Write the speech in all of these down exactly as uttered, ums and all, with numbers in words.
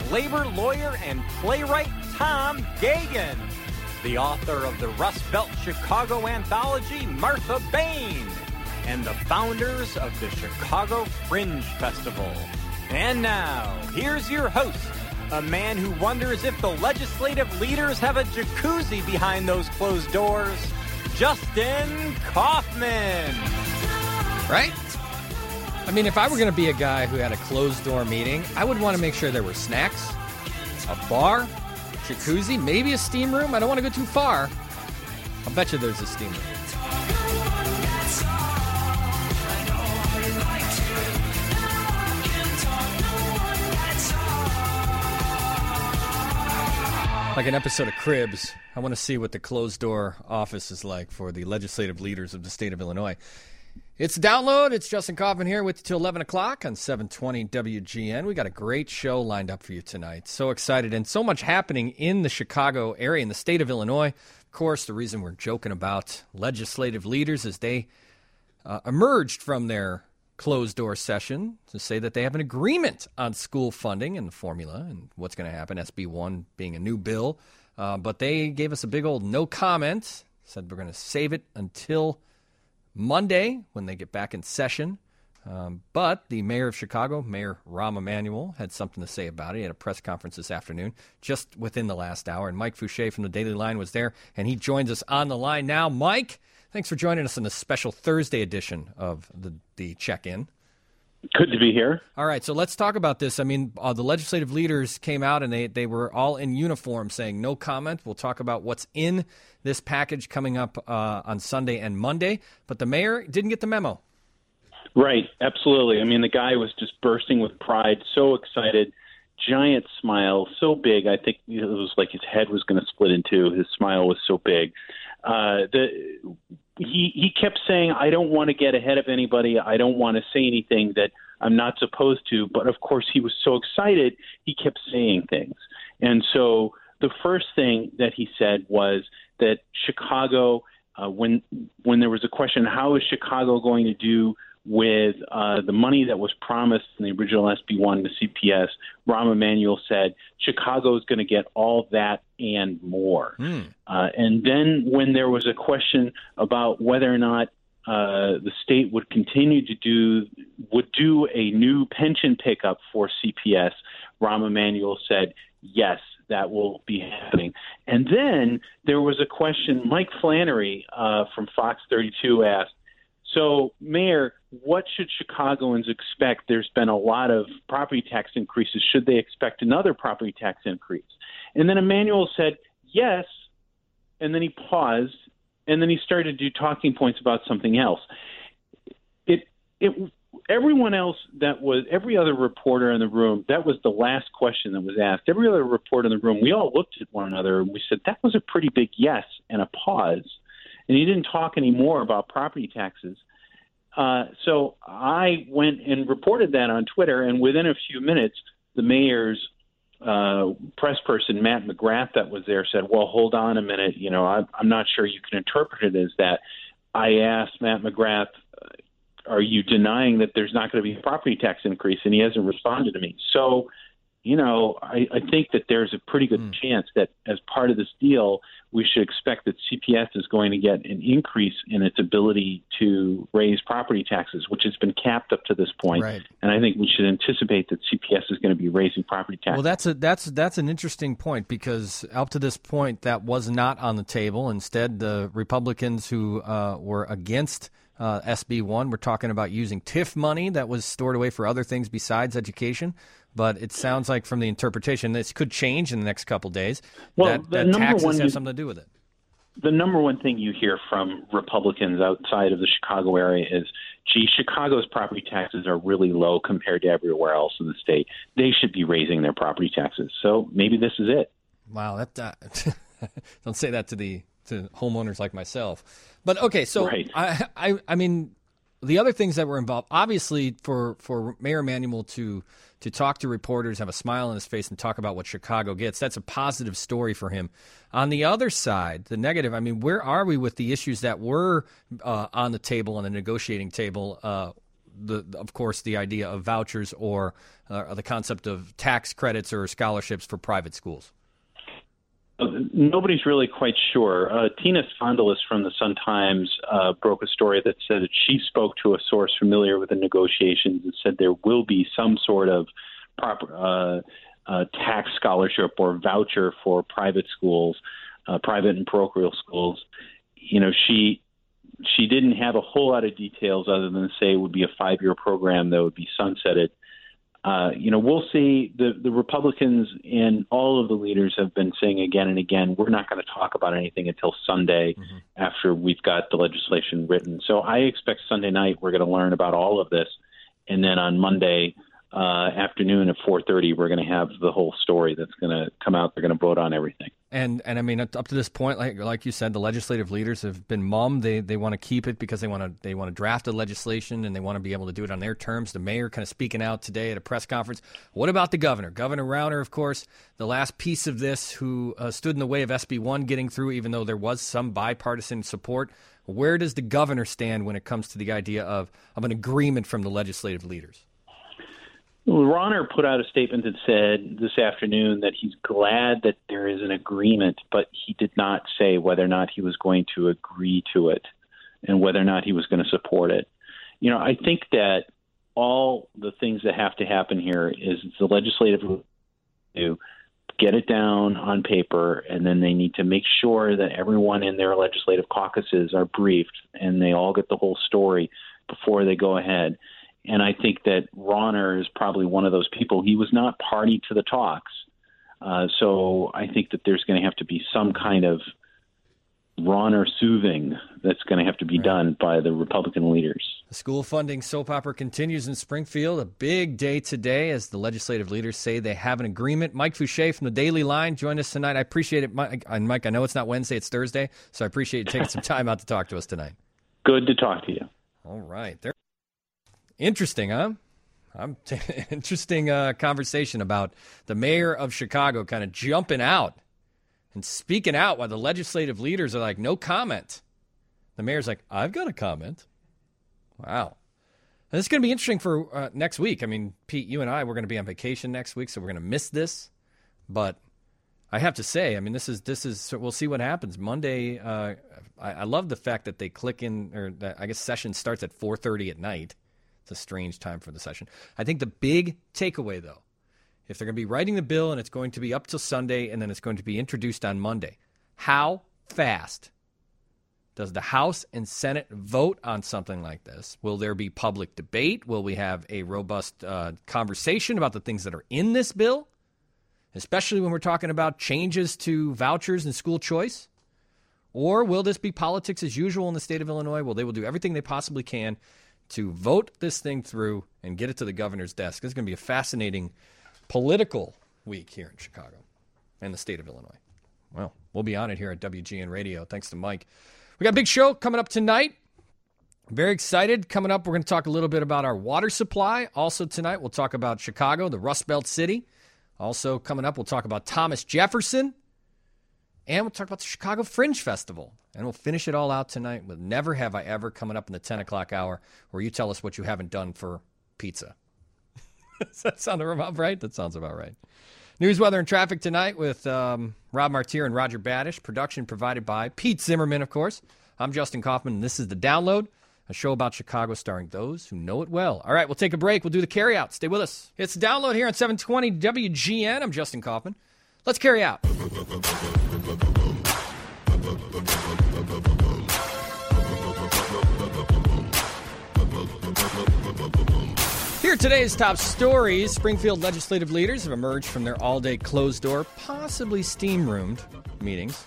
labor lawyer and playwright Tom Gagan, the author of the Rust Belt Chicago anthology, Martha Bain, and the founders of the Chicago Fringe Festival. And now, here's your host, a man who wonders if the legislative leaders have a jacuzzi behind those closed doors, Justin Kaufman. Right? I mean, if I were going to be a guy who had a closed-door meeting, I would want to make sure there were snacks, a bar, jacuzzi, maybe a steam room. I don't want to go too far. I'll bet you there's a steam room. Like an episode of Cribs, I want to see what the closed-door office is like for the legislative leaders of the state of Illinois. It's Download. It's Justin Kaufman here with you till eleven o'clock on seven twenty W G N. We got a great show lined up for you tonight. So excited, and so much happening in the Chicago area, in the state of Illinois. Of course, the reason we're joking about legislative leaders is they uh, emerged from their closed-door session to say that they have an agreement on school funding and the formula and what's going to happen, S B one being a new bill. Uh, but they gave us a big old no comment, said we're going to save it until Monday when they get back in session. Um, but the mayor of Chicago, Mayor Rahm Emanuel, had something to say about it. He had a press conference this afternoon, just within the last hour. And Mike Fouché from the Daily Line was there, and he joins us on the line now. Mike, thanks for joining us in this special Thursday edition of the, the Check-In. Good to be here. All right, so let's talk about this. I mean, uh, the legislative leaders came out, and they, they were all in uniform saying no comment. We'll talk about what's in this package coming up uh, on Sunday and Monday. But the mayor didn't get the memo. Right, absolutely. I mean, the guy was just bursting with pride, so excited, giant smile, so big. I think it was like his head was going to split in two. His smile was so big. Uh, the he he kept saying, I don't want to get ahead of anybody. I don't want to say anything that I'm not supposed to. But, of course, he was so excited, he kept saying things. And so the first thing that he said was that Chicago, uh, when when there was a question, how is Chicago going to do with uh, the money that was promised in the original S B one to C P S, Rahm Emanuel said, Chicago is going to get all that and more. Mm. Uh, and then when there was a question about whether or not uh, the state would continue to do, would do a new pension pickup for C P S, Rahm Emanuel said, yes, that will be happening. And then there was a question, Mike Flannery uh, from Fox thirty-two asked, so, Mayor, what should Chicagoans expect? There's been a lot of property tax increases. Should they expect another property tax increase? And then Emanuel said, yes, and then he paused, and then he started to do talking points about something else. It, it, everyone else that was, every other reporter in the room, that was the last question that was asked. Every other reporter in the room, we all looked at one another, and we said, that was a pretty big yes and a pause. And he didn't talk anymore about property taxes. Uh, so I went and reported that on Twitter, and within a few minutes, the mayor's uh, press person, Matt McGrath, that was there said, well, hold on a minute. You know, I, I'm not sure you can interpret it as that. I asked Matt McGrath, are you denying that there's not going to be a property tax increase? And he hasn't responded to me. So, you know, I, I think that there's a pretty good mm. chance that as part of this deal, we should expect that C P S is going to get an increase in its ability to raise property taxes, which has been capped up to this point. Right. And I think we should anticipate that C P S is going to be raising property taxes. Well, that's a that's that's an interesting point, because up to this point, that was not on the table. Instead, the Republicans who uh, were against uh, S B one were talking about using T I F money that was stored away for other things besides education. But it sounds like from the interpretation, this could change in the next couple of days, well, that, that taxes have you, something to do with it. The number one thing you hear from Republicans outside of the Chicago area is, gee, Chicago's property taxes are really low compared to everywhere else in the state. They should be raising their property taxes. So maybe this is it. Wow, that uh, don't say that to the to homeowners like myself. But, okay, so, right. I, I, I mean, the other things that were involved, obviously for, for Mayor Emanuel to to talk to reporters, have a smile on his face, and talk about what Chicago gets, that's a positive story for him. On the other side, the negative, I mean, where are we with the issues that were uh, on the table, on the negotiating table, uh, the of course, the idea of vouchers or uh, the concept of tax credits or scholarships for private schools? Nobody's really quite sure. Uh, Tina Fondelis from the Sun-Times uh, broke a story that said that she spoke to a source familiar with the negotiations and said there will be some sort of proper uh, uh, tax scholarship or voucher for private schools, uh, private and parochial schools. You know, she she didn't have a whole lot of details other than to say it would be a five-year program that would be sunsetted. Uh, you know, we'll see. The, the Republicans and all of the leaders have been saying again and again, we're not going to talk about anything until Sunday mm-hmm. after we've got the legislation written. So I expect Sunday night we're going to learn about all of this. And then on Monday uh, afternoon at four thirty, we're going to have the whole story that's going to come out. They're going to vote on everything. And, and I mean, up to this point, like like you said, the legislative leaders have been mum. They they want to keep it because they want to they want to draft the legislation and they want to be able to do it on their terms. The mayor kind of speaking out today at a press conference. What about the governor? Governor Rauner, of course, the last piece of this, who uh, stood in the way of S B one getting through, even though there was some bipartisan support. Where does the governor stand when it comes to the idea of, of an agreement from the legislative leaders? Well, Rauner put out a statement that said this afternoon that he's glad that there is an agreement, but he did not say whether or not he was going to agree to it and whether or not he was going to support it. You know, I think that all the things that have to happen here is the legislative to get it down on paper, and then they need to make sure that everyone in their legislative caucuses are briefed and they all get the whole story before they go ahead. And I think that Rauner is probably one of those people. He was not party to the talks. Uh, so I think that there's going to have to be some kind of Rauner soothing that's going to have to be right. done by the Republican leaders. The school funding soap opera continues in Springfield. A big day today as the legislative leaders say they have an agreement. Mike Fouché from the Daily Line joined us tonight. I appreciate it. Mike, and Mike, I know it's not Wednesday, it's Thursday, so I appreciate you taking some time out to talk to us tonight. Good to talk to you. All right. There. Interesting, huh? I'm t- interesting uh, conversation about the mayor of Chicago kind of jumping out and speaking out while the legislative leaders are like, no comment. The mayor's like, I've got a comment. Wow. And this is going to be interesting for uh, next week. I mean, Pete, you and I, we're going to be on vacation next week, so we're going to miss this. But I have to say, I mean, this is, this is, we'll see what happens. Monday, uh, I, I love the fact that they click in, or that, I guess session starts at four thirty at night. It's a strange time for the session. I think the big takeaway, though, if they're going to be writing the bill and it's going to be up till Sunday and then it's going to be introduced on Monday, how fast does the House and Senate vote on something like this? Will there be public debate? Will we have a robust uh, conversation about the things that are in this bill, especially when we're talking about changes to vouchers and school choice? Or will this be politics as usual in the state of Illinois? Well, they will do everything they possibly can to vote this thing through and get it to the governor's desk. It's going to be a fascinating political week here in Chicago and the state of Illinois. Well, we'll be on it here at W G N Radio. Thanks to Mike. We got a big show coming up tonight. Very excited. Coming up, we're going to talk a little bit about our water supply. Also tonight, we'll talk about Chicago, the Rust Belt city. Also coming up, we'll talk about Thomas Jefferson. And we'll talk about the Chicago Fringe Festival. And we'll finish it all out tonight with Never Have I Ever coming up in the ten o'clock hour, where you tell us what you haven't done for pizza. Does that sound about right? That sounds about right. News, weather, and traffic tonight with um, Rob Martier and Roger Badish. Production provided by Pete Zimmerman, of course. I'm Justin Kaufman, and this is The Download, a show about Chicago starring those who know it well. All right, we'll take a break. We'll do the carry-out. Stay with us. It's The Download here on seven twenty W G N. I'm Justin Kaufman. Let's carry out. Here are today's top stories. Springfield legislative leaders have emerged from their all-day closed-door, possibly steam-roomed meetings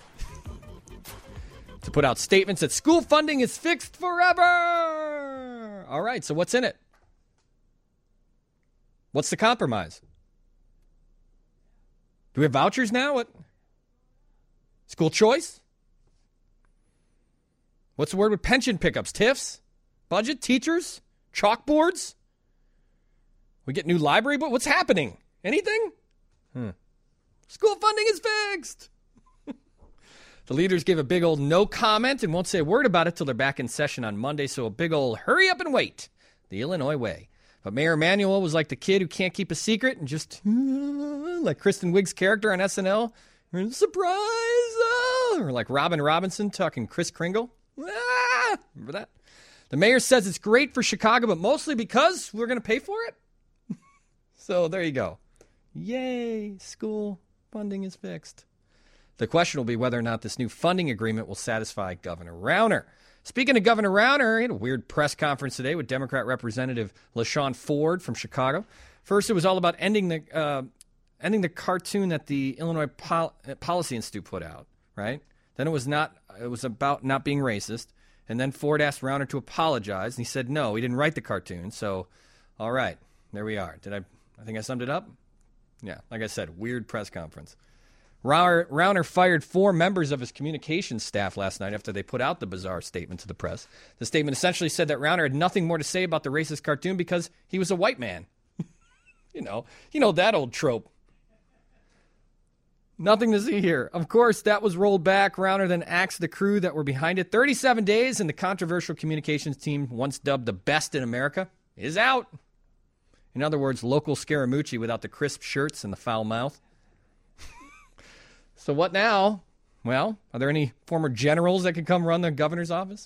to put out statements that school funding is fixed forever. All right, so what's in it? What's the compromise? Do we have vouchers now? What? School choice? What's the word with pension pickups? T I Fs? Budget? Teachers? Chalkboards? We get new library, but what's happening? Anything? Hmm. School funding is fixed. The leaders give a big old no comment and won't say a word about it till they're back in session on Monday, so a big old hurry up and wait. the Illinois way. But Mayor Emanuel was like the kid who can't keep a secret and just, like Kristen Wiig's character on S N L, surprise! Oh! Or like Robin Robinson talking Kris Kringle. Ah! Remember that? The mayor says it's great for Chicago, but mostly because we're going to pay for it. So there you go. Yay, school funding is fixed. The question will be whether or not this new funding agreement will satisfy Governor Rauner. Speaking of Governor Rauner, he had a weird press conference today with Democrat Representative LaShawn Ford from Chicago. First, it was all about ending the uh, ending the cartoon that the Illinois Pol- Policy Institute put out, right? Then it was not. It was about not being racist. And then Ford asked Rauner to apologize, and he said no, he didn't write the cartoon. So, all right, there we are. Did I? I think I summed it up. Yeah, like I said, weird press conference. Rauner, Rauner fired four members of his communications staff last night after they put out the bizarre statement to the press. The statement essentially said that Rauner had nothing more to say about the racist cartoon because he was a white man. you know, you know that old trope. Nothing to see here. Of course, that was rolled back. Rauner then axed the crew that were behind it. thirty-seven days, and the controversial communications team, once dubbed the best in America, is out. In other words, local Scaramucci without the crisp shirts and the foul mouth. So what now? Well, are there any former generals that could come run the governor's office?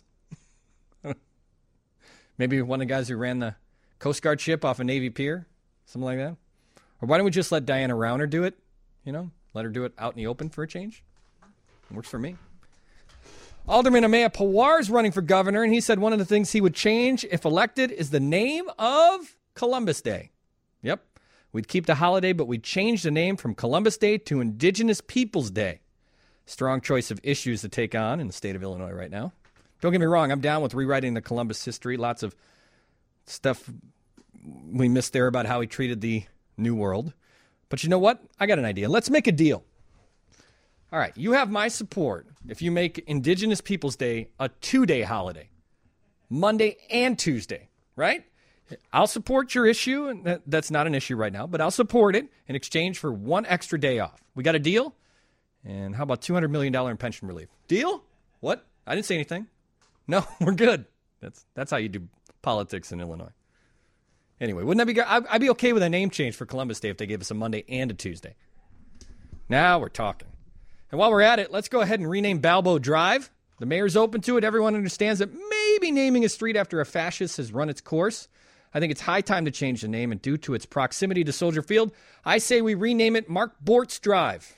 Maybe one of the guys who ran the Coast Guard ship off a Navy pier? Something like that? Or why don't we just let Diana Rauner do it? You know, let her do it out in the open for a change? It works for me. Alderman Amaya Pawar is running for governor, and he said one of the things he would change if elected is the name of Columbus Day. Yep. We'd keep the holiday, but we'd change the name from Columbus Day to Indigenous Peoples Day. Strong choice of issues to take on in the state of Illinois right now. Don't get me wrong, I'm down with rewriting the Columbus history. Lots of stuff we missed there about how he treated the New World. But you know what? I got an idea. Let's make a deal. All right, you have my support if you make Indigenous Peoples Day a two-day holiday, Monday and Tuesday, right? I'll support your issue, and that, that's not an issue right now, but I'll support it in exchange for one extra day off. We got a deal? And how about two hundred million dollars in pension relief? Deal? What? I didn't say anything. No, we're good. That's that's how you do politics in Illinois. Anyway, wouldn't that be good? I'd, I'd be okay with a name change for Columbus Day if they gave us a Monday and a Tuesday. Now we're talking. And while we're at it, let's go ahead and rename Balbo Drive. The mayor's open to it. Everyone understands that maybe naming a street after a fascist has run its course. I think it's high time to change the name, and due to its proximity to Soldier Field, I say we rename it Mark Bortz Drive.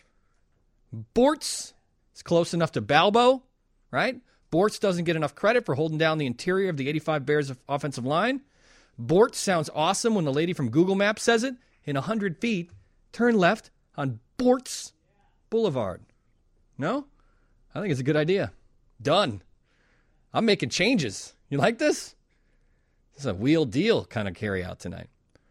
Bortz is close enough to Balbo, right? Bortz doesn't get enough credit for holding down the interior of the eighty-five Bears offensive line. Bortz sounds awesome when the lady from Google Maps says it. In one hundred feet, turn left on Bortz Boulevard. No? I think it's a good idea. Done. I'm making changes. You like this? This is a wheel deal kind of carry out tonight.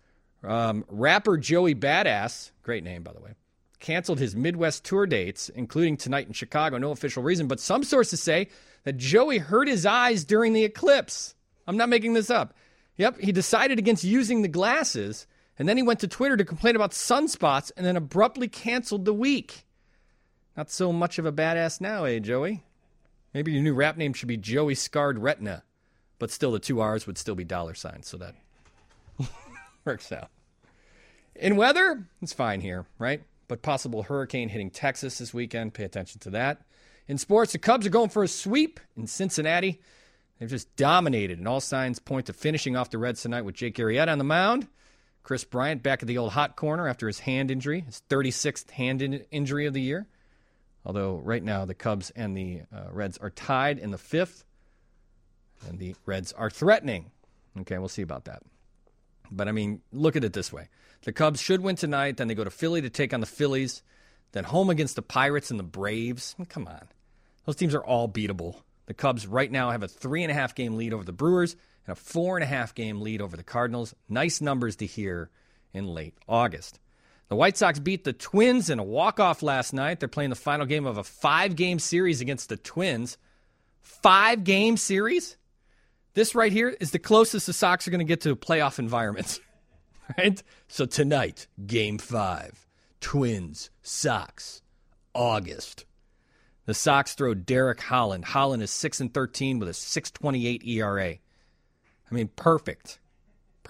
Um, rapper Joey Badass, great name, by the way, canceled his Midwest tour dates, including tonight in Chicago. No official reason, but some sources say that Joey hurt his eyes during the eclipse. I'm not making this up. Yep, he decided against using the glasses, and then he went to Twitter to complain about sunspots and then abruptly canceled the week. Not so much of a badass now, eh, Joey? Maybe your new rap name should be Joey Scarred Retina, but still the two R's would still be dollar signs, so that works out. In weather, it's fine here, right? But possible hurricane hitting Texas this weekend. Pay attention to that. In sports, the Cubs are going for a sweep in Cincinnati. They've just dominated, and all signs point to finishing off the Reds tonight with Jake Arrieta on the mound. Chris Bryant back at the old hot corner after his hand injury, his thirty-sixth hand in- injury of the year. Although right now the Cubs and the uh, Reds are tied in the fifth, and the Reds are threatening. Okay, we'll see about that. But, I mean, look at it this way. The Cubs should win tonight, then they go to Philly to take on the Phillies, then home against the Pirates and the Braves. I mean, come on. Those teams are all beatable. The Cubs right now have a three and a half game lead over the Brewers and a four and a half game lead over the Cardinals. Nice numbers to hear in late August. The White Sox beat the Twins in a walk-off last night. They're playing the final game of a five-game series against the Twins. Five-game series? This right here is the closest the Sox are going to get to a playoff environment. Right? So tonight, game five. Twins, Sox, August. The Sox throw Derek Holland. Holland is six and thirteen with a six twenty-eight E R A. I mean, perfect.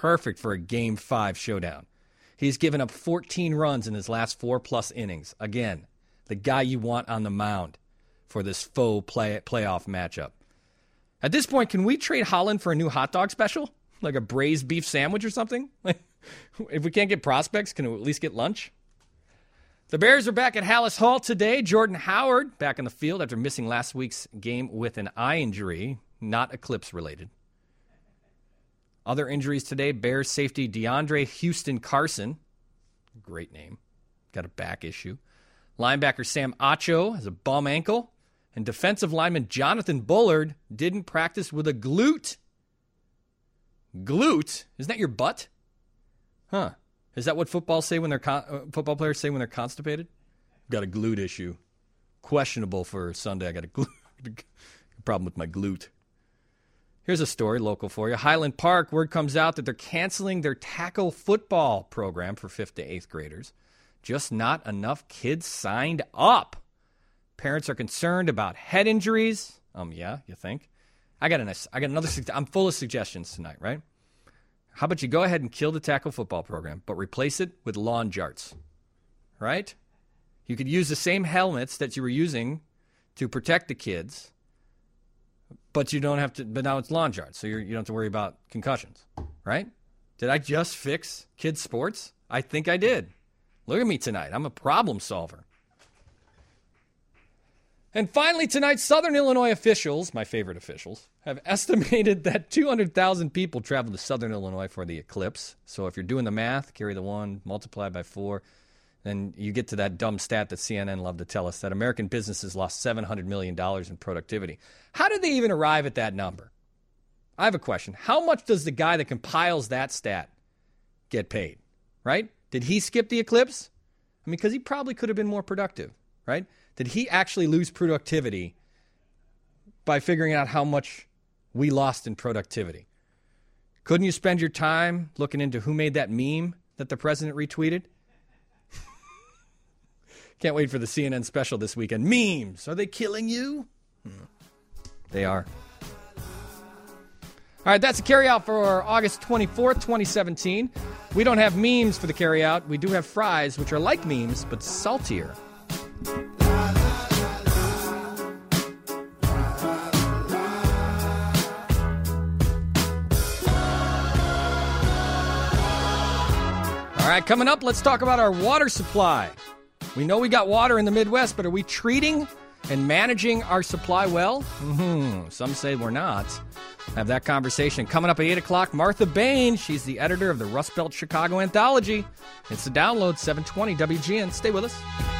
perfect for a Game five showdown. He's given up fourteen runs in his last four-plus innings. Again, the guy you want on the mound for this faux play, playoff matchup. At this point, can we trade Holland for a new hot dog special? Like a braised beef sandwich or something? If we can't get prospects, can we at least get lunch? The Bears are back at Hallis Hall today. Jordan Howard back in the field after missing last week's game with an eye injury, not Eclipse-related. Other injuries today, Bears safety DeAndre Houston Carson, great name, got a back issue. Linebacker Sam Acho has a bum ankle. And defensive lineman Jonathan Bullard didn't practice with a glute. Glute? Isn't that your butt? Huh. Is that what football say when they're con- uh, football players say when they're constipated? Got a glute issue. Questionable for Sunday. I got a glute problem with my glute. Here's a story local for you. Highland Park, word comes out that they're canceling their tackle football program for fifth to eighth graders. Just not enough kids signed up. Parents are concerned about head injuries. Um, yeah, you think? I got a nice, I got another. I'm full of suggestions tonight, right? How about you go ahead and kill the tackle football program, but replace it with lawn jarts, right? You could use the same helmets that you were using to protect the kids, but you don't have to. But now it's lawn jarts, so you're, you don't have to worry about concussions, right? Did I just fix kids' sports? I think I did. Look at me tonight. I'm a problem solver. And finally tonight, Southern Illinois officials, my favorite officials, have estimated that two hundred thousand people traveled to Southern Illinois for the eclipse. So if you're doing the math, carry the one, multiply by four, then you get to that dumb stat that C N N loved to tell us, that American businesses lost seven hundred million dollars in productivity. How did they even arrive at that number? I have a question. How much does the guy that compiles that stat get paid, right? Did he skip the eclipse? I mean, because he probably could have been more productive, right? Did he actually lose productivity by figuring out how much we lost in productivity? Couldn't you spend your time looking into who made that meme that the president retweeted? Can't wait for the C N N special this weekend. Memes, are they killing you? Hmm. They are. All right, that's a carryout for August twenty-fourth, twenty seventeen. We don't have memes for the carryout. We do have fries, which are like memes, but saltier. All right, coming up, let's talk about our water supply. We know we got water in the Midwest, but are we treating and managing our supply well? Mm-hmm. Some say we're not. Have that conversation coming up at eight o'clock. Martha Bain, she's the editor of the Rust Belt Chicago Anthology. It's the download, seven twenty W G N. Stay with us.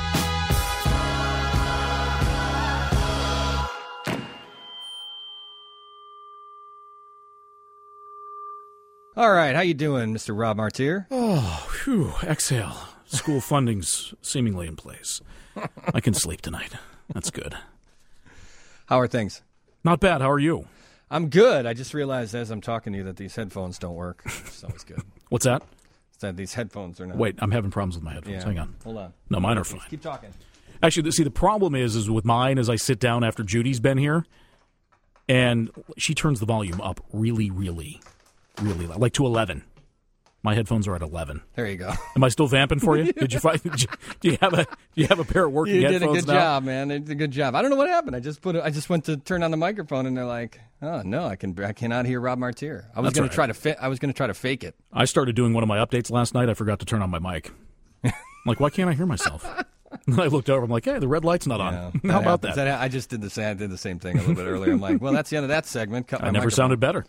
All right, how you doing, Mister Rob Martier? Oh, phew, exhale. School funding's seemingly in place. I can sleep tonight. That's good. How are things? Not bad. How are you? I'm good. I just realized as I'm talking to you that these headphones don't work. It's always good. What's that? It's that these headphones are not. Wait, I'm having problems with my headphones. Yeah. Hang on. Hold on. No, mine are fine. Keep talking. Actually, see, the problem is, is with mine, as I sit down after Judy's been here, and she turns the volume up really, really, really loud, like to eleven. My headphones are at eleven. There you go. Am I still vamping for you? Did you find? Did you, do you have a? Do you have a pair of working You headphones now? did a good now? job, man. They did a good job. I don't know what happened. I just put. A, I just went to turn on the microphone, and they're like, "Oh no, I can. I cannot hear Rob Martier." I was That's going right. to try to fit. I was going to try to fake it. I started doing one of my updates last night. I forgot to turn on my mic. I'm like, why can't I hear myself? And I looked over. I'm like, hey, the red light's not on. Yeah, How about happens. that? I just did the same. I did the same thing a little bit earlier. I'm like, well, that's the end of that segment. Cut my I never microphone. sounded better.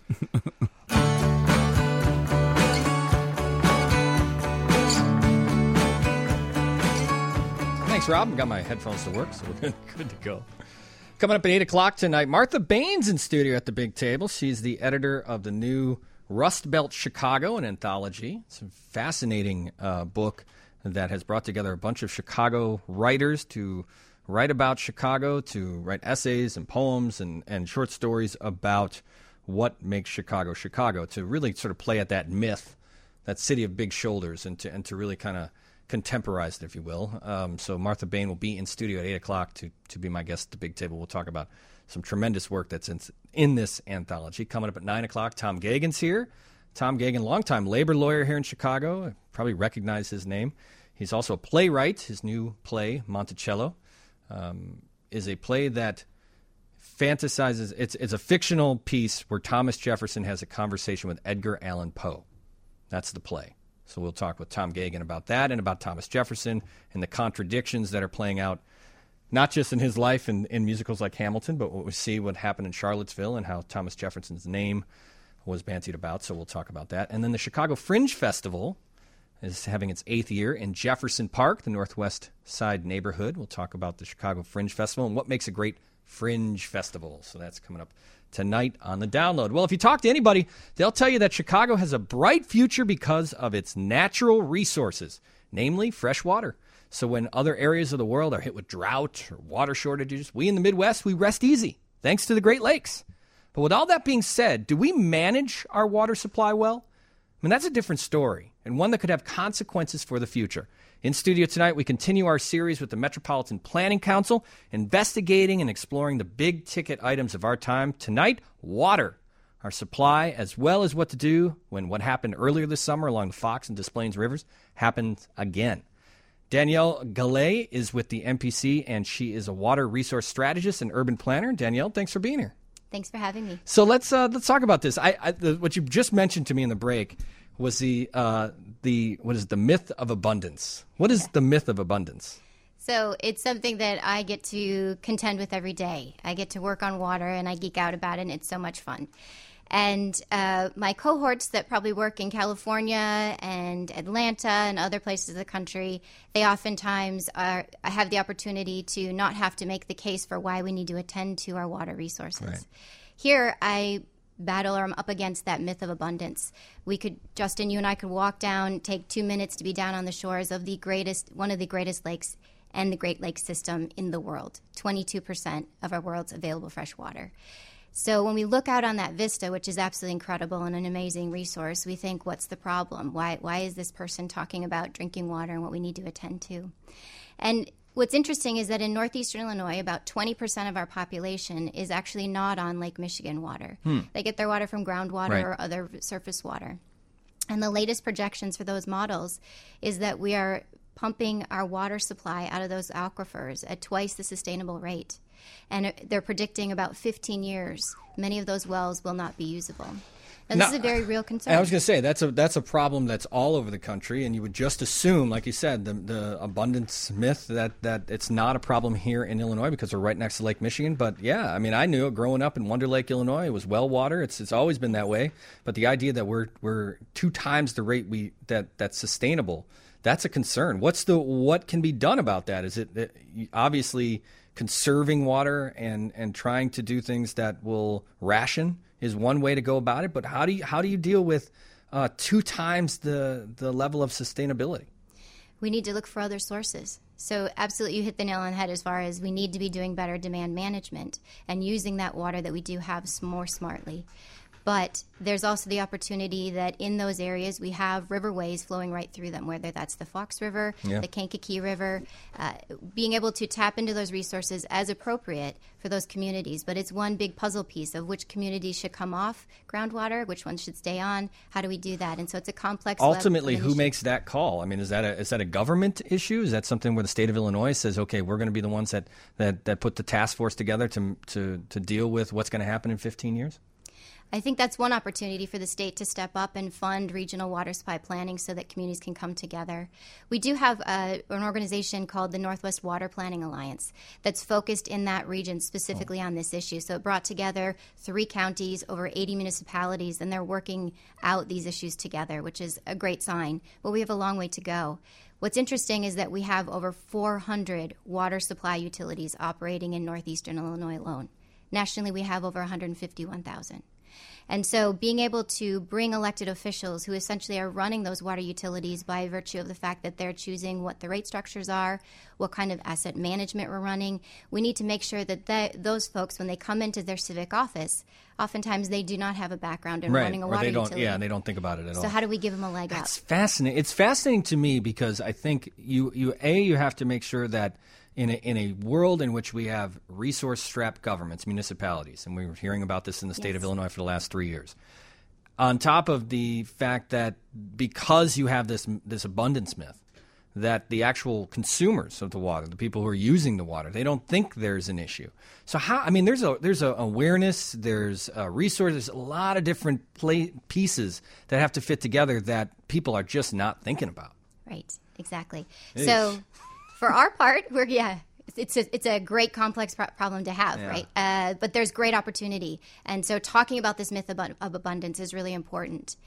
Thanks, Rob. I got my headphones to work, so we're good to go. Coming up at eight o'clock tonight, Martha Bain's in studio at the big table. She's the editor of the new Rust Belt Chicago, an anthology. It's a fascinating uh, book that has brought together a bunch of Chicago writers to write about Chicago, to write essays and poems and, and short stories about what makes Chicago Chicago, to really sort of play at that myth, that city of big shoulders, and to, and to really kind of contemporized, if you will. Um, so Martha Bain will be in studio at eight o'clock to, to be my guest at the big table. We'll talk about some tremendous work that's in, in this anthology. Coming up at nine o'clock, Tom Gagan's here Tom Geoghegan, longtime labor lawyer here in Chicago. I probably recognize his name. He's also a playwright. His new play, Monticello, um, is a play that fantasizes. It's, it's a fictional piece where Thomas Jefferson has a conversation with Edgar Allan Poe. That's the play. So we'll talk with Tom Geoghegan about that and about Thomas Jefferson and the contradictions that are playing out, not just in his life and in musicals like Hamilton, but what we see what happened in Charlottesville and how Thomas Jefferson's name was bandied about. So we'll talk about that. And then the Chicago Fringe Festival is having its eighth year in Jefferson Park, the Northwest Side neighborhood. We'll talk about the Chicago Fringe Festival and what makes a great Fringe Festival. So that's coming up tonight on the Download. Well, if you talk to anybody, they'll tell you that Chicago has a bright future because of its natural resources, namely fresh water. So when other areas of the world are hit with drought or water shortages, we in the Midwest, we rest easy, thanks to the Great Lakes. But with all that being said, do we manage our water supply well? I mean, that's a different story, and one that could have consequences for the future. In studio tonight, we continue our series with the Metropolitan Planning Council, investigating and exploring the big-ticket items of our time. Tonight, water, our supply, as well as what to do when what happened earlier this summer along the Fox and Des Plaines rivers happens again. Danielle Gallet is with the M P C, and she is a water resource strategist and urban planner. Danielle, thanks for being here. Thanks for having me. So let's uh, let's talk about this. I, I the, what you just mentioned to me in the break was the uh, the what is it, the myth of abundance. What is the myth of abundance? So it's something that I get to contend with every day. I get to work on water, and I geek out about it, and it's so much fun. And uh, my cohorts that probably work in California and Atlanta and other places of the country, they oftentimes are, have the opportunity to not have to make the case for why we need to attend to our water resources. Right. Here, I battle or I'm up against that myth of abundance. We could, Justin, you and I could walk down, take two minutes to be down on the shores of the greatest, one of the greatest lakes and the Great Lakes system in the world, twenty-two percent of our world's available fresh water. So when we look out on that vista, which is absolutely incredible and an amazing resource, we think, what's the problem? Why why is this person talking about drinking water and what we need to attend to? And what's interesting is that in northeastern Illinois, about twenty percent of our population is actually not on Lake Michigan water. Hmm. They get their water from groundwater right. or other surface water. And the latest projections for those models is that we are pumping our water supply out of those aquifers at twice the sustainable rate. And they're predicting about fifteen years, many of those wells will not be usable. Now, this now, is a very real concern. I was going to say, that's a that's a problem that's all over the country, and you would just assume, like you said, the, the abundance myth that, that it's not a problem here in Illinois because we're right next to Lake Michigan. But, yeah, I mean, I knew it growing up in Wonder Lake, Illinois. It was well water. It's it's always been that way. But the idea that we're we're two times the rate we that that's sustainable, that's a concern. What's the what can be done about that? Is it, it obviously conserving water and, and trying to do things that will ration is one way to go about it, but how do you how do you deal with uh, two times the the level of sustainability? We need to look for other sources. So absolutely, you hit the nail on the head as far as we need to be doing better demand management and using that water that we do have more smartly. But there's also the opportunity that in those areas we have riverways flowing right through them, whether that's the Fox River, yeah. the Kankakee River, uh, being able to tap into those resources as appropriate for those communities. But it's one big puzzle piece of which communities should come off groundwater, which ones should stay on. How do we do that? And so it's a complex. Ultimately, who makes that call? I mean, is that a is that a government issue? Is that something where the state of Illinois says, okay, we're going to be the ones that, that, that put the task force together to to to deal with what's going to happen in fifteen years? I think that's one opportunity for the state to step up and fund regional water supply planning so that communities can come together. We do have a, an organization called the Northwest Water Planning Alliance that's focused in that region specifically oh. on this issue. So it brought together three counties, over eighty municipalities, and they're working out these issues together, which is a great sign. But we have a long way to go. What's interesting is that we have over four hundred water supply utilities operating in northeastern Illinois alone. Nationally, we have over one hundred fifty-one thousand. And so being able to bring elected officials who essentially are running those water utilities by virtue of the fact that they're choosing what the rate structures are, what kind of asset management we're running, we need to make sure that they, those folks, when they come into their civic office, oftentimes they do not have a background in right. running a or water they don't, utility. Yeah, they don't think about it at so all. So how do we give them a leg up? It's fascinating. It's fascinating to me because I think you, you A, you have to make sure that In a, in a world in which we have resource-strapped governments, municipalities, and we were hearing about this in the state yes. of Illinois for the last three years, on top of the fact that because you have this this abundance myth, that the actual consumers of the water, the people who are using the water, they don't think there's an issue. So how? I mean, there's a there's a awareness, there's a resource, there's a lot of different play, pieces that have to fit together that people are just not thinking about. Right. Exactly. Eesh. So, for our part, we're yeah. It's a, it's a great complex pro- problem to have, Yeah. right? Uh, but there's great opportunity. And so talking about this myth of, of abundance is really important.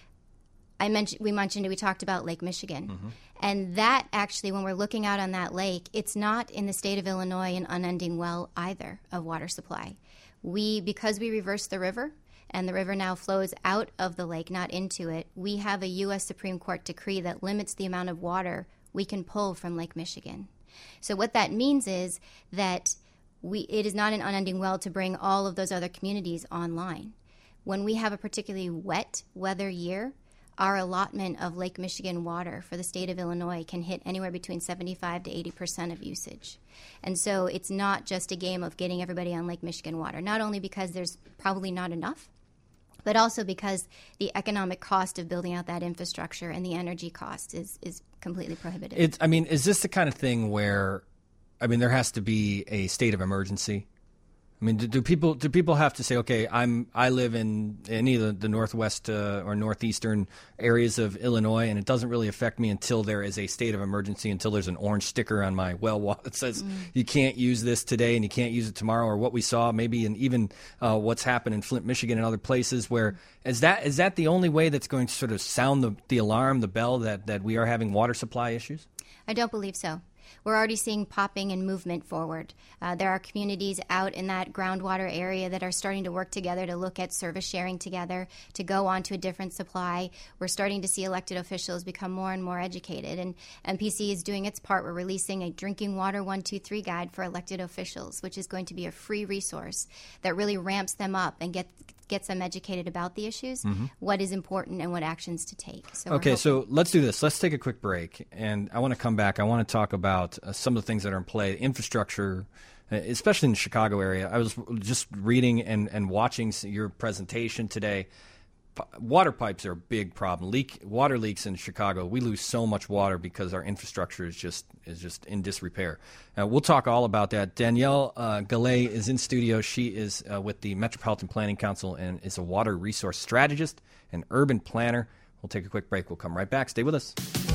I mentioned, we mentioned, we talked about Lake Michigan. Mm-hmm. And that actually, when we're looking out on that lake, it's not in the state of Illinois an unending well either of water supply. We, because we reversed the river, and the river now flows out of the lake, not into it, we have a U S Supreme Court decree that limits the amount of water we can pull from Lake Michigan. So what that means is that we it is not an unending well to bring all of those other communities online. When we have a particularly wet weather year, our allotment of Lake Michigan water for the state of Illinois can hit anywhere between seventy-five to eighty percent of usage. And so it's not just a game of getting everybody on Lake Michigan water, not only because there's probably not enough, but also because the economic cost of building out that infrastructure and the energy cost is, is completely prohibitive. It's, I mean, is this the kind of thing where, I mean, there has to be a state of emergency? I mean, do, do people do people have to say, okay, I'm I live in any of the, the northwest uh, or northeastern areas of Illinois, and it doesn't really affect me until there is a state of emergency, until there's an orange sticker on my well wall that says mm. you can't use this today and you can't use it tomorrow, or what we saw maybe in even uh, what's happened in Flint, Michigan, and other places. Where is that is that the only way that's going to sort of sound the, the alarm, the bell that, that we are having water supply issues? I don't believe so. We're already seeing popping and movement forward. Uh, there are communities out in that groundwater area that are starting to work together to look at service sharing together, to go on to a different supply. We're starting to see elected officials become more and more educated, and M P C is doing its part. We're releasing a drinking water one two three guide for elected officials, which is going to be a free resource that really ramps them up and gets gets them educated about the issues, mm-hmm. what is important, and what actions to take. So okay, so let's do this. Let's take a quick break, and I want to come back. I want to talk about uh, some of the things that are in play, infrastructure, uh, especially in the Chicago area. I was just reading and, and watching your presentation today. P- water pipes are a big problem. Leak water leaks in Chicago. We lose so much water because our infrastructure is just is just in disrepair. Uh, we'll talk all about that. Danielle uh, Gallet is in studio. She is uh, with the Metropolitan Planning Council and is a water resource strategist and urban planner. We'll take a quick break. We'll come right back. Stay with us.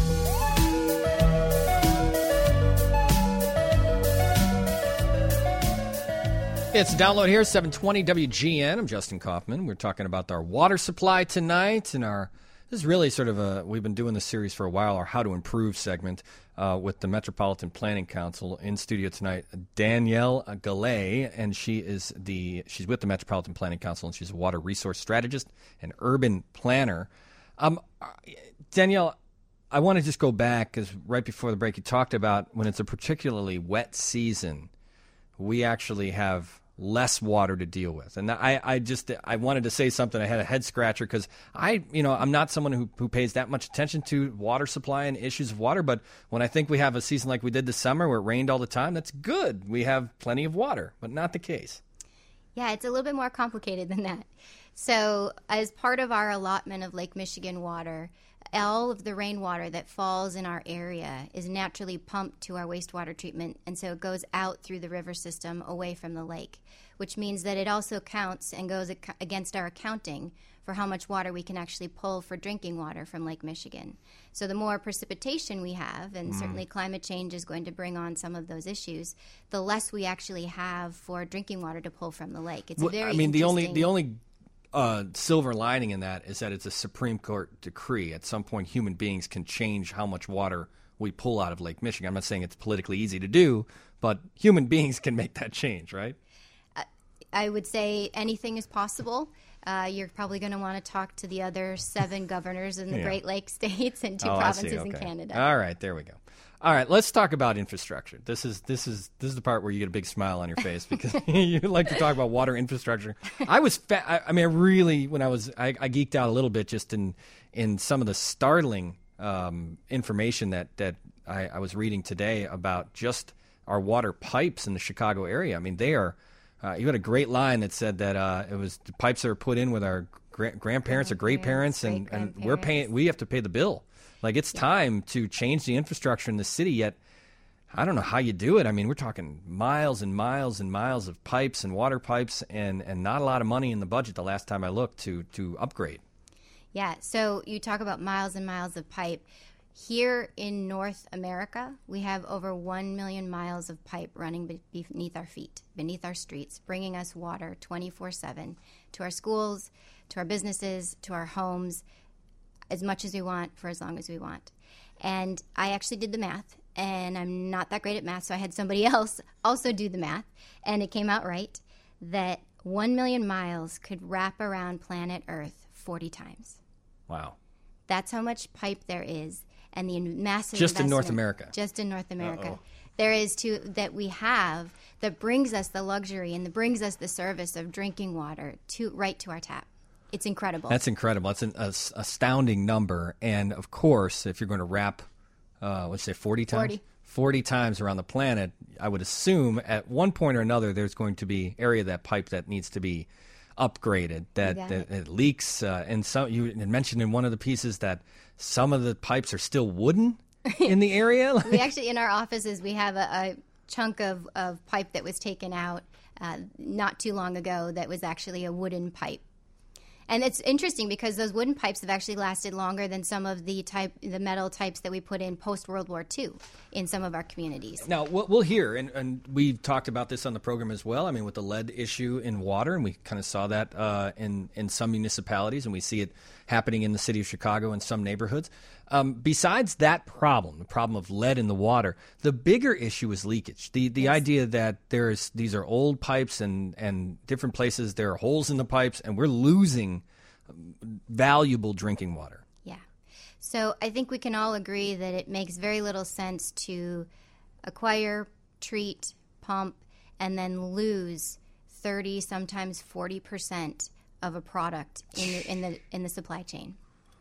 It's Download here, seven twenty W G N. I'm Justin Kaufman. We're talking about our water supply tonight, and our this is really sort of a we've been doing this series for a while, our How to Improve segment uh, with the Metropolitan Planning Council. In studio tonight, Danielle Gallet, and she is the she's with the Metropolitan Planning Council, and she's a water resource strategist and urban planner. Um, Danielle, I want to just go back because right before the break, you talked about when it's a particularly wet season, we actually have less water to deal with. And I, I just, I wanted to say something. I had a head scratcher because I, you know, I'm not someone who, who pays that much attention to water supply and issues of water. But when I think we have a season like we did this summer where it rained all the time, that's good. We have plenty of water, but not the case. Yeah, it's a little bit more complicated than that. So as part of our allotment of Lake Michigan water, all of the rainwater that falls in our area is naturally pumped to our wastewater treatment, and so it goes out through the river system away from the lake, which means that it also counts and goes ac- against our accounting for how much water we can actually pull for drinking water from Lake Michigan. So the more precipitation we have, and mm. certainly climate change is going to bring on some of those issues, the less we actually have for drinking water to pull from the lake. It's well, very I mean, the only the interesting- only Uh, silver lining in that is that it's a Supreme Court decree. At some point, human beings can change how much water we pull out of Lake Michigan. I'm not saying it's politically easy to do, but human beings can make that change, right? Uh, I would say anything is possible. Uh, you're probably going to want to talk to the other seven governors in the yeah. Great Lakes states and two oh, provinces okay. in Canada. All right, there we go. All right, let's talk about infrastructure. This is this is this is the part where you get a big smile on your face because you like to talk about water infrastructure. I was, fa- I, I mean, I really when I was, I, I geeked out a little bit just in in some of the startling um, information that that I, I was reading today about just our water pipes in the Chicago area. I mean, they are. Uh, you had a great line that said that uh, it was the pipes that are put in with our gra- grandparents or great parents, and, and we're paying. We have to pay the bill. Like, it's yeah. time to change the infrastructure in the city, yet I don't know how you do it. I mean, we're talking miles and miles and miles of pipes and water pipes, and, and not a lot of money in the budget the last time I looked to to upgrade. Yeah, so you talk about miles and miles of pipe. Here in North America, we have over one million miles of pipe running beneath our feet, beneath our streets, bringing us water twenty-four seven to our schools, to our businesses, to our homes, as much as we want for as long as we want. And I actually did the math, and I'm not that great at math, so I had somebody else also do the math, and it came out right that one million miles could wrap around planet Earth forty times. Wow. That's how much pipe there is. And the massive just in North America. Just in North America. Uh-oh. There is to that we have that brings us the luxury and that brings us the service of drinking water to right to our tap. It's incredible. That's incredible. That's an a, astounding number. And of course, if you're going to wrap, uh, let's say forty times, forty. forty times around the planet, I would assume at one point or another there's going to be area of that pipe that needs to be upgraded, that, that it. it leaks. Uh, and some you had mentioned in one of the pieces that some of the pipes are still wooden in the area. We actually, in our offices, we have a, a chunk of, of pipe that was taken out uh, not too long ago that was actually a wooden pipe. And it's interesting because those wooden pipes have actually lasted longer than some of the type, the metal types that we put in post-World War Two in some of our communities. Now, we'll hear, and, and we've talked about this on the program as well, I mean, with the lead issue in water, and we kind of saw that uh, in, in some municipalities, and we see it happening in the city of Chicago in some neighborhoods. Um, besides that problem, the problem of lead in the water, the bigger issue is leakage. The the yes. idea that there's these are old pipes and, and different places, there are holes in the pipes, and we're losing valuable drinking water. Yeah. So I think we can all agree that it makes very little sense to acquire, treat, pump, and then lose thirty, sometimes forty percent of a product in the, in the, in the supply chain.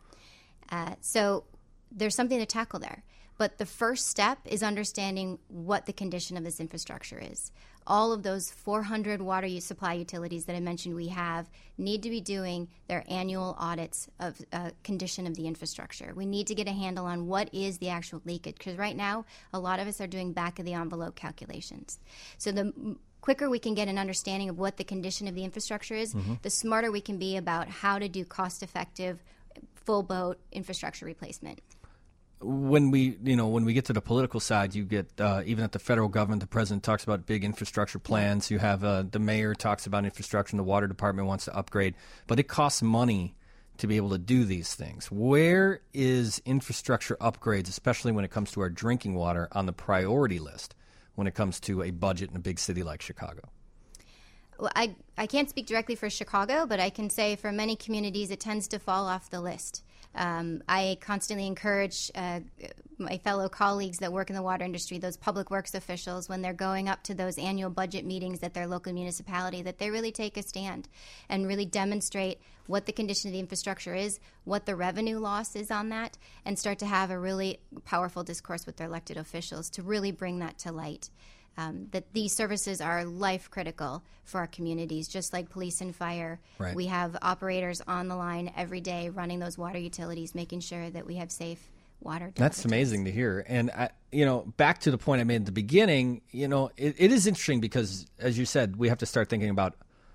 Uh, so there's something to tackle there. But the first step is understanding what the condition of this infrastructure is. All of those four hundred water use supply utilities that I mentioned we have need to be doing their annual audits of uh, condition of the infrastructure. We need to get a handle on what is the actual leakage, because right now a lot of us are doing back-of-the-envelope calculations. So the m- quicker we can get an understanding of what the condition of the infrastructure is, mm-hmm. the smarter we can be about how to do cost-effective, full-boat infrastructure replacement. When we, you know, when we get to the political side, you get uh, even at the federal government, the president talks about big infrastructure plans. You have uh, the mayor talks about infrastructure, and the water department wants to upgrade, but it costs money to be able to do these things. Where is infrastructure upgrades, especially when it comes to our drinking water, on the priority list when it comes to a budget in a big city like Chicago? Well, I, I can't speak directly for Chicago, but I can say for many communities it tends to fall off the list. Um, I constantly encourage uh, my fellow colleagues that work in the water industry, those public works officials, when they're going up to those annual budget meetings at their local municipality, that they really take a stand and really demonstrate what the condition of the infrastructure is, what the revenue loss is on that, and start to have a really powerful discourse with their elected officials to really bring that to light. Um, that these services are life critical for our communities, just like police and fire. Right. We have operators on the line every day running those water utilities, making sure that we have safe water. That's amazing to hear. And, I, you know, back to the point I made at the beginning, you know, it, it is interesting because, as you said, we have to start thinking about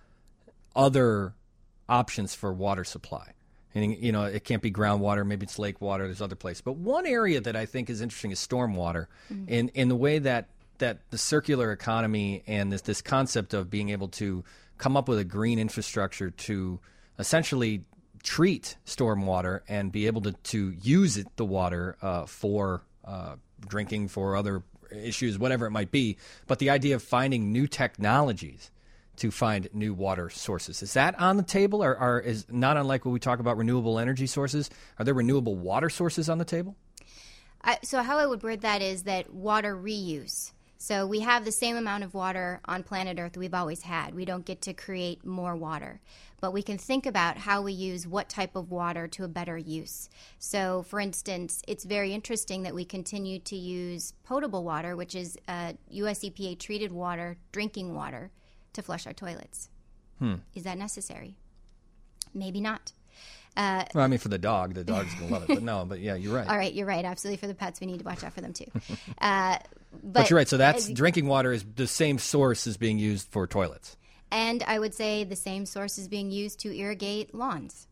other options for water supply. And, you know, it can't be groundwater, maybe it's lake water, there's other places. But one area that I think is interesting is stormwater, mm-hmm. in, in the way that that the circular economy and this this concept of being able to come up with a green infrastructure to essentially treat stormwater and be able to, to use it, the water uh, for uh, drinking, for other issues, whatever it might be. But the idea of finding new technologies to find new water sources, is that on the table? Or, or is not unlike when we talk about renewable energy sources, are there renewable water sources on the table? I, so how I would word that is that water reuse. So we have the same amount of water on planet Earth that we've always had. We don't get to create more water. But we can think about how we use what type of water to a better use. So, for instance, it's very interesting that we continue to use potable water, which is uh, U S E P A-treated water, drinking water, to flush our toilets. Hmm. Is that necessary? Maybe not. Uh, well, I mean, for the dog, the dog's going to love it. But no, but yeah, you're right. All right, you're right. Absolutely, for the pets, we need to watch out for them too. Uh, but, but you're right. So that's as, drinking water is the same source as being used for toilets. And I would say the same source is being used to irrigate lawns.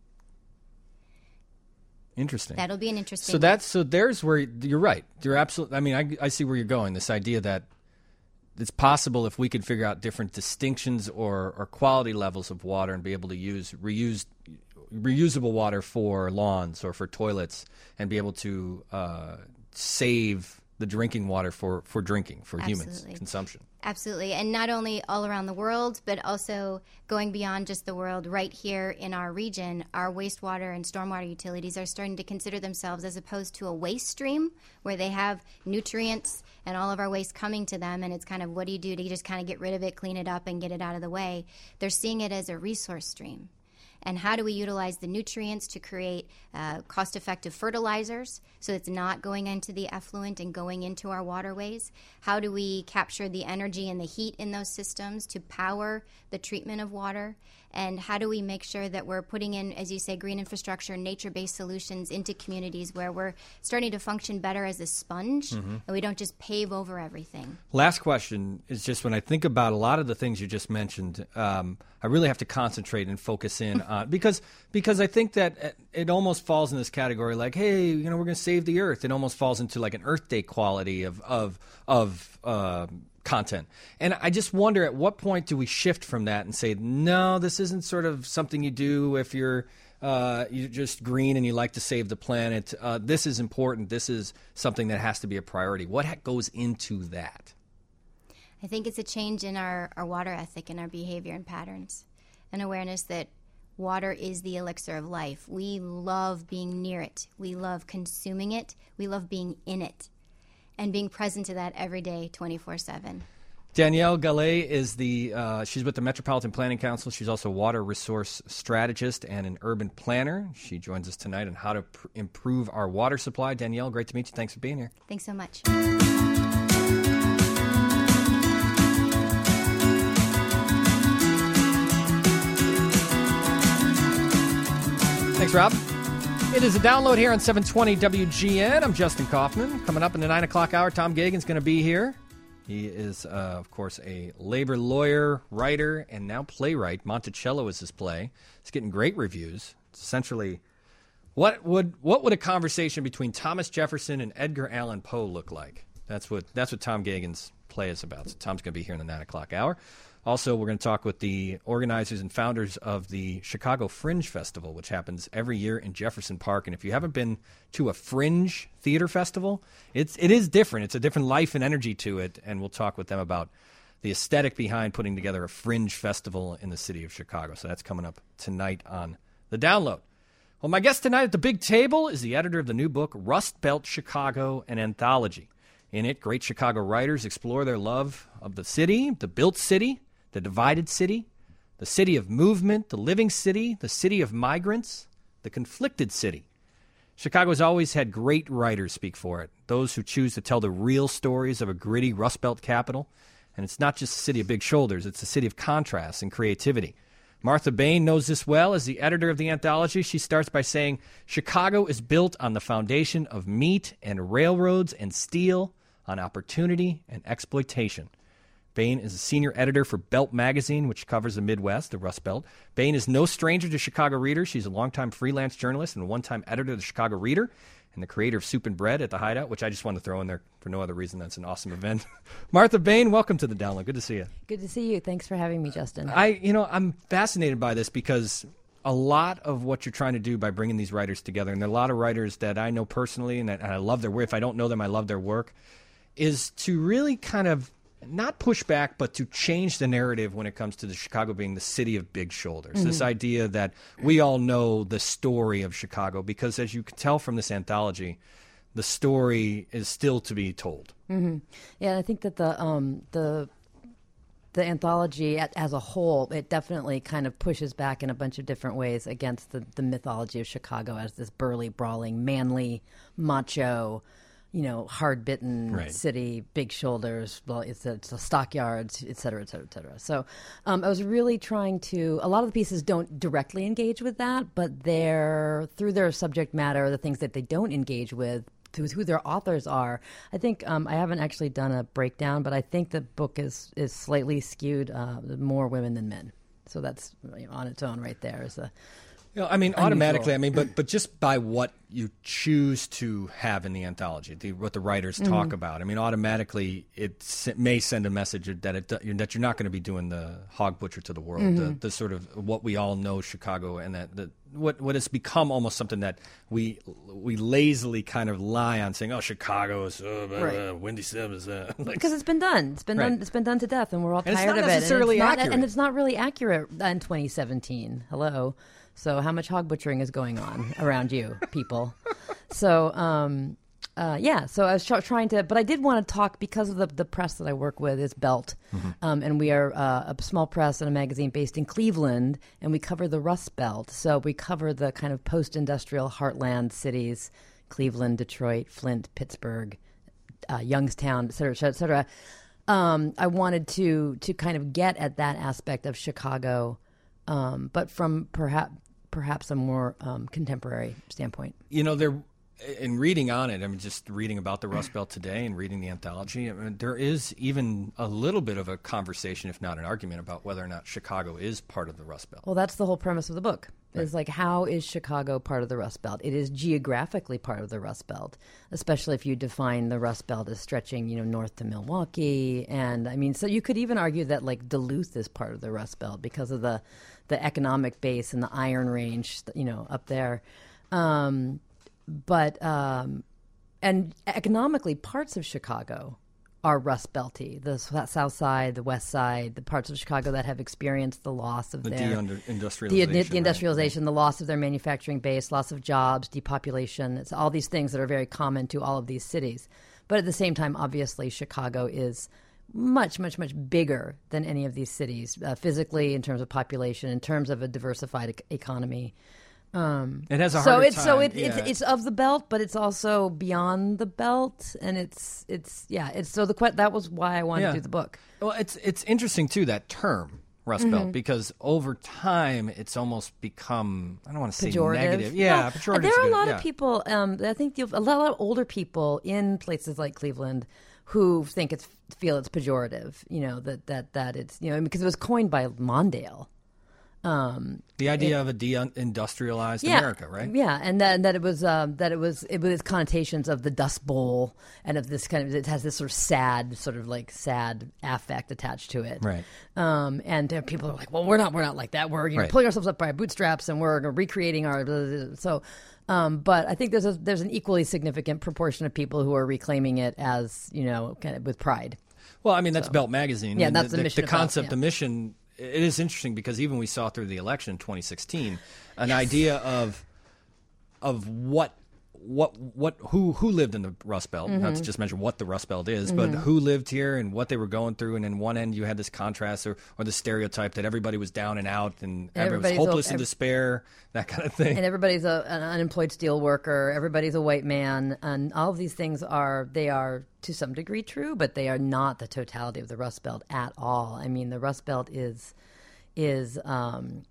Interesting. That'll be an interesting So one. that's so there's where you're right. You're absolutely. I mean, I, I see where you're going. This idea that it's possible if we could figure out different distinctions or, or quality levels of water and be able to use reused reusable water for lawns or for toilets and be able to uh, save the drinking water for, for drinking for Absolutely. humans consumption. Absolutely. And not only all around the world, but also going beyond just the world, right here in our region, our wastewater and stormwater utilities are starting to consider themselves as opposed to a waste stream where they have nutrients and all of our waste coming to them. And it's kind of, what do you do to just kind of get rid of it, clean it up, and get it out of the way? They're seeing it as a resource stream. And how do we utilize the nutrients to create uh, cost-effective fertilizers so it's not going into the effluent and going into our waterways? How do we capture the energy and the heat in those systems to power the treatment of water? And how do we make sure that we're putting in, as you say, green infrastructure, nature-based solutions into communities where we're starting to function better as a sponge, mm-hmm. and we don't just pave over everything? Last question is just when I think about a lot of the things you just mentioned, um, I really have to concentrate and focus in on because because I think that it almost falls in this category like, hey, you know, we're going to save the earth. It almost falls into like an Earth Day quality of of of. Uh, content. And I just wonder at what point do we shift from that and say, no, this isn't sort of something you do if you're uh, you're just green and you like to save the planet. Uh, this is important. This is something that has to be a priority. What goes into that? I think it's a change in our, our water ethic and our behavior and patterns, an awareness that water is the elixir of life. We love being near it. We love consuming it. We love being in it. And being present to that every day, twenty-four seven. Danielle Gallet is the, uh, she's with the Metropolitan Planning Council. She's also a water resource strategist and an urban planner. She joins us tonight on how to pr- improve our water supply. Danielle, great to meet you. Thanks for being here. Thanks so much. Thanks, Rob. It is a download here on seven twenty W G N. I'm Justin Kaufman. Coming up in the nine o'clock hour, Tom Gagan's going to be here. He is, uh, of course, a labor lawyer, writer, and now playwright. Monticello is his play. It's getting great reviews. It's essentially, what would what would a conversation between Thomas Jefferson and Edgar Allan Poe look like? That's what that's what Tom Gagan's play is about. So Tom's going to be here in the nine o'clock hour. Also, we're going to talk with the organizers and founders of the Chicago Fringe Festival, which happens every year in Jefferson Park. And if you haven't been to a Fringe theater festival, it's it is different. It's a different life and energy to it. And we'll talk with them about the aesthetic behind putting together a Fringe festival in the city of Chicago. So that's coming up tonight on The Download. Well, my guest tonight at the big table is the editor of the new book, Rust Belt Chicago, an Anthology. In it, great Chicago writers explore their love of the city, the built city, the divided city, the city of movement, the living city, the city of migrants, the conflicted city. Chicago has always had great writers speak for it, those who choose to tell the real stories of a gritty Rust Belt capital. And it's not just a city of big shoulders, it's a city of contrast and creativity. Martha Bain knows this well. As the editor of the anthology, she starts by saying, Chicago is built on the foundation of meat and railroads and steel, on opportunity and exploitation. Bain is a senior editor for Belt Magazine, which covers the Midwest, the Rust Belt. Bain is no stranger to Chicago readers. She's a longtime freelance journalist and a one-time editor of the Chicago Reader and the creator of Soup and Bread at the Hideout, which I just wanted to throw in there for no other reason. That's an awesome event. Martha Bain, welcome to The Download. Good to see you. Good to see you. Thanks for having me, Justin. I, you know, I'm fascinated by this because a lot of what you're trying to do by bringing these writers together, and there are a lot of writers that I know personally and, that, and I love their work. If I don't know them, I love their work, is to really kind of not push back, but to change the narrative when it comes to the Chicago being the city of big shoulders. Mm-hmm. This idea that we all know the story of Chicago, because as you can tell from this anthology, the story is still to be told. Mm-hmm. Yeah, and I think that the um, the the anthology as a whole, it definitely kind of pushes back in a bunch of different ways against the, the mythology of Chicago as this burly, brawling, manly, macho, you know, hard-bitten Right. city, big shoulders. Well, it's a, it's a stockyards, et cetera, et cetera, et cetera. So um, I was really trying to. A lot of the pieces don't directly engage with that, but they're through their subject matter, the things that they don't engage with, to who their authors are. I think um, I haven't actually done a breakdown, but I think the book is is slightly skewed uh, more women than men. So that's, you know, on its own right there is a. You know, I mean, Unusual. automatically, I mean, but but just by what you choose to have in the anthology, the, what the writers Mm-hmm. talk about, I mean, automatically it s- may send a message that it that you're not going to be doing the hog butcher to the world, Mm-hmm. the, the sort of what we all know Chicago, and that the, what what has become almost something that we we lazily kind of lie on, saying, oh, Chicago is uh, blah, Right. blah, Windy Sims, uh, like, Because it's been done. It's been Right. done. It's been done to death, and we're all And it's tired not of it. necessarily and it's not, accurate. and it's not really accurate in twenty seventeen. Hello. So how much hog butchering is going on around you, people? So um, uh, yeah. So I was tr- trying to, but I did want to talk because of the the press that I work with is Belt, Mm-hmm. um, and we are uh, a small press and a magazine based in Cleveland, and we cover the Rust Belt. So we cover the kind of post-industrial heartland cities: Cleveland, Detroit, Flint, Pittsburgh, uh, Youngstown, et cetera, et cetera, et cetera. Um, I wanted to to kind of get at that aspect of Chicago, um, but from perhaps perhaps a more um, contemporary standpoint. you know, there in reading on it, I mean, just reading about the Rust Belt today and reading the anthology, I mean, there is even a little bit of a conversation, if not an argument, about whether or not Chicago is part of the Rust Belt. Well, that's the whole premise of the book. Is like, how is Chicago part of the Rust Belt? It is geographically part of the Rust Belt, especially if you define the Rust Belt as stretching, you know, north to Milwaukee. And I mean, so you could even argue that like Duluth is part of the Rust Belt because of the, the economic base and the Iron Range, you know, up there. Um, but, um, and economically, parts of Chicago are Rust Belty, the s- south side, the west side, the parts of Chicago that have experienced the loss of The their de-industrialization. the, the industrialization, the loss of their manufacturing base, loss of jobs, depopulation. It's all these things that are very common to all of these cities. But at the same time, obviously, Chicago is much, much, much bigger than any of these cities, uh, physically, in terms of population, in terms of a diversified e- economy. Um, It has a so harder it's so time, it, yeah. it's it's of the belt, but it's also beyond the belt, and it's it's yeah. It's so the que- that was why I wanted Yeah. to do the book. Well, it's it's interesting too, that term Rust Mm-hmm. Belt, because over time it's almost become, I don't want to say Pejorative. negative. Yeah, No, pejorative. there is are a good, lot yeah. of people. Um, I think you'll- a lot of older people in places like Cleveland who think it's feel it's pejorative. You know that that that it's you know because it was coined by Mondale. Um, The idea of a de-industrialized yeah, America, right? Yeah, and that, and that it was um, that it was it was connotations of the Dust Bowl and of this kind of it has this sort of sad sort of like sad affect attached to it, Right. Um, and there, people are like, well, we're not we're not like that. We're you know, Right. pulling ourselves up by our bootstraps and we're recreating our blah, blah, blah. so. Um, but I think there's a, there's an equally significant proportion of people who are reclaiming it as you know kind of with pride. Well, I mean, that's Belt Magazine. Yeah, and that's the, the mission The of Belt, concept, yeah. the mission, it is interesting because even we saw through the election in twenty sixteen an idea of of what what what who who lived in the Rust Belt. Mm-hmm. Not to just mention what the Rust Belt is, but who lived here and what they were going through. And in one end, you had this contrast or, or the stereotype that everybody was down and out and, everybody was everybody's hopeless o- in ev- despair, that kind of thing. And everybody's a, an unemployed steel worker. Everybody's a white man, and all of these things are they are to some degree true, but they are not the totality of the Rust Belt at all. I mean, the Rust Belt is is um,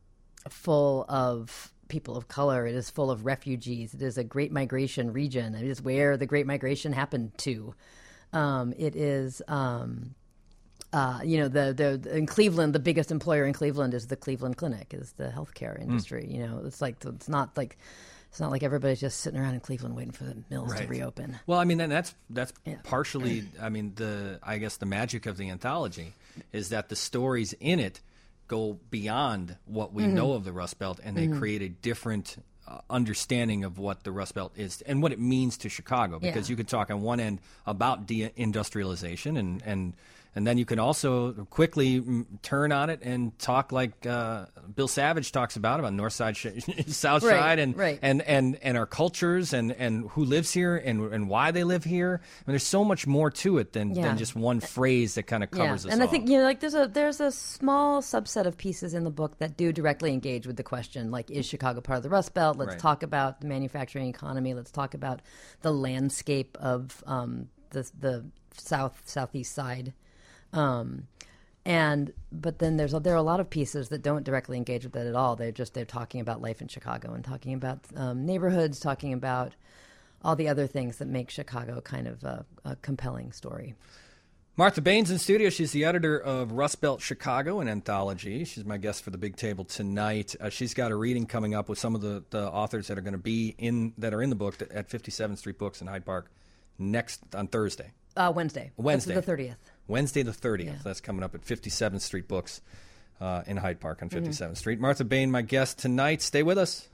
full of people of color. It is full of refugees. It is a great migration region. It is where the Great Migration happened to. Um, it is. Um, Uh, you know, the, the in Cleveland, the biggest employer in Cleveland is the Cleveland Clinic, is the healthcare industry. You know, it's like it's not like it's not like everybody's just sitting around in Cleveland waiting for the mills to Right. reopen. Well, I mean, and that's that's Yeah. partially. I mean, the I guess the magic of the anthology is that the stories in it go beyond what we Mm-hmm. know of the Rust Belt, and they create a different uh, understanding of what the Rust Belt is and what it means to Chicago. Because Yeah. you could talk on one end about de-industrialization and and And then you can also quickly turn on it and talk like uh, Bill Savage talks about about North Side, sh- South right, Side, and, right. and and and our cultures and, and who lives here and and why they live here. I mean, there's so much more to it than, Yeah. than just one phrase that kind of covers yeah. us and all. I think you know, like there's a there's a small subset of pieces in the book that do directly engage with the question, like, is Chicago part of the Rust Belt? Let's Right. talk about the manufacturing economy. Let's talk about the landscape of um, the the south southeast side. Um, and but then there's a, there are a lot of pieces that don't directly engage with it at all. They're just they're talking about life in Chicago and talking about um, neighborhoods, talking about all the other things that make Chicago kind of a, a compelling story. Martha Bain's in studio. She's the editor of Rust Belt Chicago, an anthology. She's my guest for the big table tonight. Uh, she's got a reading coming up with some of the, the authors that are going to be in that are in the book at fifty-seventh Street Books in Hyde Park next on Thursday. Uh, Wednesday. Wednesday. That's the thirtieth. Wednesday the thirtieth. Yeah. That's coming up at fifty-seventh Street Books uh, in Hyde Park on fifty-seventh Mm-hmm. Street. Martha Bain, my guest tonight. Stay with us.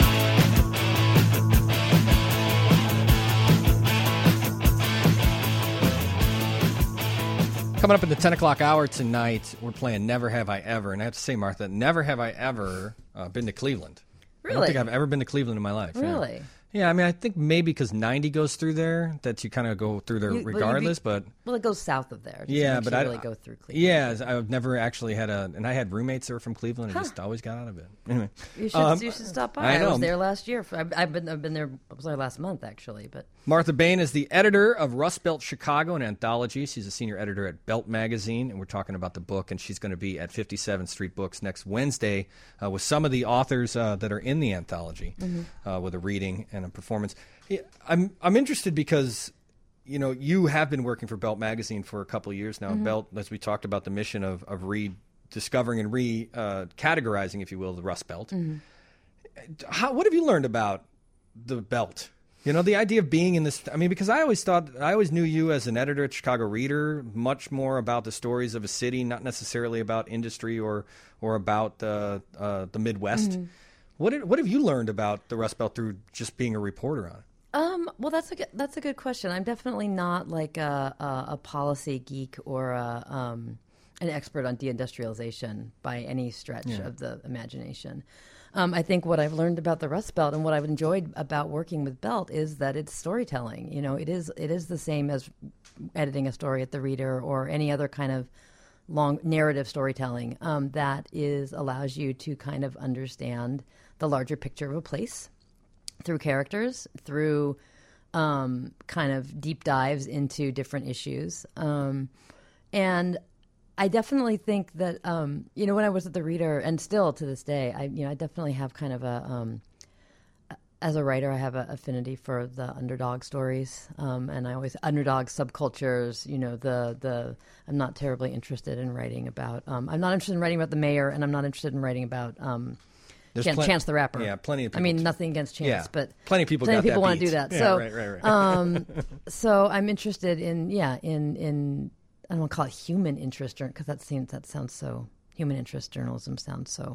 Coming up in the ten o'clock hour tonight, we're playing Never Have I Ever. And I have to say, Martha, never have I ever uh, been to Cleveland. I don't Really? think I've ever been to Cleveland in my life. yeah. Really? Yeah, I mean, I think maybe because ninety goes through there, that you kind of go through there You- well, you'd be- regardless, but... Well, it goes south of there. It Yeah, doesn't but actually I really go through Cleveland. Yeah, I've never actually had a, and I had roommates that were from Cleveland, and just always got out of it. Anyway, You should, um, you should stop by. I I, know. was there last year. For, I've, I've been I've been there. I was there last month actually, but Martha Bain is the editor of Rust Belt Chicago, an anthology. She's a senior editor at Belt Magazine, and we're talking about the book. And she's going to be at fifty-seventh Street Books next Wednesday uh, with some of the authors uh, that are in the anthology, Mm-hmm. uh, with a reading and a performance. Yeah, I'm I'm interested because, you know, you have been working for Belt Magazine for a couple of years now. Mm-hmm. Belt, as we talked about, the mission of of rediscovering and re uh, categorizing, if you will, the Rust Belt. Mm-hmm. How, what have you learned about the Belt? You know, the idea of being in this, I mean, because I always thought, I always knew you as an editor at Chicago Reader, much more about the stories of a city, not necessarily about industry or or about uh, uh, the Midwest. Mm-hmm. What did, what have you learned about the Rust Belt through just being a reporter on it? Um, well, that's a good, that's a good question. I'm definitely not like a, a, a policy geek or a, um, an expert on deindustrialization by any stretch Yeah. of the imagination. Um, I think what I've learned about the Rust Belt and what I've enjoyed about working with Belt is that it's storytelling. You know, it is it is the same as editing a story at the Reader or any other kind of long narrative storytelling um, that is allows you to kind of understand the larger picture of a place through characters, through um, kind of deep dives into different issues. Um, and I definitely think that, um, you know, when I was at the Reader, and still to this day, I, you know, I definitely have kind of a, um, as a writer, I have an affinity for the underdog stories. Um, and I always, underdog subcultures, you know, the, the, I'm not terribly interested in writing about, um, I'm not interested in writing about the mayor, and I'm not interested in writing about, um, There's Chance, plen- Chance the Rapper. Yeah, plenty of I people mean, t- nothing against Chance, Yeah, but plenty of people plenty got of people that want to beat. do that. Yeah, so, right, right, right. um, so I'm interested in, yeah, in in I don't want to call it human interest because that seems that sounds so human interest journalism sounds so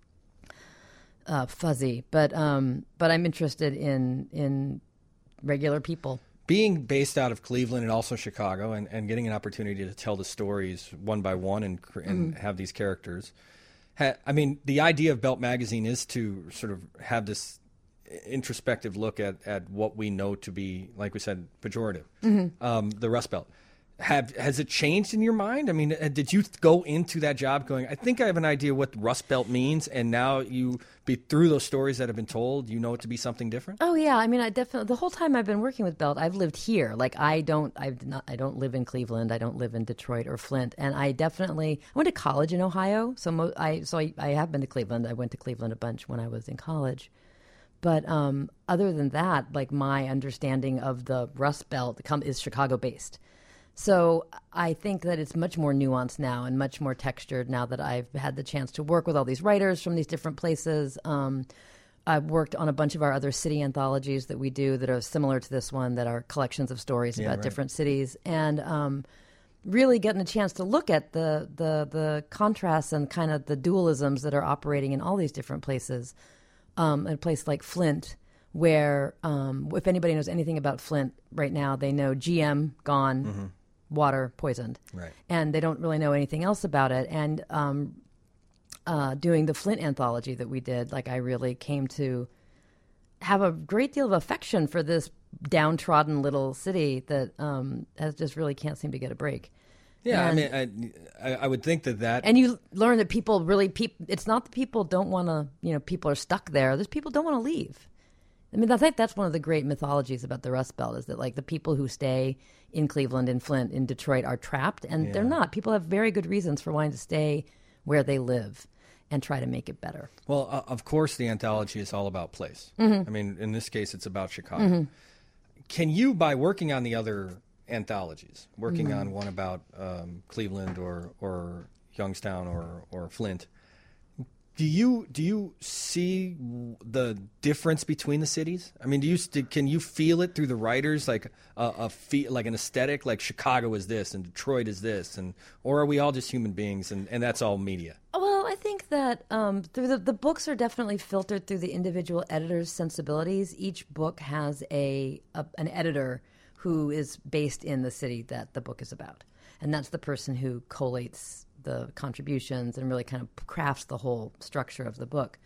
uh, fuzzy, but um, but I'm interested in in regular people. Being based out of Cleveland and also Chicago, and, and getting an opportunity to tell the stories one by one and cr- and Mm-hmm. have these characters. Ha, I mean, the idea of Belt Magazine is to sort of have this introspective look at, at what we know to be, like we said, pejorative, Mm-hmm. um, the Rust Belt. Have has it changed in your mind? I mean, uh, did you go into that job going, I think I have an idea what Rust Belt means, and now you be through those stories that have been told, you know it to be something different? Oh yeah, I mean, I definitely the whole time I've been working with Belt, I've lived here. Like I don't, I've not, I don't live in Cleveland. I don't live in Detroit or Flint, and I definitely I went to college in Ohio. So mo- I, so I, I have been to Cleveland. I went to Cleveland a bunch when I was in college. But um, other than that, like my understanding of the Rust Belt come, is Chicago based. So I think that it's much more nuanced now and much more textured now that I've had the chance to work with all these writers from these different places. Um, I've worked on a bunch of our other city anthologies that we do that are similar to this one, that are collections of stories Yeah, about right. different cities, and um, really getting a chance to look at the, the the contrasts and kind of the dualisms that are operating in all these different places. Um, in a place like Flint, where um, if anybody knows anything about Flint right now, they know G M gone. Mm-hmm. water poisoned. Right. And they don't really know anything else about it. And um, uh, doing the Flint anthology that we did, like I really came to have a great deal of affection for this downtrodden little city that um, has just really can't seem to get a break. Yeah, And- I mean, I, I I would think that that And you learn that people really, peop, it's not that people don't want to, you know, people are stuck there. There's people don't want to leave. I mean, I think that's one of the great mythologies about the Rust Belt is that, like, the people who stay in Cleveland, in Flint, in Detroit are trapped, and they're not. People have very good reasons for wanting to stay where they live and try to make it better. Well, uh, of course, the anthology is all about place. Mm-hmm. I mean, in this case, it's about Chicago. Can you, by working on the other anthologies, working Mm-hmm. on one about um, Cleveland or or Youngstown or or Flint, do you do you see the difference between the cities? I mean, do you st- can you feel it through the writers, like a, a fe- like an aesthetic, like Chicago is this and Detroit is this, and or are we all just human beings and, and that's all media? Well, I think that um, through the, the books are definitely filtered through the individual editor's sensibilities. Each book has a, a an editor who is based in the city that the book is about, and that's the person who collates the contributions and really kind of crafts the whole structure of the book.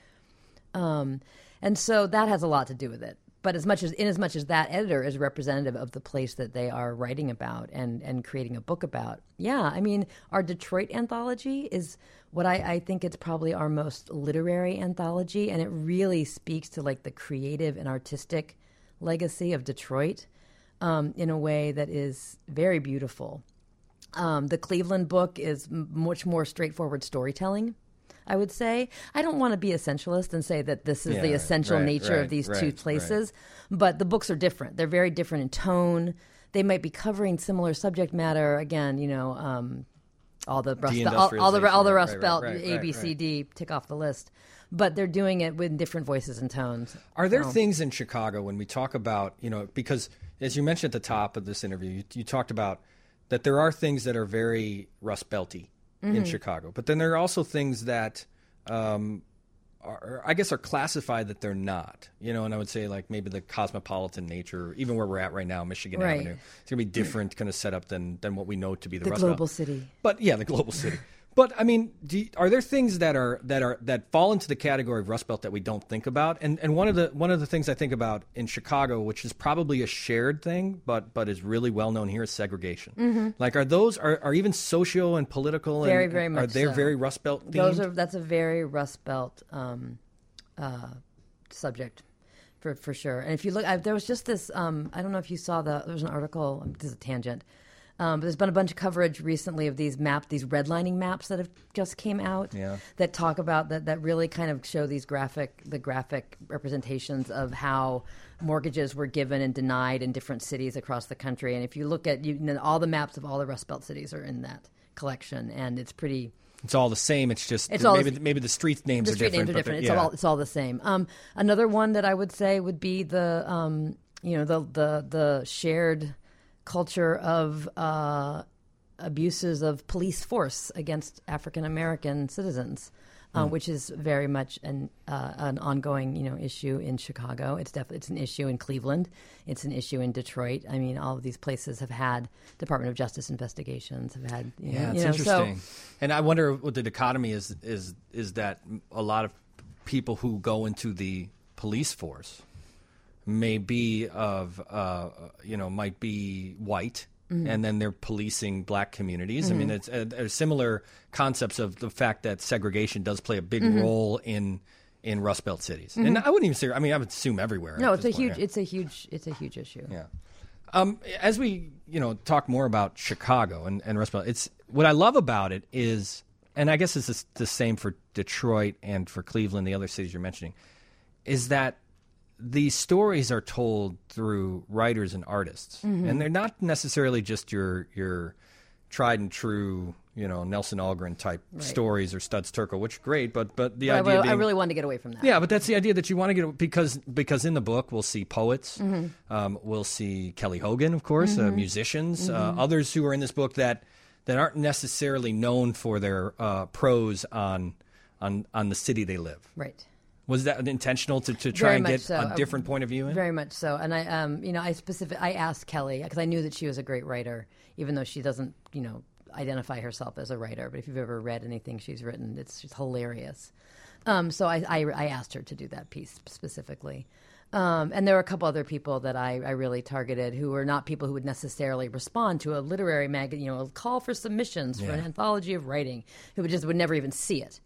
Um, and so that has a lot to do with it. But as much as, in as much as that editor is representative of the place that they are writing about and, and creating a book about, yeah, I mean, our Detroit anthology is what I, I think it's probably our most literary anthology, and it really speaks to like the creative and artistic legacy of Detroit um, in a way that is very beautiful. Um, the Cleveland book is m- much more straightforward storytelling, I would say. I don't want to be essentialist and say that this is Yeah, the essential right, nature right, of these right, two right. places, but the books are different. They're very different in tone. They might be covering similar subject matter. Again, you know, um, all the Rust Belt, all, all the all the Deindustrialization, Rust right, Belt, right, right, A, B, right, C, right. D, tick off the list. But they're doing it with different voices and tones. Are there So- things in Chicago when we talk about, you know, because as you mentioned at the top of this interview, you, you talked about that there are things that are very Rust Belty Mm-hmm. in Chicago, but then there are also things that um, are, I guess, are classified that they're not. You know, and I would say like maybe the cosmopolitan nature, even where we're at right now, Michigan Right. Avenue, it's gonna be different kind of setup than than what we know to be the, The Rust global Belt. city. But yeah, the global city. But I mean, do you, are there things that are that are that fall into the category of Rust Belt that we don't think about? And and one of the one of the things I think about in Chicago, which is probably a shared thing, but but is really well known here, is segregation. Mm-hmm. Like, are those are, are even socio and political? Very, and, very Are much they so. very Rust Belt themed? Those are that's a very Rust Belt um, uh, subject for for sure. And if you look, I, there was just this. Um, I don't know if you saw the. There was an article. This is a tangent. Um, but there's been a bunch of coverage recently of these map, these redlining maps that have just came out Yeah. that talk about that. That really kind of show these graphic, the graphic representations of how mortgages were given and denied in different cities across the country. And if you look at you, know, all the maps of all the Rust Belt cities are in that collection, and it's pretty. It's all the same. It's just It's the- all maybe the- maybe the street names The are street different. names are but different. they're- It's yeah. all it's all the same. Um, another one that I would say would be the um, you know the the the shared culture of uh, abuses of police force against African American citizens, uh, which is very much an uh, an ongoing you know issue in Chicago. It's definitely it's an issue in Cleveland. It's an issue in Detroit. I mean, all of these places have had Department of Justice investigations. Have had you Yeah, know, it's you know, so- interesting. And I wonder what the dichotomy is. Is is that a lot of people who go into the police force may be of uh, you know might be white. And then they're policing black communities. I mean, it's uh, there's similar concepts of the fact that segregation does play a big role in in Rust Belt cities. And I wouldn't even say. I mean, I would assume everywhere. no, at it's a this point, huge yeah. it's a huge it's a huge issue. Yeah. Um, as we, you know, talk more about Chicago and, and Rust Belt, it's what I love about it is, and I guess it's the, the same for Detroit and for Cleveland, the other cities you're mentioning, is that these stories are told through writers and artists, and they're not necessarily just your your tried and true, you know, Nelson Algren type stories or Studs Terkel, which are great, but but the But I, idea really- being, I really wanted to get away from that. yeah, but that's the idea that you want to get because because in the book we'll see poets, um, we'll see Kelly Hogan, of course, uh, musicians, uh, others who are in this book that that aren't necessarily known for their uh, prose on on on the city they live. Right. Was that intentional to, to try Very and much get so. a different point of view in? Very much so. And I, um, you know, I specific, I asked Kelly because I knew that she was a great writer, even though she doesn't, you know, identify herself as a writer. But if you've ever read anything she's written, it's just hilarious. Um, so I, I, I asked her to do that piece specifically. Um, and there were a couple other people that I, I really targeted who were not people who would necessarily respond to a literary magazine, you know, a call for submissions Yeah. for an anthology of writing, who would just would never even see it.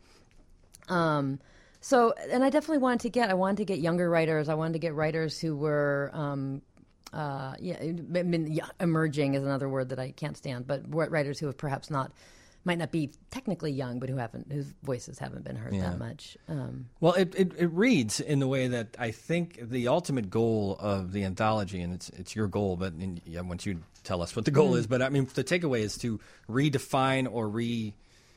Um, so, and I definitely wanted to get, I wanted to get younger writers. I wanted to get writers who were, um, uh, yeah, I mean, yeah, emerging is another word that I can't stand, but writers who have perhaps not, might not be technically young, but who haven't, whose voices haven't been heard Yeah. that much. Um, Well, it, it, it reads in the way that I think the ultimate goal of the anthology, and it's it's your goal, but and, yeah, once you tell us what the goal Mm. is, but I mean, the takeaway is to redefine or re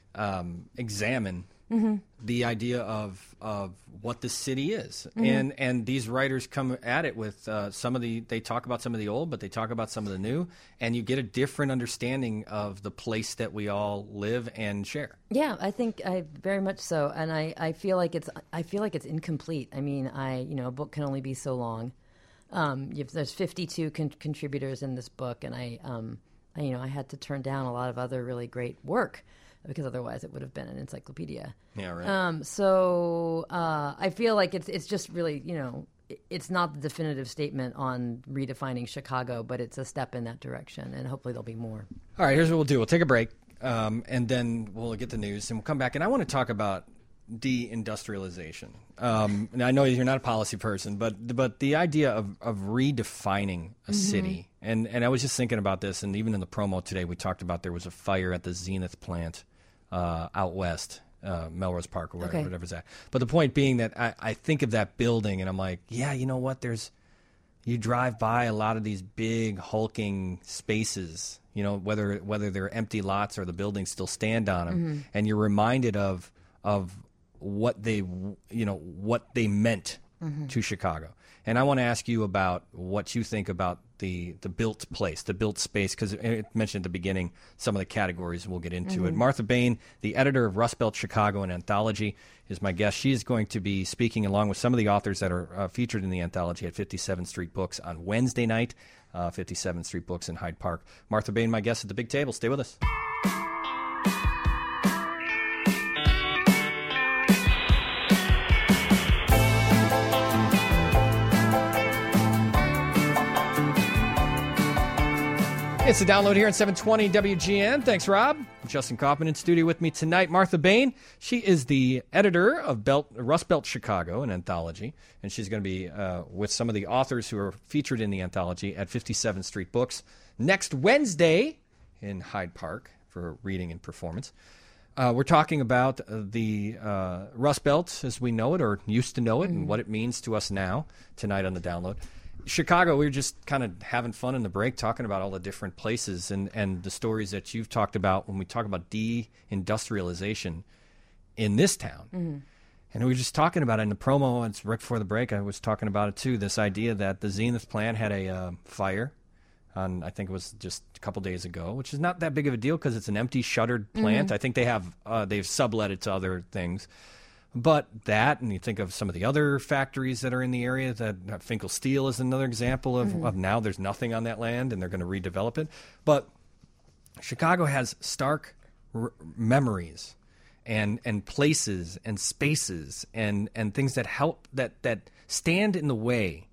um, examine Mm-hmm. the idea of of what the city is, Mm-hmm. and and these writers come at it with uh, some of the they talk about some of the old, but they talk about some of the new, and you get a different understanding of the place that we all live and share. Yeah, I think I very much so, and I, I feel like it's I feel like it's incomplete. I mean, I you know a book can only be so long. Um, you've, there's fifty-two con- contributors in this book, and I, um, I you know I had to turn down a lot of other really great work because otherwise it would have been an encyclopedia. Yeah, right. Um, so uh, I feel like it's it's just really you know it- it's not the definitive statement on redefining Chicago, but it's a step in that direction, and hopefully there'll be more. All right, here's what we'll do. We'll take a break, um, and then we'll get the news, and we'll come back. And I want to talk about deindustrialization. Um, and I know you're not a policy person, but but the idea of, of redefining a city. And, and I was just thinking about this, and even in the promo today, we talked about there was a fire at the Zenith plant uh, out west, uh, Melrose Park, or whatever, Okay. whatever's that. But the point being that I, I think of that building, and I'm like, yeah, you know what? There's you drive by a lot of these big hulking spaces, you know, whether whether they're empty lots or the buildings still stand on them, and you're reminded of of what they you know what they meant to Chicago. And I want to ask you about what you think about the the built place, the built space, because it mentioned at the beginning some of the categories. We'll get into it. Martha Bain, the editor of Rust Belt Chicago, an anthology, is my guest. She is going to be speaking along with some of the authors that are uh, featured in the anthology at fifty-seventh Street Books on Wednesday night, uh, fifty-seventh Street Books in Hyde Park. Martha Bain, my guest at the big table. Stay with us. It's the download here on seven twenty W G N. Thanks, Rob. Justin Kaufman in studio with me tonight. Martha Bain, she is the editor of Belt, Rust Belt Chicago, an anthology, and she's going to be uh, with some of the authors who are featured in the anthology at fifty-seventh Street Books next Wednesday in Hyde Park for reading and performance. Uh, we're talking about uh, the uh, Rust Belt as we know it, or used to know it, and what it means to us now tonight on the download. Chicago, we were just kind of having fun in the break talking about all the different places and, and the stories that you've talked about when we talk about deindustrialization in this town. Mm-hmm. And we were just talking about it in the promo. It's right before the break. I was talking about it too, this idea that the Zenith plant had a uh, fire on, I think it was just a couple days ago, which is not that big of a deal because it's an empty shuttered plant. Mm-hmm. I think they have, uh, they've sublet it to other things. But that, and you think of some of the other factories that are in the area, that uh, Finkel Steel is another example of, mm-hmm. of now there's nothing on that land and they're going to redevelop it. But Chicago has stark r- memories and and places and spaces and, and things that help, that, that stand in the way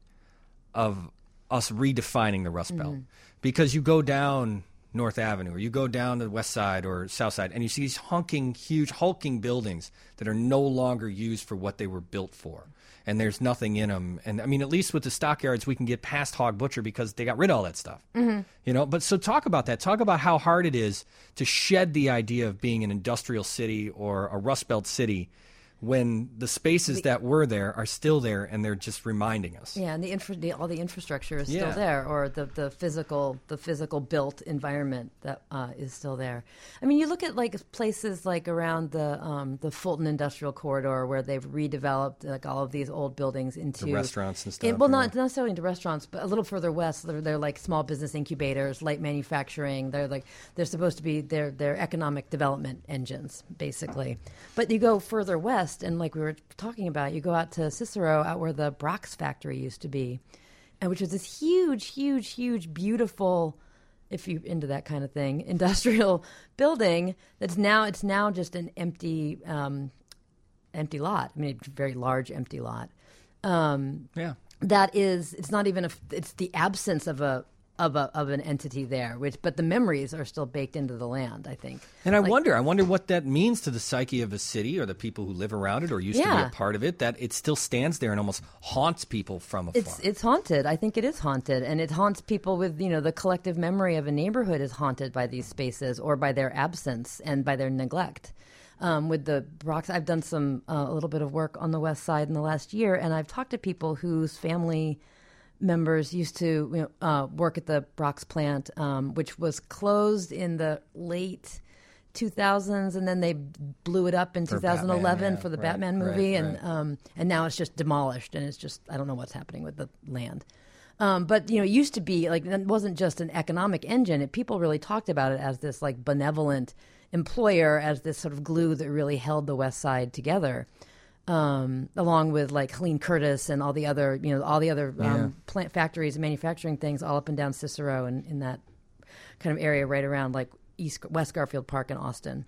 of us redefining the Rust Belt. Mm-hmm. Because you go down North Avenue, or you go down to the West Side or South Side, and you see these honking, huge, hulking buildings that are no longer used for what they were built for, and there's nothing in them. And I mean, at least with the stockyards, we can get past Hog Butcher because they got rid of all that stuff. Mm-hmm. You know, but so talk about that. Talk about how hard it is to shed the idea of being an industrial city or a Rust Belt city when the spaces that were there are still there, and they're just reminding us. Yeah, and the, infra- the all the infrastructure is Yeah. still there, or the, the physical the physical built environment that uh, is still there. I mean, you look at like places like around the um, the Fulton Industrial Corridor where they've redeveloped like all of these old buildings into The restaurants and stuff, In, well, yeah. not necessarily into restaurants, but a little further west, they're, they're like small business incubators, light manufacturing. They're like they're supposed to be they're they're economic development engines basically. But you go further west. west, and like we were talking about, you go out to Cicero, out where the Brock's factory used to be, and which was this huge, huge, huge, beautiful, if you're into that kind of thing, industrial building that's now, it's now just an empty, um, empty lot. I mean, a very large empty lot. Um, yeah. That is, it's not even a, it's the absence of a, of a, of an entity there, which, but the memories are still baked into the land, I think. And I like, wonder, I wonder what that means to the psyche of a city or the people who live around it or used yeah. to be a part of it, that it still stands there and almost haunts people from afar. It's it's haunted. I think it is haunted, and it haunts people with, you know, the collective memory of a neighborhood is haunted by these spaces or by their absence and by their neglect. Um, with the Brock's, I've done some uh, a little bit of work on the West Side in the last year, and I've talked to people whose family members used to you know, uh, work at the Brock's plant, um, which was closed in the late two thousands, and then they blew it up in for twenty eleven Batman, yeah. for the right, Batman movie, right, and right. Um, and now it's just demolished, and it's just I don't know what's happening with the land. Um, but you know, it used to be like it wasn't just an economic engine. It, people really talked about it as this like benevolent employer, as this sort of glue that really held the West Side together. Um, along with like Helene Curtis and all the other, you know, all the other um, Yeah. plant factories and manufacturing things all up and down Cicero and in that kind of area right around like East West Garfield Park in Austin.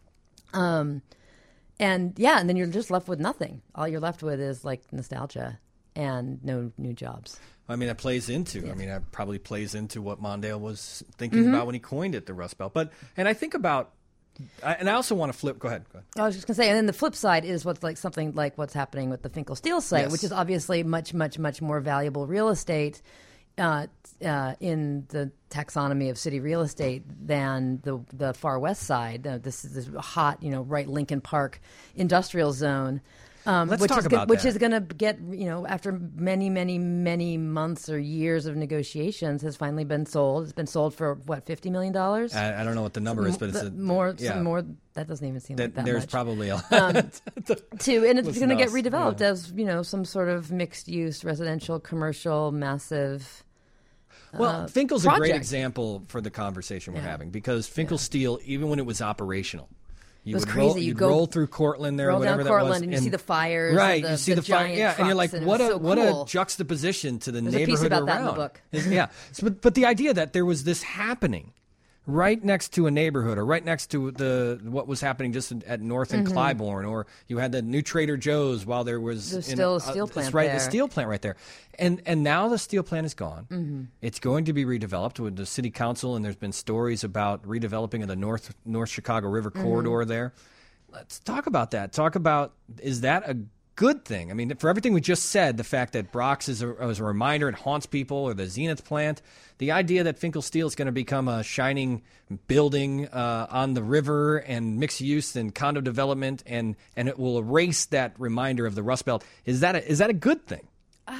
Um, and yeah, and then you're just left with nothing. All you're left with is like nostalgia and no new jobs. I mean, that plays into, Yeah. I mean, that probably plays into what Mondale was thinking Mm-hmm. about when he coined it, the Rust Belt. But, and I think about, I, and I also want to flip, go ahead, go ahead. I was just going to say, and then the flip side is what's like something like what's happening with the Finkel Steel site, Yes. which is obviously much, much, much more valuable real estate uh, uh, in the taxonomy of city real estate than the the far west side. Uh, this is this hot, you know, right Lincoln Park industrial zone. Um, Let's which talk is about which that. is going to get, you know, after many, many, many months or years of negotiations, has finally been sold. It's been sold for what, fifty million dollars? I, I don't know what the number is, but it's a, more, yeah. some more. That doesn't even seem that, like that there's much. probably a Um, to and it's Listen going to to get us, redeveloped yeah. as, you know, some sort of mixed use, residential, commercial, massive. Well, uh, Finkel's a great project. example for the conversation we're Yeah. having because Finkel Steel, even when it was operational, you was would crazy. roll, You you'd go- roll through Cortland there, roll or whatever down that Cortland was, and you see the fires, right? the- you see the the, fire, giant yeah, and you're like, trucks, and it what was a so what cool. a juxtaposition to the There's a piece neighborhood about that around. in the book. yeah, so, but but the idea that there was this happening right next to a neighborhood, or right next to the what was happening just at North and Mm-hmm. Clybourne, or you had the new Trader Joe's while there was There's in- still a uh, steel it's plant right, there. the steel plant right there, and and now the steel plant is gone. Mm-hmm. It's going to be redeveloped with the city council, and there's been stories about redeveloping of the North North Chicago River Mm-hmm. corridor there. Let's talk about that. Talk about, is that a good thing? I mean, for everything we just said, the fact that Brock's is a, is a reminder, it haunts people, or the Zenith plant, the idea that Finkel Steel is going to become a shining building uh, on the river and mixed use and condo development, and, and it will erase that reminder of the Rust Belt. Is that a, is that a good thing? Uh,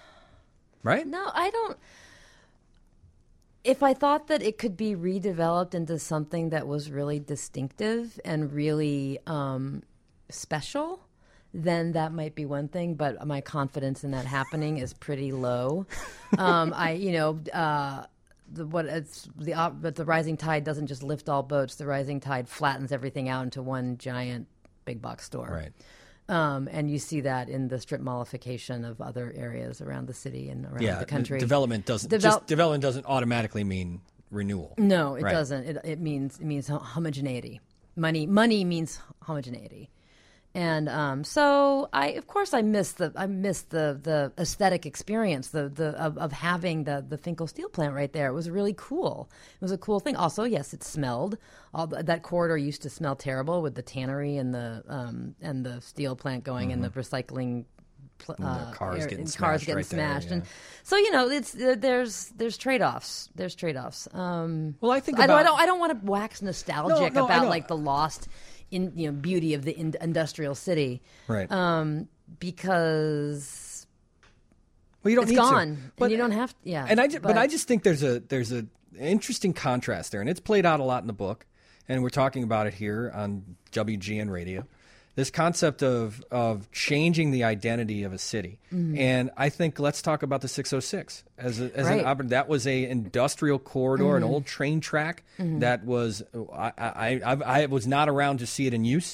right? No, I don't. If I thought that it could be redeveloped into something that was really distinctive and really um, special, then that might be one thing. But my confidence in that happening is pretty low. Um, I, you know, uh, the what it's the op- but the rising tide doesn't just lift all boats. The rising tide flattens everything out into one giant big box store. Right. Um, and you see that in the strip mallification of other areas around the city and around Yeah, the country. development doesn't Devel- just development doesn't automatically mean renewal. No, it Right. doesn't. It, it means it means homogeneity. Money money means homogeneity, and um, so I of course I miss the I miss the the aesthetic experience the the of, of having the the Finkel Steel plant right there. It was really cool. It was a cool thing. Also, yes, it smelled. All the, that corridor used to smell terrible with the tannery and the um, and the steel plant going and the recycling. pl- And the Uh, cars air- getting and smashed cars getting right there, smashed, yeah. and so you know, it's uh, there's there's trade offs. There's trade offs. Um, Well, I think I don't, I about- don't. I don't want to wax nostalgic No, no, I about know. like the lost, in you know, beauty of the in, industrial city. Right. Um, because Well, you don't it's need gone, to. and you don't have. To, yeah. And I, ju- but, I just think there's a there's a interesting contrast there, and it's played out a lot in the book, and we're talking about it here on W G N Radio. This concept of of changing the identity of a city, and I think let's talk about the six oh six as a, as Right. an oppor- that was a industrial corridor, an old train track that was I I, I I was not around to see it in use.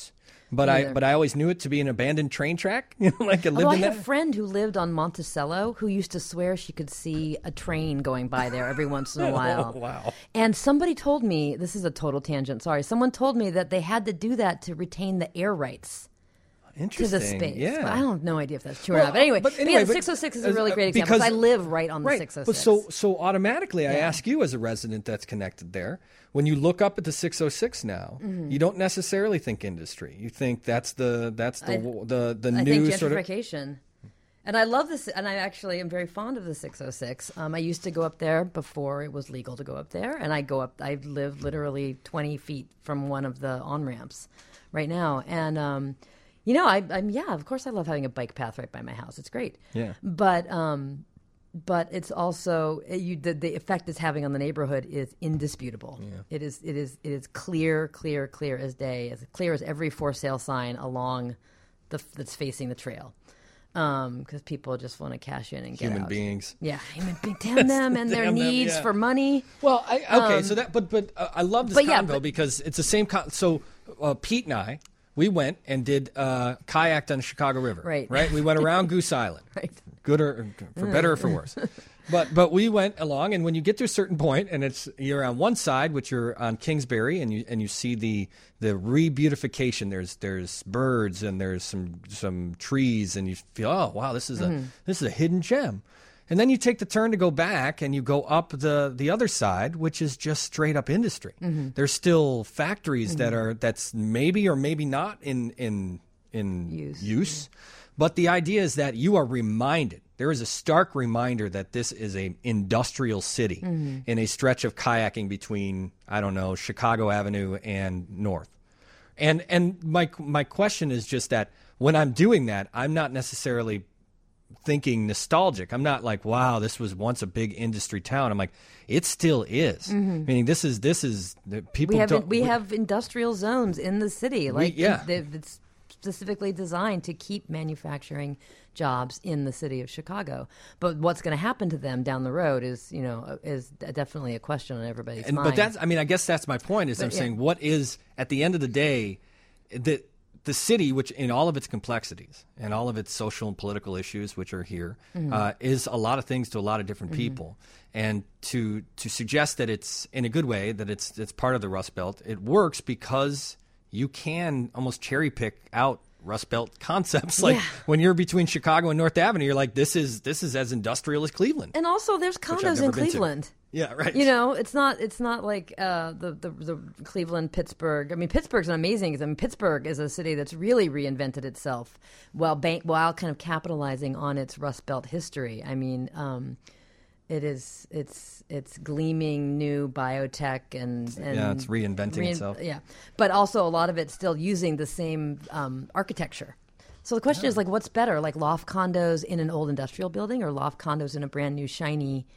But I either. but I always knew it to be an abandoned train track. You know, like I lived Although I in had that. a friend who lived on Monticello who used to swear she could see a train going by there every once in a while. Oh, wow. And somebody told me, this is a total tangent, sorry, someone told me that they had to do that to retain the air rights to Interesting. the space. Yeah. But I don't have no idea if that's true or Well, not. But anyway, but but anyway, yeah, the but- six oh six is a really uh, great example. 'cause because- I live right on the Right. six oh six. But so so automatically, I Yeah. ask you as a resident that's connected there, when you look up at the six oh six now, Mm-hmm. you don't necessarily think industry. You think that's the that's the I- the the I new think sort of. gentrification. And I love this, and I actually am very fond of the six oh six. Um, I used to go up there before it was legal to go up there, and I go up. I live literally twenty feet from one of the on ramps right now, and um, you know, I, I'm yeah, of course, I love having a bike path right by my house. It's great. Yeah. But um, but it's also you, the the effect it's having on the neighborhood is indisputable. Yeah. It is it is it is clear, clear, clear as day, as clear as every for sale sign along the that's facing the trail. Um, because people just want to cash in and get Human out. beings. Yeah, human beings. Damn them and their Damn them, needs yeah. for money. Well, I, okay, so that, but but uh, I love this Um, but yeah, convo but- because it's the same. Con- so uh, Pete and I, we went and did uh, kayaked on the Chicago River. Right. Right. We went around Goose Island. Right. Good or for better or for worse. But but we went along, and when you get to a certain point, and it's you're on one side, which you're on Kingsbury, and you and you see the the re-beautification. There's there's birds and there's some some trees, and you feel, oh wow, this is a Mm-hmm. this is a hidden gem. And then you take the turn to go back, and you go up the the other side, which is just straight up industry. Mm-hmm. There's still factories that are that's maybe or maybe not in in in Use. use. But the idea is that you are reminded. There is a stark reminder that this is a industrial city in a stretch of kayaking between, I don't know, Chicago Avenue and North. And and my my question is just that when I'm doing that, I'm not necessarily thinking nostalgic. I'm not like, wow, this was once a big industry town. I'm like, it still is. Meaning this is this is the people We have don't, we have industrial zones in the city, like yeah. they- it's specifically designed to keep manufacturing jobs in the city of Chicago. But what's going to happen to them down the road is, you know, is definitely a question on everybody's And, mind. but that's, I mean, I guess that's my point. Is I'm yeah. saying, what is at the end of the day, the the city, which in all of its complexities and all of its social and political issues, which are here, Mm-hmm. uh, is a lot of things to a lot of different people. And to to suggest that it's in a good way that it's it's part of the Rust Belt, it works because you can almost cherry pick out Rust Belt concepts. Like Yeah. when you're between Chicago and North Avenue, you're like, this is this is as industrial as Cleveland. and also there's I've condos never in been to. Cleveland. Yeah, right. You know, it's not it's not like uh, the, the the Cleveland, Pittsburgh. I mean, Pittsburgh's amazing because I mean, Pittsburgh is a city that's really reinvented itself while bank, while kind of capitalizing on its Rust Belt history. I mean, um, it is it's it's gleaming new biotech and, and Yeah, it's reinventing itself. Yeah, but also a lot of it's still using the same um, architecture. So the question is like, what's better, like loft condos in an old industrial building or loft condos in a brand new shiny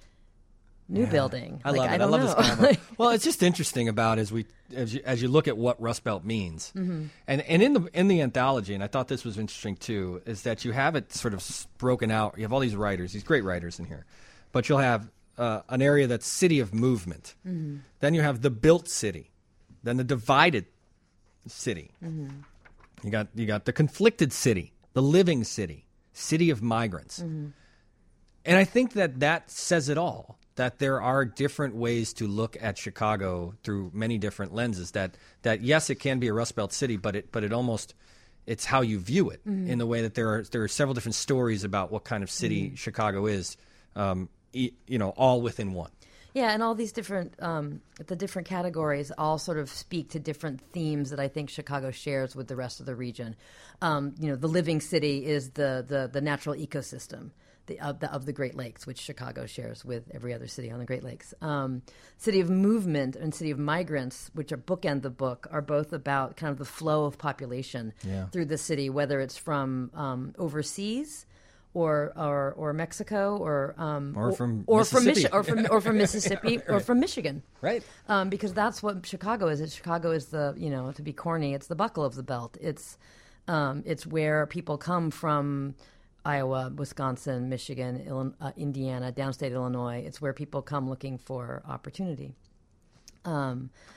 new building? I Like, love it. I, don't love know. this combo. Well, it's just interesting about as we as you, as you look at what Rust Belt means, Mm-hmm. and and in the in the anthology, and I thought this was interesting too, is that you have it sort of s- broken out. You have all these writers, these great writers in here, but you'll have uh, an area that's city of movement. Mm-hmm. Then you have the built city, then the divided city. Mm-hmm. You got you got the conflicted city, the living city, city of migrants. Mm-hmm. And I think that that says it all, that there are different ways to look at Chicago through many different lenses, that, that yes, it can be a Rust Belt city, but it, but it almost, it's how you view it in the way that there are, there are several different stories about what kind of city Chicago is, um, e- you know, all within one. Yeah, and all these different, um, the different categories all sort of speak to different themes that I think Chicago shares with the rest of the region. Um, you know, the living city is the the, the natural ecosystem the, of, the, of the Great Lakes, which Chicago shares with every other city on the Great Lakes. Um, city of movement and city of migrants, which are bookend the book, are both about kind of the flow of population Yeah. through the city, whether it's from um, overseas. Or, or or Mexico or um, Or from or from Mississippi. Michi- or from or from Mississippi or from Michigan, Right. um, because that's what Chicago is. It's, Chicago is the, you know, to be corny, it's the buckle of the belt. It's um, it's where people come from. Iowa, Wisconsin, Michigan, Illinois, uh, Indiana, downstate Illinois. It's where people come looking for opportunity. Um,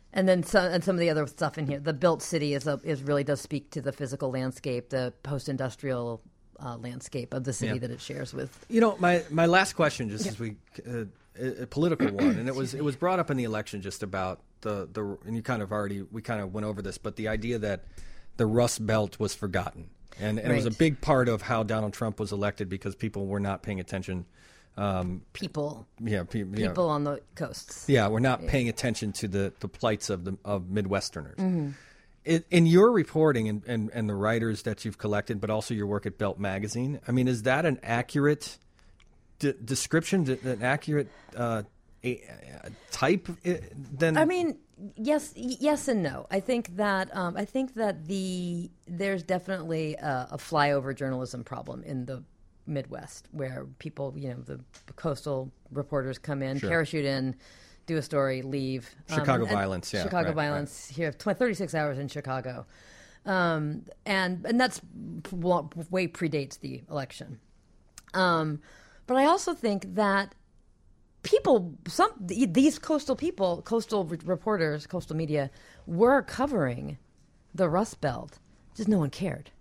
And then some, and some of the other stuff in here. The built city is a, is really does speak to the physical landscape, the post-industrial uh, landscape of the city Yeah. that it shares with. You know, my, my last question, just as we uh, a, a political one, and it was it was brought up in the election just about the the and you kind of already we kind of went over this, but the idea that the Rust Belt was forgotten, and, and it was a Right. big part of how Donald Trump was elected because people were not paying attention. Um, People, yeah, pe- yeah. people on the coasts. Yeah, we're not paying attention to the, the plights of the of Midwesterners. Mm-hmm. In, in your reporting and, and, and the writers that you've collected, but also your work at Belt Magazine, I mean, is that an accurate d- description, d- an accurate uh, a, a type? uh, Then I mean, yes, yes and no. I think that um, I think that the there's definitely a, a flyover journalism problem in the Midwest, where people, you know, the coastal reporters come in, Sure. parachute in, do a story, leave. Chicago and violence, yeah, Chicago right, violence here, tw- thirty-six hours in Chicago, um, and and that's way predates the election. Um, but I also think that people, some these coastal people, coastal re- reporters, coastal media, were covering the Rust Belt, just no one cared.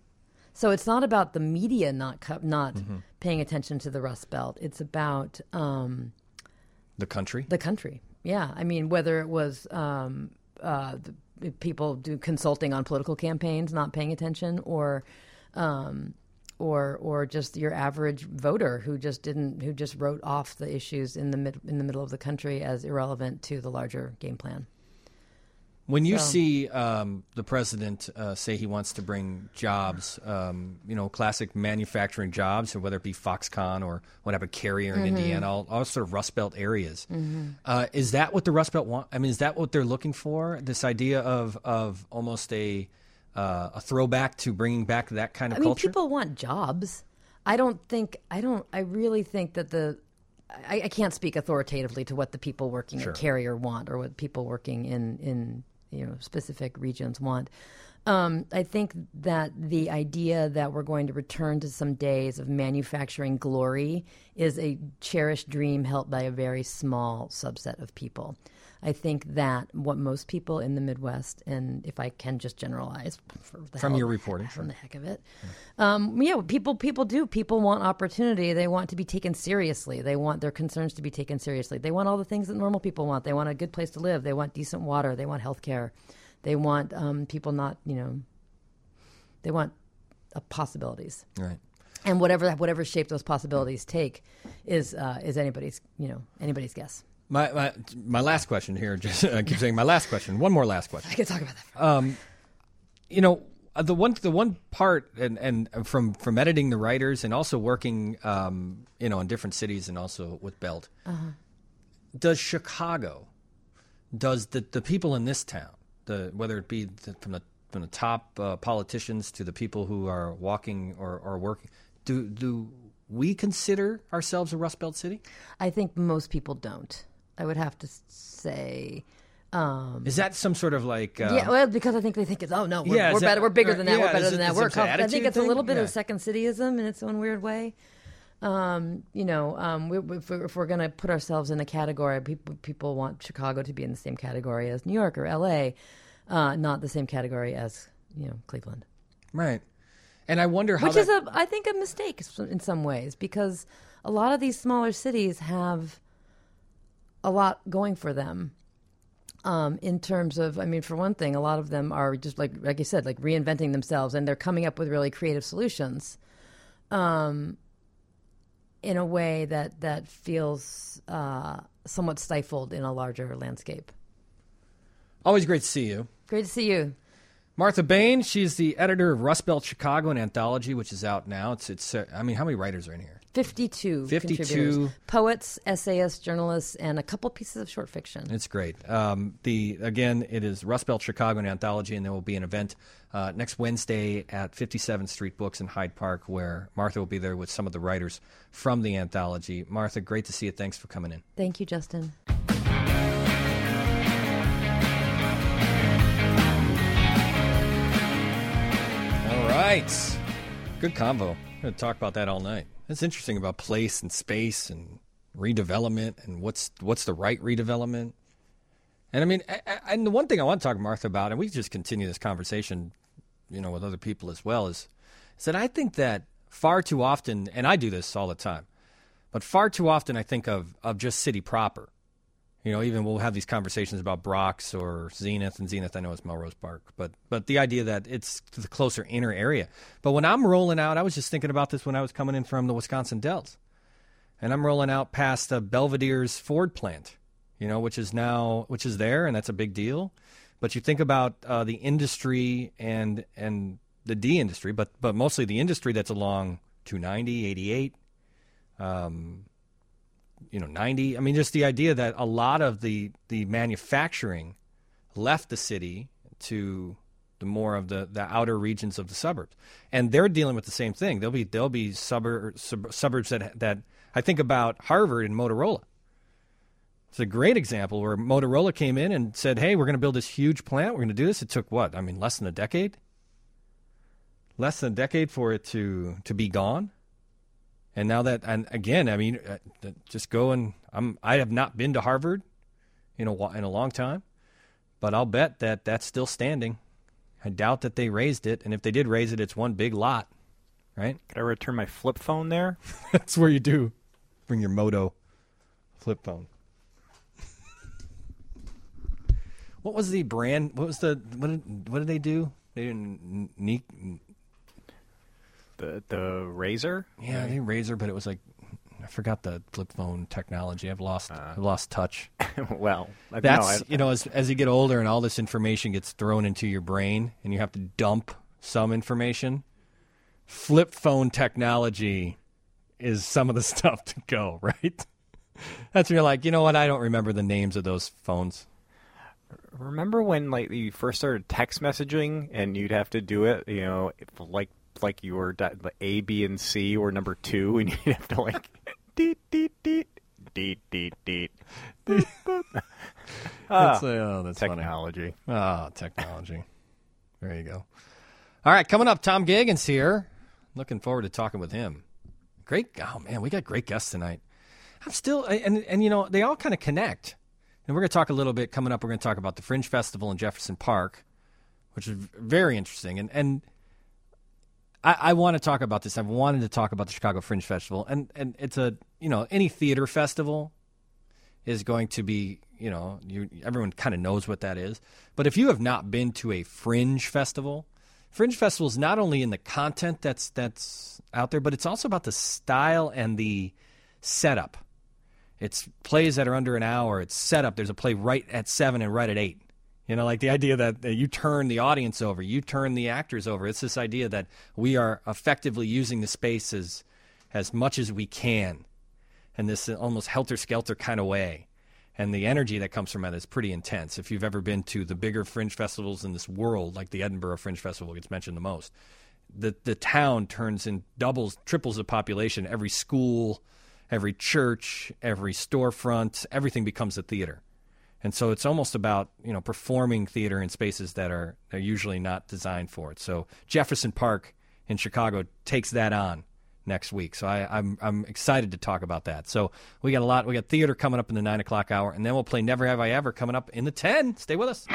So it's not about the media not co- not Mm-hmm. paying attention to the Rust Belt. It's about um, the country. the country. Yeah, I mean, whether it was um, uh, the people do consulting on political campaigns, not paying attention, or um, or or just your average voter who just didn't, who just wrote off the issues in the mid, in the middle of the country as irrelevant to the larger game plan. When you So- see um, the president uh, say he wants to bring jobs, um, you know, classic manufacturing jobs, or whether it be Foxconn or whatever, Carrier in Mm-hmm. Indiana, all, all sort of Rust Belt areas, uh, is that what the Rust Belt want? I mean, is that what they're looking for? This idea of of almost a uh, a throwback to bringing back that kind of I mean, culture? people want jobs. I don't think, I don't, I really think that the, I, I can't speak authoritatively to what the people working Sure. at Carrier want or what people working in, in you know, specific regions want. Um, I think that the idea that we're going to return to some days of manufacturing glory is a cherished dream held by a very small subset of people. I think that what most people in the Midwest, and if I can just generalize for the From hell- your reporting, from sure. the heck of it, um, yeah, people people do. People want opportunity. They want to be taken seriously. They want their concerns to be taken seriously. They want all the things that normal people want. They want a good place to live. They want decent water. They want health care. They want um, people not, you know, they want uh, possibilities. Right. And whatever whatever shape those possibilities take is uh, is anybody's, you know, anybody's guess. My, my my last question here, just I keep saying my last question. One more last question. I could talk about that. For You know, uh, the one the one part, and, and from from editing the writers and also working, um, you know, in different cities and also with Belt, does Chicago, does the the people in this town, the whether it be the, from the from the top uh, politicians to the people who are walking or, or working, do do we consider ourselves a Rust Belt city? I think most people don't. I would have to s- say. Um, Is that some sort of like uh, yeah, well, because I think they think it's, oh no, we're, Yeah, is we're that- better, we're bigger uh, than that, yeah, we're better is than it- that. is We're it an com- I think attitude it's a little thing? bit Yeah. of second cityism in its own weird way. Um, you know, um, we, we- if we're, if we're going to put ourselves in a category, people people want Chicago to be in the same category as New York or L A, uh, not the same category as, you know, Cleveland. right? And I wonder how Which that, is a, I think, a mistake in some ways, because a lot of these smaller cities have a lot going for them. Um, in terms of, I mean, for one thing, a lot of them are just like, like you said, like reinventing themselves, and they're coming up with really creative solutions, um, in a way that that feels uh, somewhat stifled in a larger landscape. always great to see you. Great to see you. Martha Bain, she's the editor of Rust Belt Chicago, an anthology, which is out now. It's, it's. Uh, I mean, how many writers are in here? fifty-two, fifty-two. contributors. Poets, essayists, journalists, and a couple pieces of short fiction. It's great. Um, the again, it is Rust Belt Chicago, an anthology, and there will be an event uh, next Wednesday at fifty-seventh Street Books in Hyde Park, where Martha will be there with some of the writers from the anthology. Martha, great to see you. Thanks for coming in. Thank you, Justin. All right. Good convo. I'm going to talk about that all night. It's interesting about place and space and redevelopment and what's what's the right redevelopment. And I mean, I, I, and the one thing I want to talk to Martha about, and we can just continue this conversation, you know, with other people as well, is, is that I think that far too often, and I do this all the time, but far too often I think of, of just city proper. You know, even we'll have these conversations about Brock's or Zenith, and Zenith I know is Melrose Park, but but the idea that it's the closer inner area. But when I'm rolling out, I was just thinking about this when I was coming in from the Wisconsin Dells, and I'm rolling out past uh, Belvedere's Ford plant, you know, which is now, which is there, and that's a big deal. But you think about uh, the industry and and the D industry, but but mostly the industry that's along two ninety, eighty-eight, um, you know, ninety. I mean, just the idea that a lot of the, the manufacturing left the city to the more of the, the outer regions of the suburbs, and they're dealing with the same thing. There'll be there'll be suburb, sub, suburbs that that I think about Harvard and Motorola. It's a great example where Motorola came in and said, "Hey, we're going to build this huge plant. We're going to do this." It took what? I mean, less than a decade. Less than a decade for it to to be gone. And now that, and again, I mean, uh, just go and I'm, I have not been to Harvard in a, in a long time, but I'll bet that that's still standing. I doubt that they raised it. And if they did raise it, it's one big lot, right? Could I return my flip phone there? That's where you do. Bring your Moto flip phone. What was the brand? What was the, what did, what did they do? They didn't, ne- The the Razor? Yeah, they Razor, but it was like, I forgot the flip phone technology. I've lost uh, I've lost touch. Well, I, that's no, I, you know, as as you get older and all this information gets thrown into your brain, and you have to dump some information. Flip phone technology is some of the stuff to go, right? That's when you're like, you know what? I don't remember the names of those phones. Remember when like you first started text messaging and you'd have to do it, you know, like. Like you were A, B, and C were number two, and you'd have to like deet deet deet deet deet deet. That's, oh, that's technology. Funny. Oh, technology. There you go. All right, coming up, Tom Gagan's here. Looking forward to talking with him. Great. Oh man, we got great guests tonight. I'm still, and and you know, they all kind of connect. And we're going to talk a little bit coming up. We're going to talk about the Fringe Festival in Jefferson Park, which is very interesting, and and. I, I want to talk about this. I've wanted to talk about the Chicago Fringe Festival, and, and it's a, you know, any theater festival is going to be, you know, you, everyone kind of knows what that is. But if you have not been to a Fringe Festival, Fringe Festival is not only in the content that's that's out there, but it's also about the style and the setup. It's plays that are under an hour. It's setup. There's a play right at seven and right at eight. You know, like the idea that you turn the audience over, you turn the actors over. It's this idea that we are effectively using the space as, as much as we can in this almost helter-skelter kind of way. And the energy that comes from that is pretty intense. If you've ever been to the bigger fringe festivals in this world, like the Edinburgh Fringe Festival gets mentioned the most, the, the town turns in doubles, triples the population. Every school, every church, every storefront, everything becomes a theater. And so it's almost about, you know, performing theater in spaces that are, are usually not designed for it. So Jefferson Park in Chicago takes that on next week. So I, I'm I'm excited to talk about that. So we got a lot. We got theater coming up in the nine o'clock hour, and then we'll play Never Have I Ever coming up in the ten. Stay with us.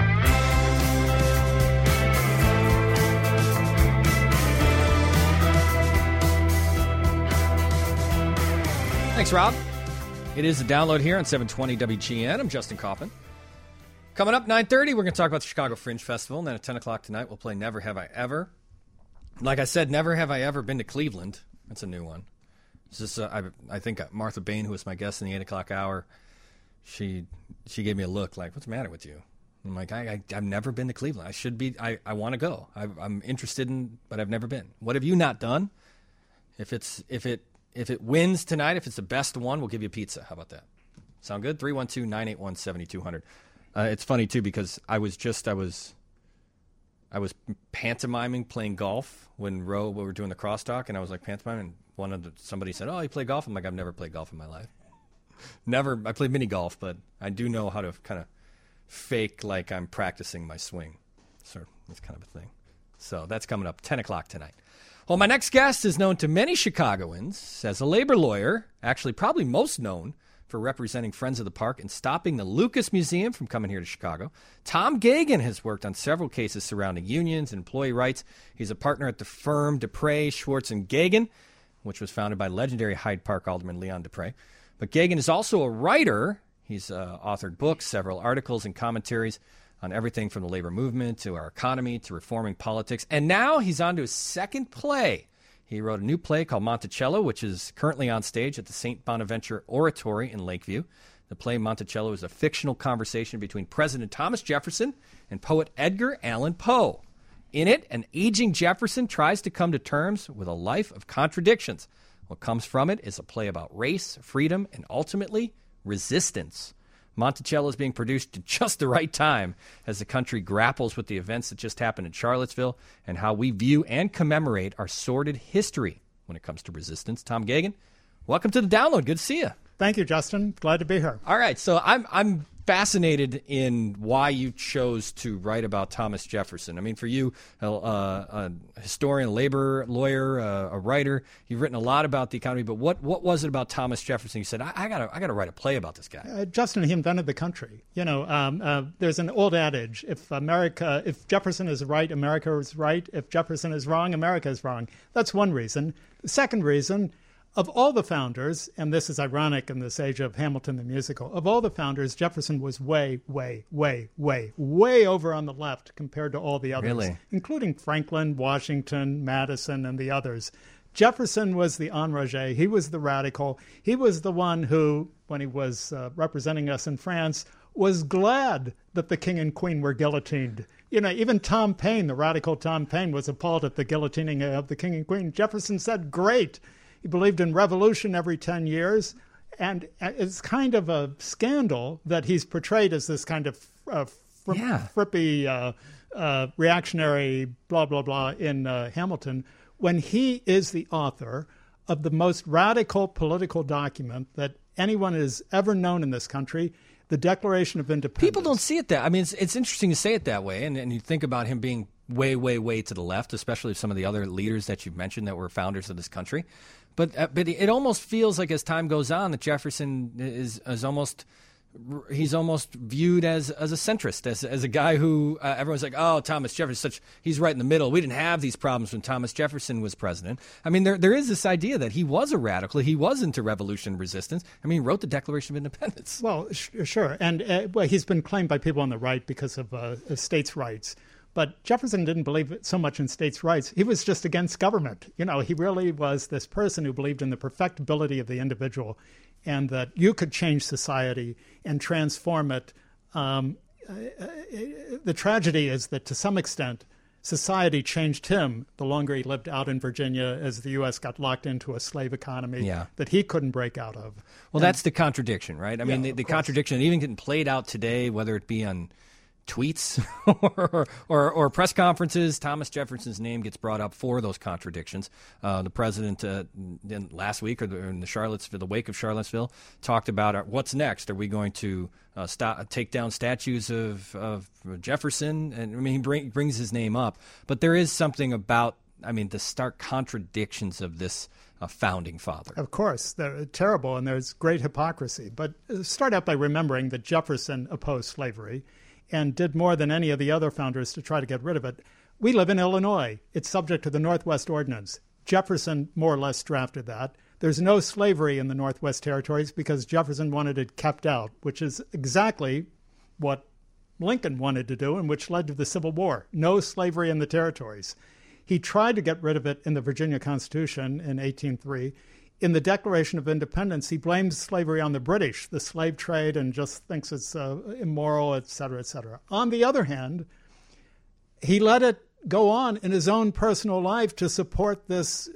Thanks, Rob. It is a download here on seven twenty W G N. I'm Justin Kaufman. Coming up nine thirty, we're going to talk about the Chicago Fringe Festival. And then at ten o'clock tonight, we'll play Never Have I Ever. Like I said, never have I ever been to Cleveland. That's a new one. It's just, uh, I, I think Martha Bain, who was my guest in the eight o'clock hour, she she gave me a look like, what's the matter with you? I'm like, I, I, I've never been to Cleveland. I should be, I, I want to go. I, I'm interested in, but I've never been. What have you not done? If it's, if it, If it wins tonight, if it's the best one, we'll give you a pizza. How about that? Sound good? three one two, nine eight one, seven two zero zero. Uh, it's funny, too, because I was just, I was I was pantomiming playing golf when Ro, we were doing the crosstalk, and I was like pantomiming, and one of the, somebody said, oh, you play golf? I'm like, I've never played golf in my life. Never. I played mini golf, but I do know how to kind of fake like I'm practicing my swing. So that's kind of a thing. So that's coming up ten o'clock tonight. Well, my next guest is known to many Chicagoans as a labor lawyer, actually probably most known for representing Friends of the Park and stopping the Lucas Museum from coming here to Chicago. Tom Gagan has worked on several cases surrounding unions and employee rights. He's a partner at the firm Dupre, Schwartz, and Gagan, which was founded by legendary Hyde Park alderman Leon Dupre. But Gagan is also a writer. He's uh, authored books, several articles and commentaries on everything from the labor movement to our economy to reforming politics. And now he's on to his second play. He wrote a new play called Monticello, which is currently on stage at the Saint Bonaventure Oratory in Lakeview. The play Monticello is a fictional conversation between President Thomas Jefferson and poet Edgar Allan Poe. In it, an aging Jefferson tries to come to terms with a life of contradictions. What comes from it is a play about race, freedom, and ultimately resistance. Monticello is being produced at just the right time as the country grapples with the events that just happened in Charlottesville and how we view and commemorate our sordid history when it comes to resistance. Tom Gagan, welcome to the Download. Good to see you. Thank you, Justin. Glad to be here. All right, so I'm I'm fascinated in why you chose to write about Thomas Jefferson. I mean, for you, uh, a historian, a labor lawyer, uh, a writer, you've written a lot about the economy. But what, what was it about Thomas Jefferson? You said, I, I gotta I gotta write a play about this guy. Uh, Justin, he invented the country. You know, um, uh, there's an old adage: if America, if Jefferson is right, America is right. If Jefferson is wrong, America is wrong. That's one reason. The second reason. Of all the founders, and this is ironic in this age of Hamilton the musical, of all the founders, Jefferson was way, way, way, way, way over on the left compared to all the others, really? Including Franklin, Washington, Madison, and the others. Jefferson was the enragé. He was the radical. He was the one who, when he was uh, representing us in France, was glad that the king and queen were guillotined. You know, even Tom Paine, the radical Tom Paine, was appalled at the guillotining of the king and queen. Jefferson said, great. He believed in revolution every ten years, and it's kind of a scandal that he's portrayed as this kind of uh, fr- yeah. frippy, uh, uh, reactionary, blah, blah, blah in uh, Hamilton, when he is the author of the most radical political document that anyone has ever known in this country, the Declaration of Independence. People don't see it that. I mean, it's, it's interesting to say it that way, and, and you think about him being way, way, way to the left, especially some of the other leaders that you've mentioned that were founders of this country. But uh, but it almost feels like as time goes on that Jefferson is is almost he's almost viewed as as a centrist, as as a guy who uh, everyone's like, oh, Thomas Jefferson, such he's right in the middle. We didn't have these problems when Thomas Jefferson was president. I mean, there there is this idea that he was a radical. He was into revolution resistance. I mean, he wrote the Declaration of Independence. Well, sh- sure, and uh, well, he's been claimed by people on the right because of uh, states' rights. But Jefferson didn't believe so much in states' rights. He was just against government. You know, he really was this person who believed in the perfectibility of the individual and that you could change society and transform it. Um, the tragedy is that to some extent, society changed him the longer he lived out in Virginia as the U S got locked into a slave economy yeah. that he couldn't break out of. Well, and, that's the contradiction, right? I mean, yeah, the, the contradiction even getting played out today, whether it be on tweets or, or or press conferences, Thomas Jefferson's name gets brought up for those contradictions. Uh, the president uh, in, last week, or the, in the Charlottesville, the wake of Charlottesville, talked about uh, what's next. Are we going to uh, stop, take down statues of, of Jefferson? And I mean, he bring, brings his name up, but there is something about, I mean, the stark contradictions of this uh, founding father. Of course, they're terrible, and there's great hypocrisy. But start out by remembering that Jefferson opposed slavery and did more than any of the other founders to try to get rid of it. We live in Illinois. It's subject to the Northwest Ordinance. Jefferson more or less drafted that. There's no slavery in the Northwest Territories because Jefferson wanted it kept out, which is exactly what Lincoln wanted to do and which led to the Civil War. No slavery in the territories. He tried to get rid of it in the Virginia Constitution in eighteen oh three. In the Declaration of Independence, he blames slavery on the British, the slave trade, and just thinks it's uh, immoral, et cetera, et cetera. On the other hand, he let it go on in his own personal life to support this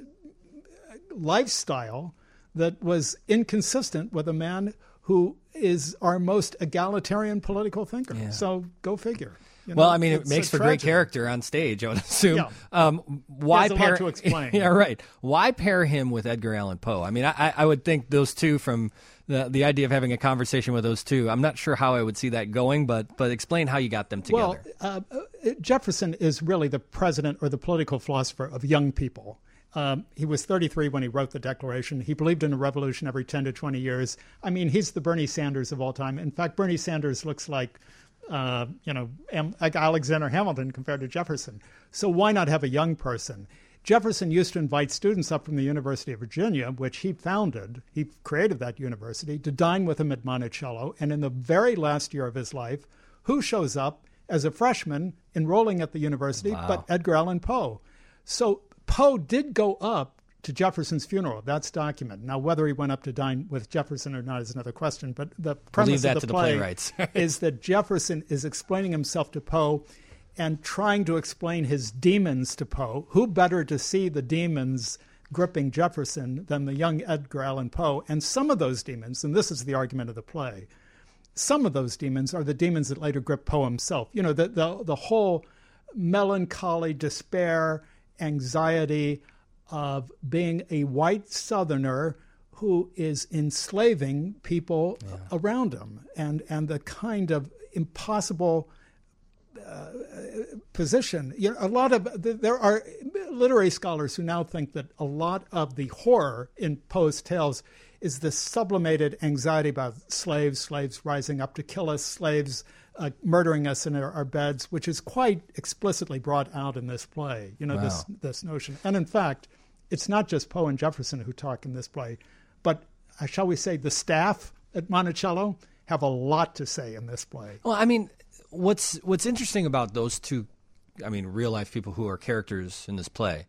lifestyle that was inconsistent with a man who is our most egalitarian political thinker. Yeah. So go figure. You well, know, I mean, it makes for tragedy. great character on stage, I would assume. Yeah. Um, why There's a pair? lot to explain. Yeah, right. Why pair him with Edgar Allan Poe? I mean, I, I would think those two, from the the idea of having a conversation with those two, I'm not sure how I would see that going, but but explain how you got them together. Well, uh, Jefferson is really the president or the political philosopher of young people. Um, he was thirty-three when he wrote the Declaration. He believed in a revolution every ten to twenty years. I mean, he's the Bernie Sanders of all time. In fact, Bernie Sanders looks like, uh, you know, like Alexander Hamilton compared to Jefferson. So why not have a young person? Jefferson used to invite students up from the University of Virginia, which he founded. He created that university, to dine with him at Monticello. And in the very last year of his life, who shows up as a freshman enrolling at the university Wow. but Edgar Allan Poe? So Poe did go up to Jefferson's funeral. That's documented. Now, whether he went up to dine with Jefferson or not is another question. But the premise that of to the the play playwrights. is that Jefferson is explaining himself to Poe and trying to explain his demons to Poe. Who better to see the demons gripping Jefferson than the young Edgar Allan Poe? And some of those demons, and this is the argument of the play, some of those demons are the demons that later grip Poe himself. You know, the the, the whole melancholy, despair, anxiety of being a white Southerner who is enslaving people yeah. around him, and, and the kind of impossible uh, position. You know, a lot of there are literary scholars who now think that a lot of the horror in Poe's tales is the sublimated anxiety about slaves, slaves rising up to kill us, slaves uh, murdering us in our, our beds, which is quite explicitly brought out in this play. You know, wow. this this notion. And in fact, it's not just Poe and Jefferson who talk in this play, but uh, shall we say the staff at Monticello have a lot to say in this play. Well, I mean, what's what's interesting about those two, I mean, real life people who are characters in this play,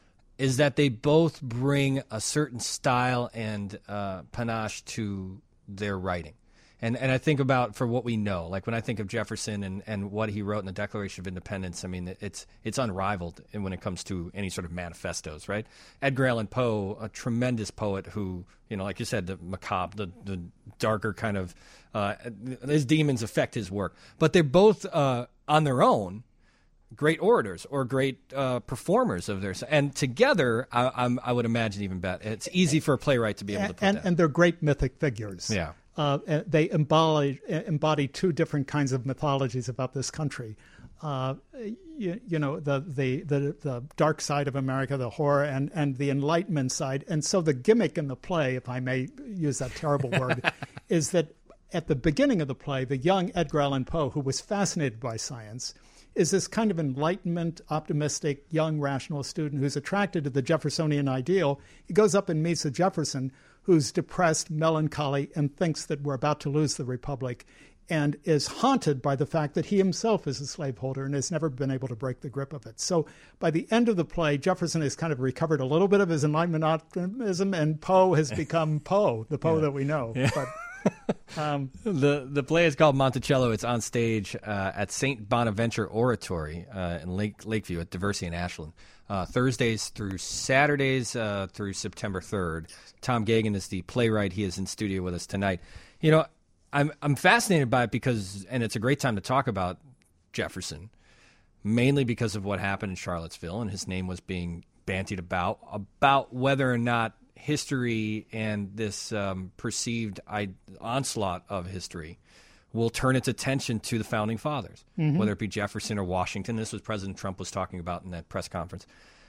is that they both bring a certain style and uh, panache to their writing. And and I think about, for what we know, like when I think of Jefferson and, and what he wrote in the Declaration of Independence, I mean, it's it's unrivaled when it comes to any sort of manifestos, right? Edgar Allan Poe, a tremendous poet who, you know, like you said, the macabre, the, the darker kind of, uh, his demons affect his work. But they're both, uh, on their own, great orators or great uh, performers of theirs. And together, I, I'm, I would imagine even better. It's easy for a playwright to be able to put and, that. And they're great mythic figures. Yeah. Uh, they embody, embody two different kinds of mythologies about this country. Uh, you, you know, the, the, the, the dark side of America, the horror, and, and the Enlightenment side. And so the gimmick in the play, if I may use that terrible word, is that at the beginning of the play, the young Edgar Allan Poe, who was fascinated by science, is this kind of Enlightenment, optimistic, young, rational student who's attracted to the Jeffersonian ideal. He goes up and meets a Jefferson who's depressed, melancholy, and thinks that we're about to lose the Republic, and is haunted by the fact that he himself is a slaveholder and has never been able to break the grip of it. So by the end of the play, Jefferson has kind of recovered a little bit of his Enlightenment optimism, and Poe has become Poe, the Poe yeah. that we know. Yeah. But Um, the the play is called Monticello. It's on stage uh, at Saint Bonaventure Oratory uh, in Lake Lakeview at Diversey and Ashland, uh, Thursdays through Saturdays uh, through September third. Tom Gagan is the playwright. He is in studio with us tonight. You know, I'm I'm fascinated by it because, and it's a great time to talk about Jefferson, mainly because of what happened in Charlottesville, and his name was being bantied about about whether or not history and this um, perceived I- onslaught of history will turn its attention to the founding fathers, mm-hmm. whether it be Jefferson or Washington. This was President Trump was talking about in that press conference.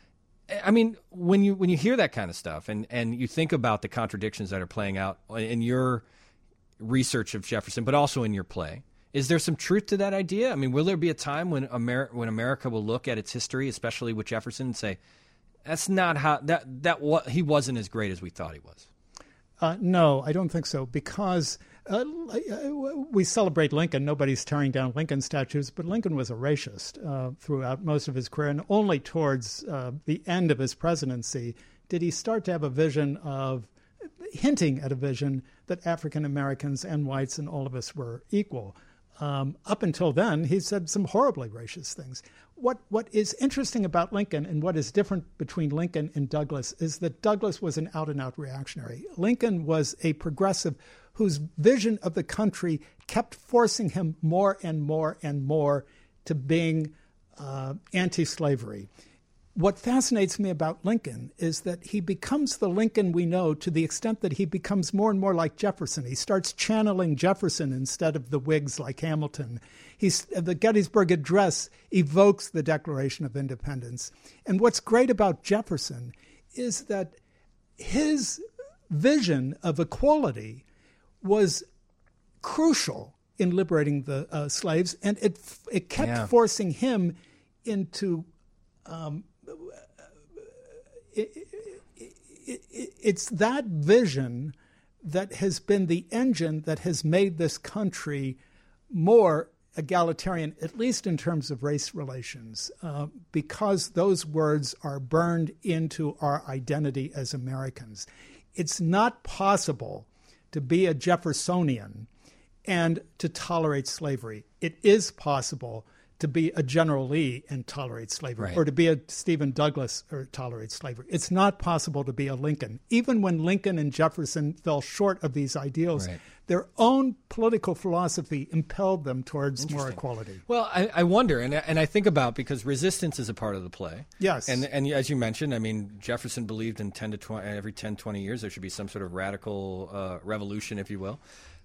I mean, when you when you hear that kind of stuff and, and you think about the contradictions that are playing out in your research of Jefferson, but also in your play, is there some truth to that idea? I mean, will there be a time when Amer- when America will look at its history, especially with Jefferson, and say, that's not how that that what he wasn't as great as we thought he was? Uh, no, I don't think so, because uh, we celebrate Lincoln. Nobody's tearing down Lincoln statues, but Lincoln was a racist uh, throughout most of his career, and only towards uh, the end of his presidency did he start to have a vision of, hinting at a vision that African Americans and whites and all of us were equal. Um, up until then, he said some horribly racist things. What what is interesting about Lincoln and what is different between Lincoln and Douglas is that Douglas was an out-and-out reactionary. Lincoln was a progressive whose vision of the country kept forcing him more and more and more to being uh, anti-slavery. What fascinates me about Lincoln is that he becomes the Lincoln we know to the extent that he becomes more and more like Jefferson. He starts channeling Jefferson instead of the Whigs like Hamilton. He's, the Gettysburg Address evokes the Declaration of Independence. And what's great about Jefferson is that his vision of equality was crucial in liberating the uh, slaves, and it it kept yeah. forcing him into um, it, it, it, it's that vision that has been the engine that has made this country more egalitarian, at least in terms of race relations, uh, because those words are burned into our identity as Americans. It's not possible to be a Jeffersonian and to tolerate slavery. It is possible to be a General Lee and tolerate slavery, right. or to be a Stephen Douglas or tolerate slavery. It's not possible to be a Lincoln. Even when Lincoln and Jefferson fell short of these ideals, right. their own political philosophy impelled them towards more equality. Well, I, I wonder, and, and I think about, because resistance is a part of the play. Yes. And and as you mentioned, I mean, Jefferson believed in ten to twenty, every ten, twenty years there should be some sort of radical uh, revolution, if you will.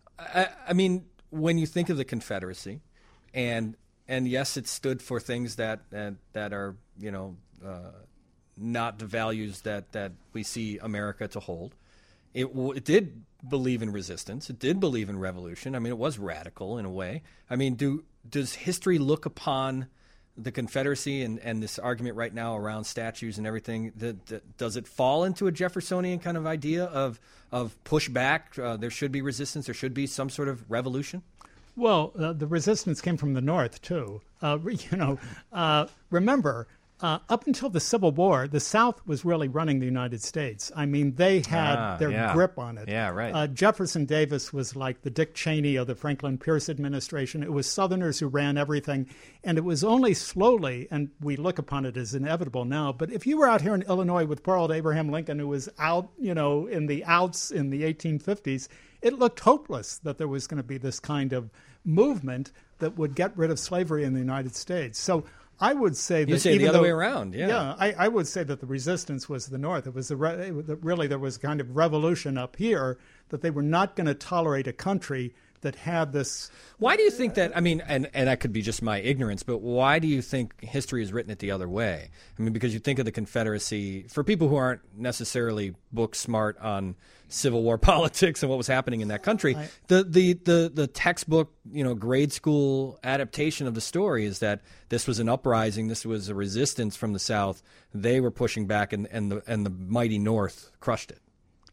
I, I mean, when you think of the Confederacy, and and yes, it stood for things that uh, that are, you know, uh, not the values that, that we see America to hold. It, w- it did believe in resistance. It did believe in revolution. I mean, it was radical in a way. I mean, do does history look upon the Confederacy and, and this argument right now around statues and everything, that, that, does it fall into a Jeffersonian kind of idea of of pushback? Uh, there should be resistance. There should be some sort of revolution? Well, uh, the resistance came from the North, too. Uh, you know, uh, remember, uh, up until the Civil War, the South was really running the United States. I mean, they had Ah, their yeah. grip on it. Yeah, right. Uh, Jefferson Davis was like the Dick Cheney of the Franklin Pierce administration. It was Southerners who ran everything. And it was only slowly, and we look upon it as inevitable now, but if you were out here in Illinois with poor old Abraham Lincoln, who was out, you know, in the outs in the eighteen fifties, it looked hopeless that there was going to be this kind of movement that would get rid of slavery in the United States. So I would say that you say even the other though, way around, yeah. Yeah, I, I would say that the resistance was the North. It was the re- really there was kind of revolution up here, that they were not going to tolerate a country that had this. Why do you think that? I mean, and, and that could be just my ignorance, but why do you think history has written it the other way? I mean, because you think of the Confederacy, for people who aren't necessarily book smart on Civil War politics and what was happening in that country, I, the, the, the, the textbook, you know, grade school adaptation of the story is that this was an uprising, this was a resistance from the South. They were pushing back, and, and the and the mighty North crushed it.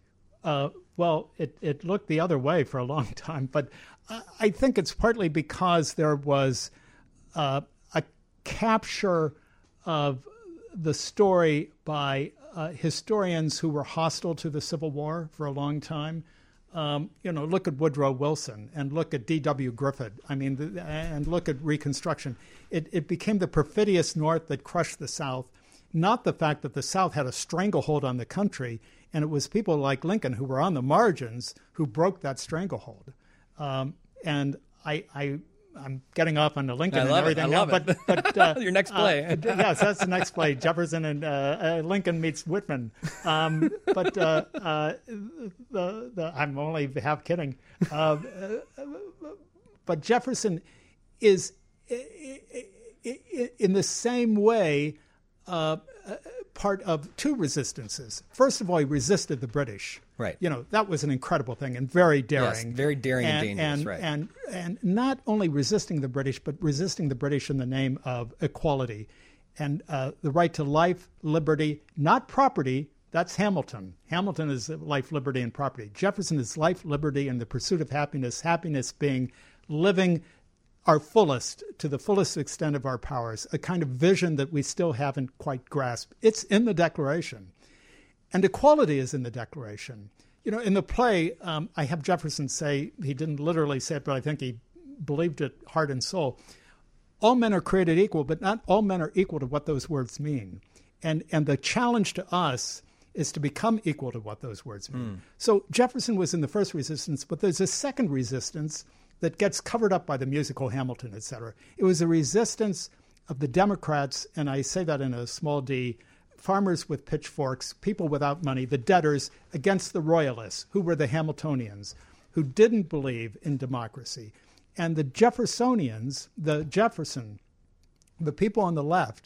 Uh, well, it, it looked the other way for a long time, but I, I think it's partly because there was uh, a capture of the story by uh, historians who were hostile to the Civil War for a long time. Um, you know, look at Woodrow Wilson and look at D W Griffith. I mean, the, and look at Reconstruction. It, it became the perfidious North that crushed the South, not the fact that the South had a stranglehold on the country. And it was people like Lincoln who were on the margins who broke that stranglehold. Um, and I, I, I'm getting off on the Lincoln I and love everything it. I love now, it. but, but uh, your next play. uh, yes, that's the next play. Jefferson and uh, uh, Lincoln meets Whitman. Um, but uh, uh, the, the, I'm only half kidding. Uh, but Jefferson is in the same way uh, part of two resistances. First of all, he resisted the British. Right. You know, that was an incredible thing and very daring. Yes, very daring and, and dangerous, and, right. And, and not only resisting the British, but resisting the British in the name of equality and uh, the right to life, liberty, not property. That's Hamilton. Hamilton is life, liberty, and property. Jefferson is life, liberty, and the pursuit of happiness, happiness being living our fullest, to the fullest extent of our powers, a kind of vision that we still haven't quite grasped. It's in the Declaration. And equality is in the Declaration. You know, in the play, um, I have Jefferson say, he didn't literally say it, but I think he believed it heart and soul. All men are created equal, but not all men are equal to what those words mean. And and the challenge to us is to become equal to what those words mean. Mm. So Jefferson was in the first resistance, but there's a second resistance that gets covered up by the musical Hamilton, et cetera. It was a resistance of the Democrats, and I say that in a small d, farmers with pitchforks, people without money, the debtors, against the royalists, who were the Hamiltonians, who didn't believe in democracy. And the Jeffersonians, the Jefferson, the people on the left,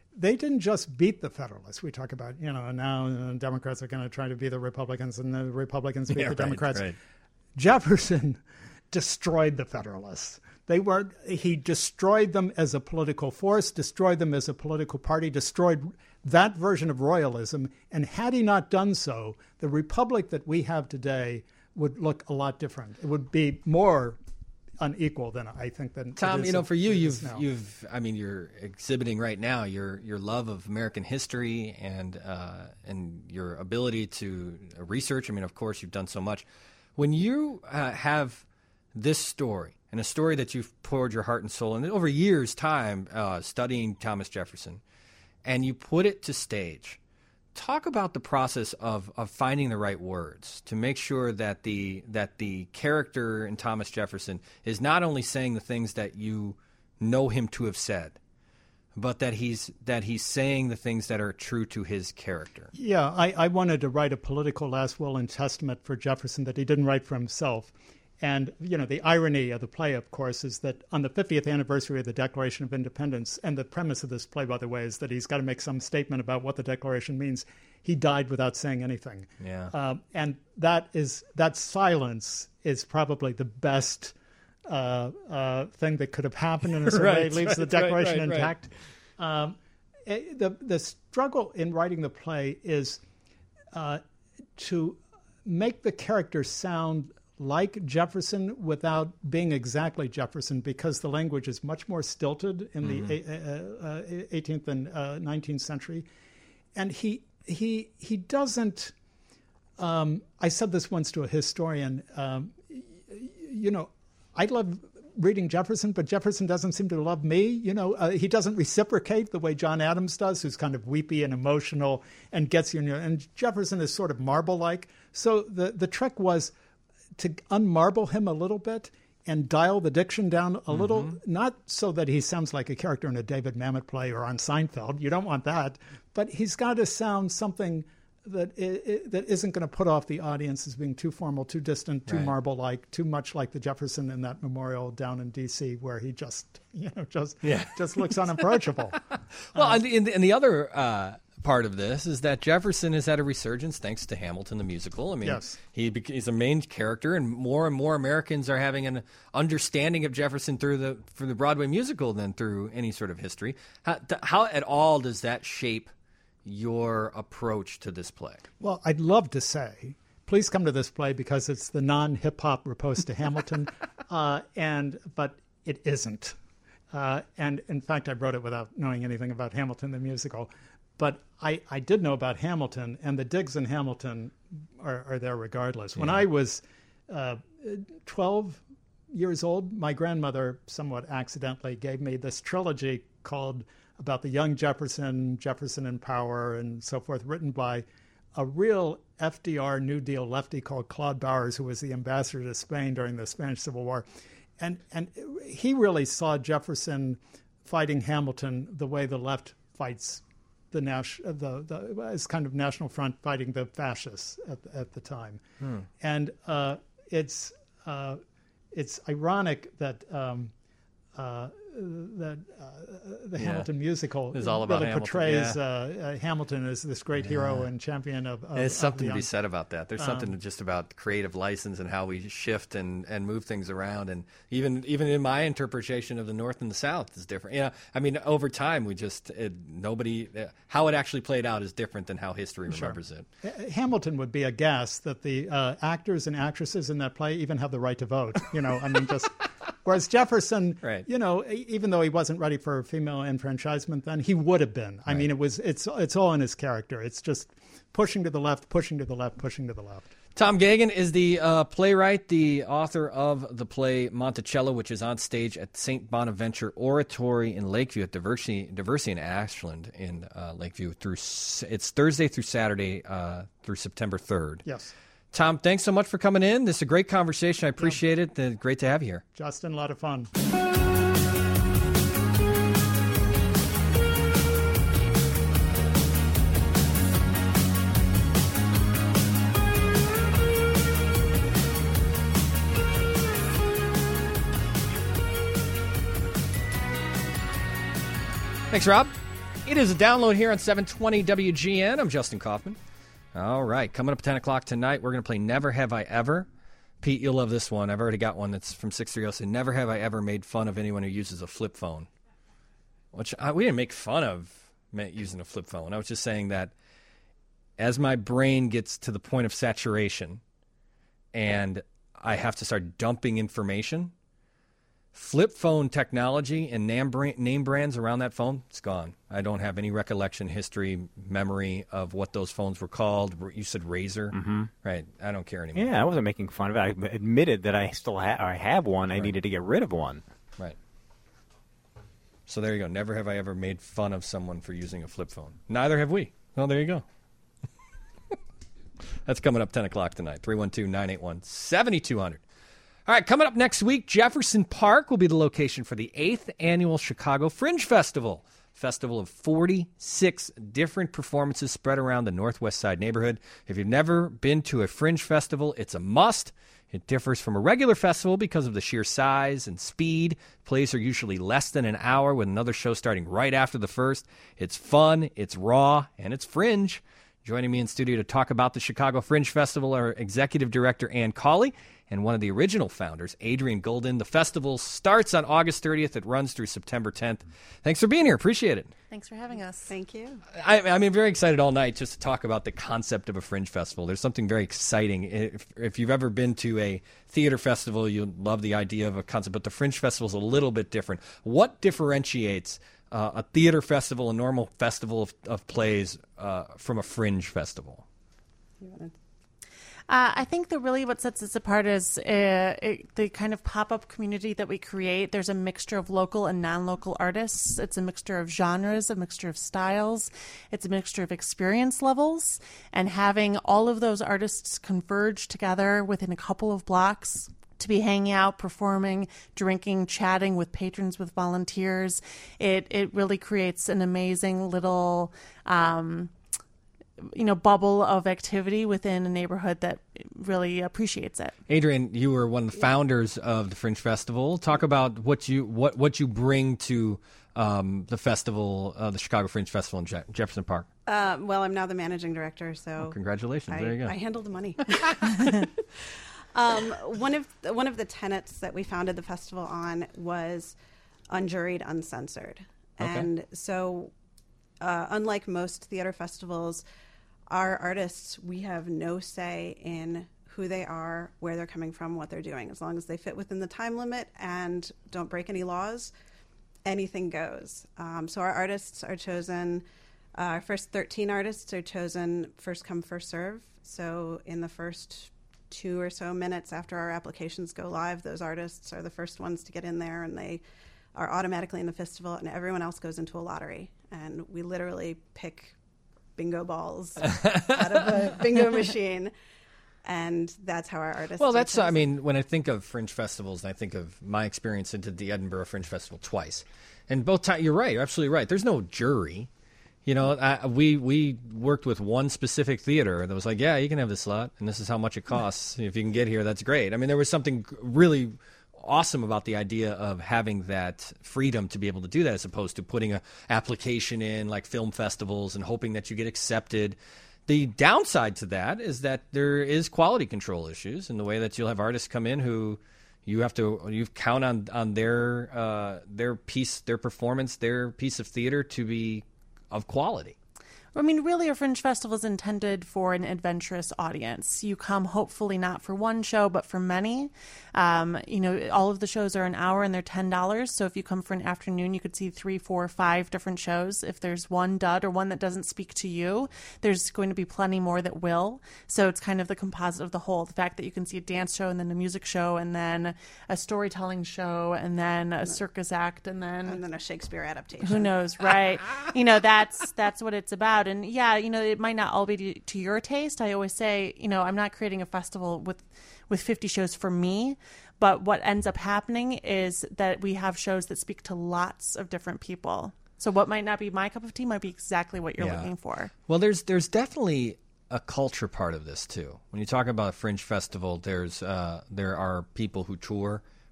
they didn't just beat the Federalists. We talk about, you know, now the Democrats are going to try to beat the Republicans, and the Republicans beat Yeah, the right, Democrats. right. Jefferson destroyed the Federalists. They were he destroyed them as a political force, destroyed them as a political party, destroyed that version of royalism. And had he not done so, the republic that we have today would look a lot different. It would be more unequal than I think than Tom, it is you know, for you, it is you've now. you've I mean, you're exhibiting right now your your love of American history and uh, and your ability to research. I mean, of course, you've done so much. When you uh, have this story and a story that you've poured your heart and soul in over years' time uh, studying Thomas Jefferson, and you put it to stage. Talk about the process of, of finding the right words to make sure that the that the character in Thomas Jefferson is not only saying the things that you know him to have said, but that he's that he's saying the things that are true to his character. Yeah, I, I wanted to write a political last will and testament for Jefferson that he didn't write for himself. And, you know, the irony of the play, of course, is that on the fiftieth anniversary of the Declaration of Independence, and the premise of this play, by the way, is that he's got to make some statement about what the Declaration means. He died without saying anything. Yeah. Um, and that is that silence is probably the best uh, uh, thing that could have happened in a certain way. Right, It leaves the right, Declaration right, right, intact. Um, it, the, the struggle in writing the play is uh, to make the character sound like Jefferson without being exactly Jefferson, because the language is much more stilted in mm-hmm. the uh, uh, eighteenth and uh, nineteenth century. And he he he doesn't, um, I said this once to a historian, um, you know, I love reading Jefferson, but Jefferson doesn't seem to love me. You know, uh, he doesn't reciprocate the way John Adams does, who's kind of weepy and emotional and gets you. And Jefferson is sort of marble-like. So the, the trick was to unmarble him a little bit and dial the diction down a mm-hmm. little, not so that he sounds like a character in a David Mamet play or on Seinfeld. You don't want that. But he's got to sound something that it, that isn't going to put off the audience as being too formal, too distant, too right. marble-like, too much like the Jefferson in that memorial down in D C where he just, you know, just yeah. just looks unapproachable. Well, uh, and, the, and, the, and the other uh, part of this is that Jefferson has had a resurgence thanks to Hamilton the musical. I mean, yes. he he's a main character, and more and more Americans are having an understanding of Jefferson through the through the Broadway musical than through any sort of history. How, how at all does that shape your approach to this play? Well, I'd love to say, please come to this play because it's the non-hip-hop riposte to Hamilton, uh, and but it isn't. Uh, and in fact, I wrote it without knowing anything about Hamilton the musical. But I, I did know about Hamilton, and the digs in Hamilton are, are there regardless. Yeah. When I was uh, twelve years old, my grandmother somewhat accidentally gave me this trilogy called about the young Jefferson, Jefferson in Power, and so forth, written by a real F D R New Deal lefty called Claude Bowers, who was the ambassador to Spain during the Spanish Civil War. And, and he really saw Jefferson fighting Hamilton the way the left fights the national, the, the as kind of National Front fighting the fascists at the, at the time, hmm. and uh, it's uh, it's ironic that um, uh, that uh, the yeah. Hamilton musical is all about really Hamilton. portrays yeah. uh, uh, Hamilton as this great yeah. hero and champion of. of There's something of the to be said about that. There's something um, just about creative license and how we shift and, and move things around. And even even in my interpretation of the North and the South is different. You know, I mean, over time, we just it, nobody uh, how it actually played out is different than how history sure. remembers it. Hamilton would be aghast that the uh, actors and actresses in that play even have the right to vote. You know, I mean, just. Whereas Jefferson, right. you know, even though he wasn't ready for female enfranchisement then, he would have been. I right. mean, it was it's it's all in his character. It's just pushing to the left, pushing to the left, pushing to the left. Tom Geoghegan is the uh, playwright, the author of the play Monticello, which is on stage at Saint Bonaventure Oratory in Lakeview at Diversity, Diversity in Ashland in uh, Lakeview. Through it's Thursday through Saturday uh, through September third. Yes. Tom, thanks so much for coming in. This is a great conversation. I appreciate yeah. it. Great to have you here. Justin, a lot of fun. Thanks, Rob. It is a download here on seven twenty W G N. I'm Justin Kaufman. All right, coming up at ten o'clock tonight, we're going to play Never Have I Ever. Pete, you'll love this one. I've already got one that's from six three oh. So never have I ever made fun of anyone who uses a flip phone. Which I, we didn't make fun of using a flip phone. I was just saying that as my brain gets to the point of saturation and I have to start dumping information, flip phone technology and name, brand, name brands around that phone, it's gone. I don't have any recollection, history, memory of what those phones were called. You said Razor, mm-hmm. right? I don't care anymore. Yeah, I wasn't making fun of it. I admitted that I still ha- I have one. I right. needed to get rid of one. Right. So there you go. Never have I ever made fun of someone for using a flip phone. Neither have we. Well, there you go. That's coming up ten o'clock tonight. three one two, nine eight one, seven two zero zero. All right, coming up next week, Jefferson Park will be the location for the eighth Annual Chicago Fringe Festival. Festival of forty-six different performances spread around the Northwest Side neighborhood. If you've never been to a Fringe Festival, it's a must. It differs from a regular festival because of the sheer size and speed. Plays are usually less than an hour with another show starting right after the first. It's fun, it's raw, and it's fringe. Joining me in studio to talk about the Chicago Fringe Festival are Executive Director Ann Cawley and one of the original founders, Adrian Golden. The festival starts on August thirtieth. It runs through September tenth. Thanks for being here. Appreciate it. Thanks for having us. Thank you. I, I mean, very excited all night just to talk about the concept of a Fringe Festival. There's something very exciting. If, if you've ever been to a theater festival, you'll love the idea of a concept, but the Fringe Festival is a little bit different. What differentiates uh, a theater festival, a normal festival of, of plays, uh, from a Fringe Festival? You want to Uh, I think that really what sets us apart is uh, it, the kind of pop-up community that we create. There's a mixture of local and non-local artists. It's a mixture of genres, a mixture of styles. It's a mixture of experience levels. And having all of those artists converge together within a couple of blocks to be hanging out, performing, drinking, chatting with patrons, with volunteers, it, it really creates an amazing little Um, you know, bubble of activity within a neighborhood that really appreciates it. Adrian, you were one of the founders of the Fringe Festival. Talk about what you what, what you bring to um, the festival, uh, the Chicago Fringe Festival in Je- Jefferson Park. Uh, well, I'm now the managing director, so well, congratulations. I, there you go. I handle the money. um, one of the, one of the tenets that we founded the festival on was unjuried, uncensored, okay. and so uh, unlike most theater festivals, our artists, we have no say in who they are, where they're coming from, what they're doing. As long as they fit within the time limit and don't break any laws, anything goes. Um, so our artists are chosen, uh, our first thirteen artists are chosen first come, first serve. So in the first two or so minutes after our applications go live, those artists are the first ones to get in there, and they are automatically in the festival, and everyone else goes into a lottery. And we literally pick bingo balls out of a bingo machine, and that's how our artists. Well, that's I mean, when I think of Fringe festivals, I think of my experience into the Edinburgh Fringe Festival twice, and both times you're right, you're absolutely right. There's no jury, you know. I, we we worked with one specific theater that was like, yeah, you can have this slot, and this is how much it costs. If you can get here, that's great. I mean, there was something really awesome about the idea of having that freedom to be able to do that, as opposed to putting an application in like film festivals and hoping that you get accepted. The downside to that is that there is quality control issues in the way that you'll have artists come in who you have to you count on on their uh, their piece, their performance, their piece of theater to be of quality. I mean, really, a Fringe Festival is intended for an adventurous audience. You come hopefully not for one show, but for many. Um, you know, all of the shows are an hour and they're ten dollars. So if you come for an afternoon, you could see three, four, five different shows. If there's one dud or one that doesn't speak to you, there's going to be plenty more that will. So it's kind of the composite of the whole. The fact that you can see a dance show and then a music show and then a storytelling show and then a circus act and then... And then a Shakespeare adaptation. Who knows, right? You know, that's that's what it's about. And yeah, you know, it might not all be to, to your taste. I always say, you know, I'm not creating a festival with, with fifty shows for me, but what ends up happening is that we have shows that speak to lots of different people. So what might not be my cup of tea might be exactly what you're yeah. looking for. Well, there's there's definitely a culture part of this too. When you talk about a Fringe Festival, there's uh, there are people who tour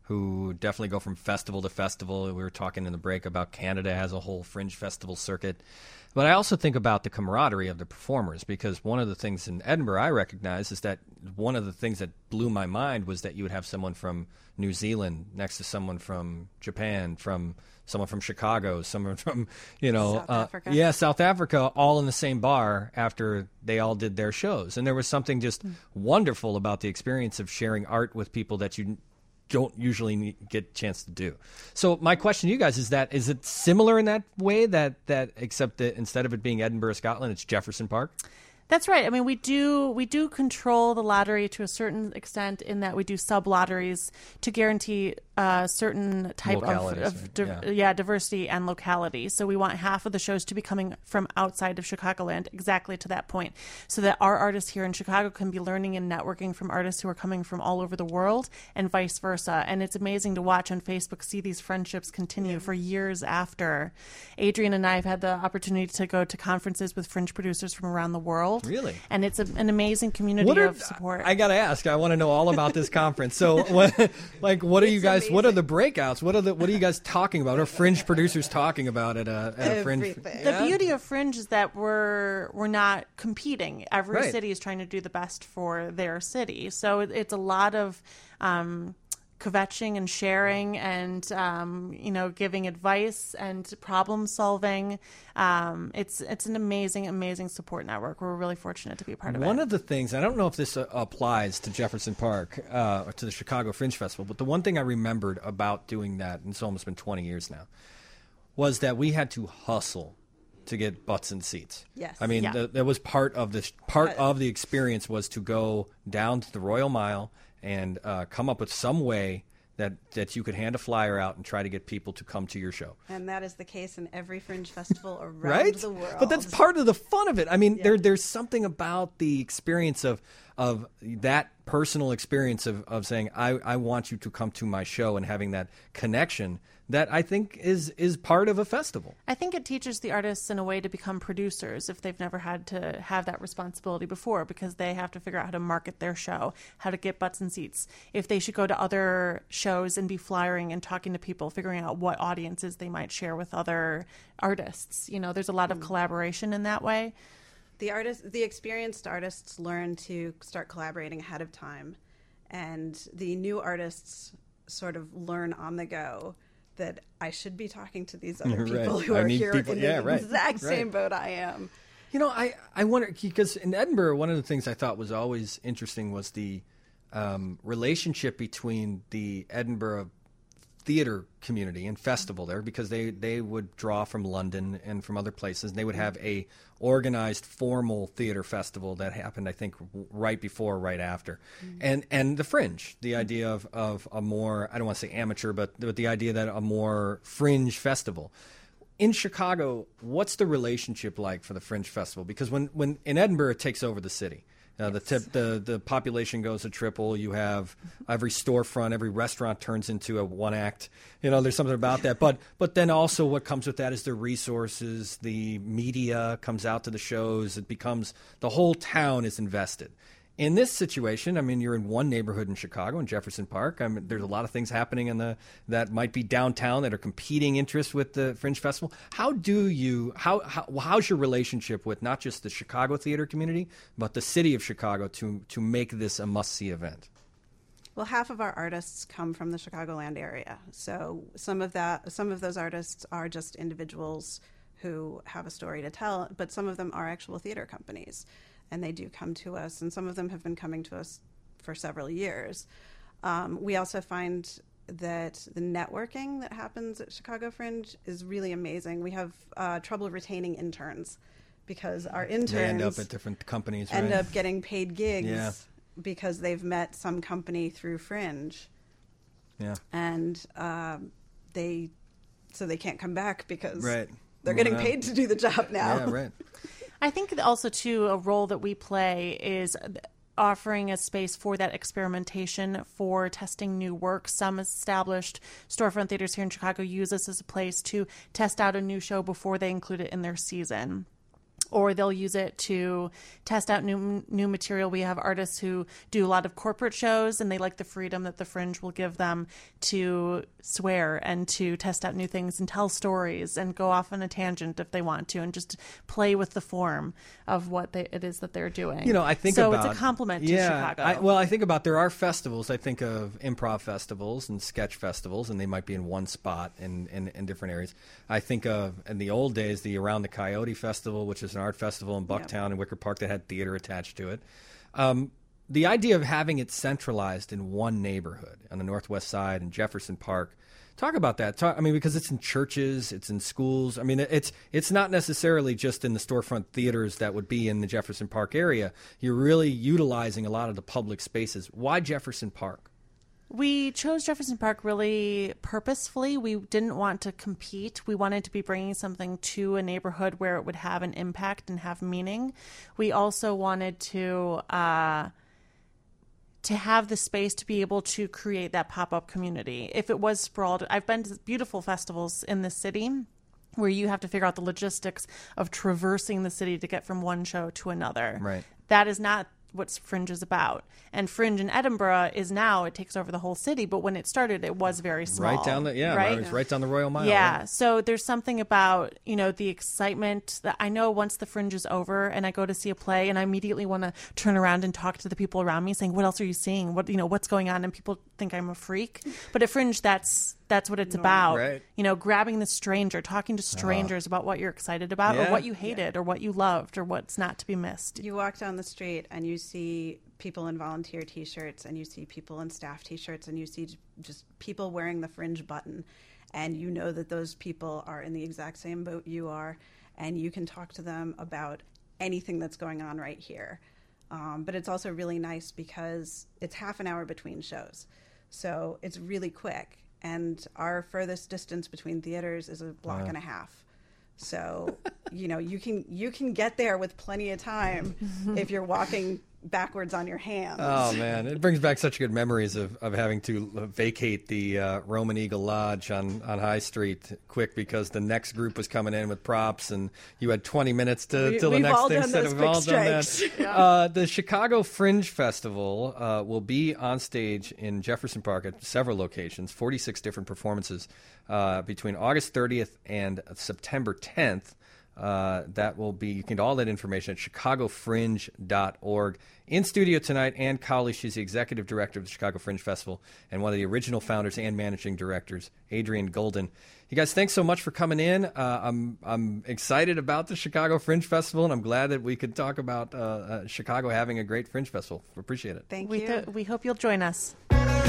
who definitely go from festival to festival. We were talking in the break about Canada has a whole fringe festival circuit. But I also think about the camaraderie of the performers, because one of the things in Edinburgh I recognize is that one of the things that blew my mind was that you would have someone from New Zealand next to someone from Japan, from someone from Chicago, someone from, you know, South uh, Africa. yeah, South Africa, all in the same bar after they all did their shows. And there was something just mm. wonderful about the experience of sharing art with people that you don't usually need, get a chance to do. So my question to you guys is that, is it similar in that way, that, that except that instead of it being Edinburgh, Scotland, it's Jefferson Park? That's right. I mean, we do we do control the lottery to a certain extent in that we do sub lotteries to guarantee a certain type of, of di- yeah. yeah diversity and locality. So we want half of the shows to be coming from outside of Chicagoland, exactly to that point, so that our artists here in Chicago can be learning and networking from artists who are coming from all over the world, and vice versa. And it's amazing to watch on Facebook, see these friendships continue for years after. Adrian and I have had the opportunity to go to conferences with fringe producers from around the world. Really? And it's a, an amazing community what are, of support. I got to ask. I want to know all about this conference. So, what, like, what are it's you guys? Amazing. What are the breakouts? What are the? What are you guys talking about? What are fringe producers talking about at a, at a fringe? Everything. The Yeah? beauty of fringe is that we're we're not competing. Every Right. city is trying to do the best for their city. So it, it's a lot of um, kvetching and sharing, and um, you know, giving advice and problem solving. Um, it's it's an amazing, amazing support network. We're really fortunate to be a part of it. One of the things, I don't know if this uh, applies to Jefferson Park uh, or to the Chicago Fringe Festival, but the one thing I remembered about doing that, and it's almost been twenty years now, was that we had to hustle to get butts and seats. Yes. I mean, Yeah. the, that was part of the part Uh, of the experience was to go down to the Royal Mile and uh, come up with some way that that you could hand a flyer out and try to get people to come to your show. And that is the case in every fringe festival around Right? the world. But that's part of the fun of it. I mean, Yeah. there there's something about the experience of of that personal experience of, of saying, I, I want you to come to my show, and having that connection that I think is is part of a festival. I think it teaches the artists in a way to become producers if they've never had to have that responsibility before, because they have to figure out how to market their show, how to get butts and seats. If they should go to other shows and be flyering and talking to people, figuring out what audiences they might share with other artists. You know, there's a lot of collaboration in that way. The artists, the experienced artists learn to start collaborating ahead of time, and the new artists sort of learn on the go that I should be talking to these other Right. people who I are need here people- in yeah, the right. exact Right. same boat I am. You know, I, I wonder, because in Edinburgh, one of the things I thought was always interesting was the um, relationship between the Edinburgh theater community and festival there, because they, they would draw from London and from other places, and they would have a organized formal theater festival that happened, I think, right before, right after. Mm-hmm. And and the fringe, the idea of, of a more, I don't want to say amateur, but, but the idea that a more fringe festival. In Chicago, what's the relationship like for the Fringe Festival? Because when, when in Edinburgh, it takes over the city. Uh, the, tip, the the population goes to triple. You have every storefront, every restaurant turns into a one act. You know, there's something about that. But but then also what comes with that is the resources. The media comes out to the shows. It becomes the whole town is invested. In this situation, I mean, you're in one neighborhood in Chicago, in Jefferson Park. I mean, there's a lot of things happening in the that might be downtown that are competing interests with the Fringe Festival. How do you how, how how's your relationship with not just the Chicago theater community, but the city of Chicago to to make this a must-see event? Well, half of our artists come from the Chicagoland area, so some of that some of those artists are just individuals who have a story to tell, but some of them are actual theater companies. And they do come to us, and some of them have been coming to us for several years. Um, we also find that the networking that happens at Chicago Fringe is really amazing. We have uh, trouble retaining interns because our interns They end up at different companies, end right? up getting paid gigs Yeah. because they've met some company through Fringe. Yeah. And um, they, so they can't come back because Right. they're getting Yeah. paid to do the job now. Yeah, right. I think also, too, a role that we play is offering a space for that experimentation, for testing new work. Some established storefront theaters here in Chicago use us as a place to test out a new show before they include it in their season. or they'll use it to test out new new material. We have artists who do a lot of corporate shows, and they like the freedom that the Fringe will give them to swear and to test out new things and tell stories and go off on a tangent if they want to, and just play with the form of what they, it is that they're doing. You know, I think so about, it's a compliment to yeah, Chicago. I, well, I think about there are festivals. I think of improv festivals and sketch festivals, and they might be in one spot in, in, in different areas. I think of, in the old days, the Around the Coyote Festival, which is an art festival in Bucktown yep. and Wicker Park that had theater attached to it. Um, the idea of having it centralized in one neighborhood on the Northwest Side in Jefferson Park, talk about that. Talk, I mean, because it's in churches, it's in schools. I mean, it's it's not necessarily just in the storefront theaters that would be in the Jefferson Park area. You're really utilizing a lot of the public spaces. Why Jefferson Park? We chose Jefferson Park really purposefully. We didn't want to compete. We wanted to be bringing something to a neighborhood where it would have an impact and have meaning. We also wanted to uh, to have the space to be able to create that pop-up community. If it was sprawled, I've been to beautiful festivals in the city where you have to figure out the logistics of traversing the city to get from one show to another. Right. That is not what Fringe is about. And Fringe in Edinburgh is now, it takes over the whole city, but when it started, it was very small. Right down the, yeah, right? It was right down the Royal Mile. Yeah, right? So there's something about, you know, the excitement that I know once the Fringe is over and I go to see a play and I immediately want to turn around and talk to the people around me saying, what else are you seeing? What, you know, what's going on? And people think I'm a freak. But at Fringe, that's that's what it's no, about. Right. You know, grabbing the stranger, talking to strangers uh, about what you're excited about yeah. or what you hated yeah. or what you loved or what's not to be missed. You walk down the street and you see people in volunteer t-shirts and you see people in staff t-shirts and you see just people wearing the Fringe button, and you know that those people are in the exact same boat you are, and you can talk to them about anything that's going on right here. Um, but it's also really nice because it's half an hour between shows, so it's really quick, and our furthest distance between theaters is a block wow. and a half. So, you know, you can you can get there with plenty of time if you're walking backwards on your hands. Oh, man. It brings back such good memories of, of having to vacate the uh, Roman Eagle Lodge on, on High Street quick because the next group was coming in with props and you had twenty minutes to we, till the next thing. Instead of all done that. Yeah. Uh, the Chicago Fringe Festival uh, will be on stage in Jefferson Park at several locations, forty-six different performances uh, between August thirtieth and September tenth. Uh, that will be, you can get all that information at chicago fringe dot org. In studio tonight, Ann Cowley, she's the executive director of the Chicago Fringe Festival and one of the original founders and managing directors, Adrian Golden. You guys, thanks so much for coming in. Uh, I'm I'm excited about the Chicago Fringe Festival, and I'm glad that we could talk about uh, uh, Chicago having a great Fringe Festival. Appreciate it. Thank we you. Th- we hope you'll join us.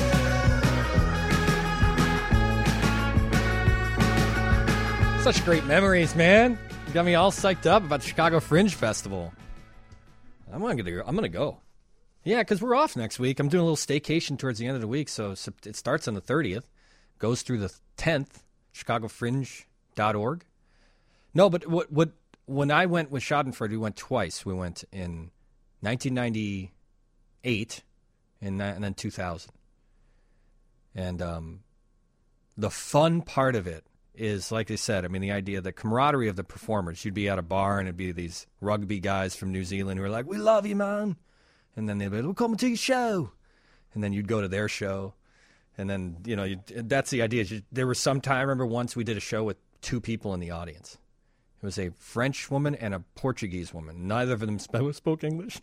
Such great memories, man. You got me all psyched up about the Chicago Fringe Festival. I'm gonna go. I'm gonna go. Yeah, because we're off next week. I'm doing a little staycation towards the end of the week, so it starts on the thirtieth, goes through the tenth. chicago fringe dot org. No, but what what when I went with Schadenfreude, we went twice. We went in nineteen ninety-eight and, and then two thousand. And um, the fun part of it is, like I said, I mean, the idea, the camaraderie of the performers. You'd be at a bar and it'd be these rugby guys from New Zealand who are like, we love you, man. And then they'd be like, we're coming to your show. And then you'd go to their show. And then, you know, you, that's the idea. You, there was some time, I remember once we did a show with two people in the audience. It was a French woman and a Portuguese woman. Neither of them sp- spoke English.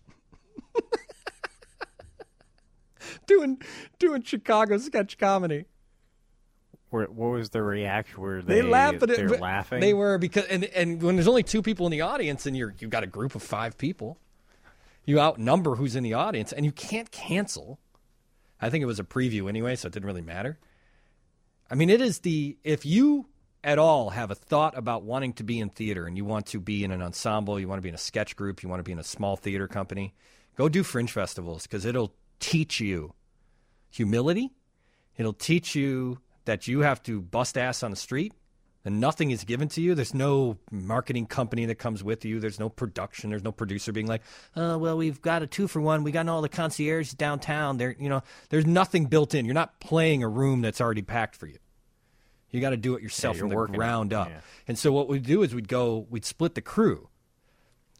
doing doing Chicago sketch comedy. What was the reaction? Were they, they laughed at it. They were laughing. They were because and and when there's only two people in the audience and you're you've got a group of five people, you outnumber who's in the audience and you can't cancel. I think it was a preview anyway, so it didn't really matter. I mean, it is the if you at all have a thought about wanting to be in theater and you want to be in an ensemble, you want to be in a sketch group, you want to be in a small theater company, go do Fringe festivals because it'll teach you humility. It'll teach you that you have to bust ass on the street and nothing is given to you. There's no marketing company that comes with you. There's no production. There's no producer being like, oh, well, we've got a two for one. We got all the concierges downtown. There, you know, there's nothing built in. You're not playing a room that's already packed for you. You got to do it yourself yeah, from the working ground it. up. Yeah. And so what we'd do is we'd go, we'd split the crew.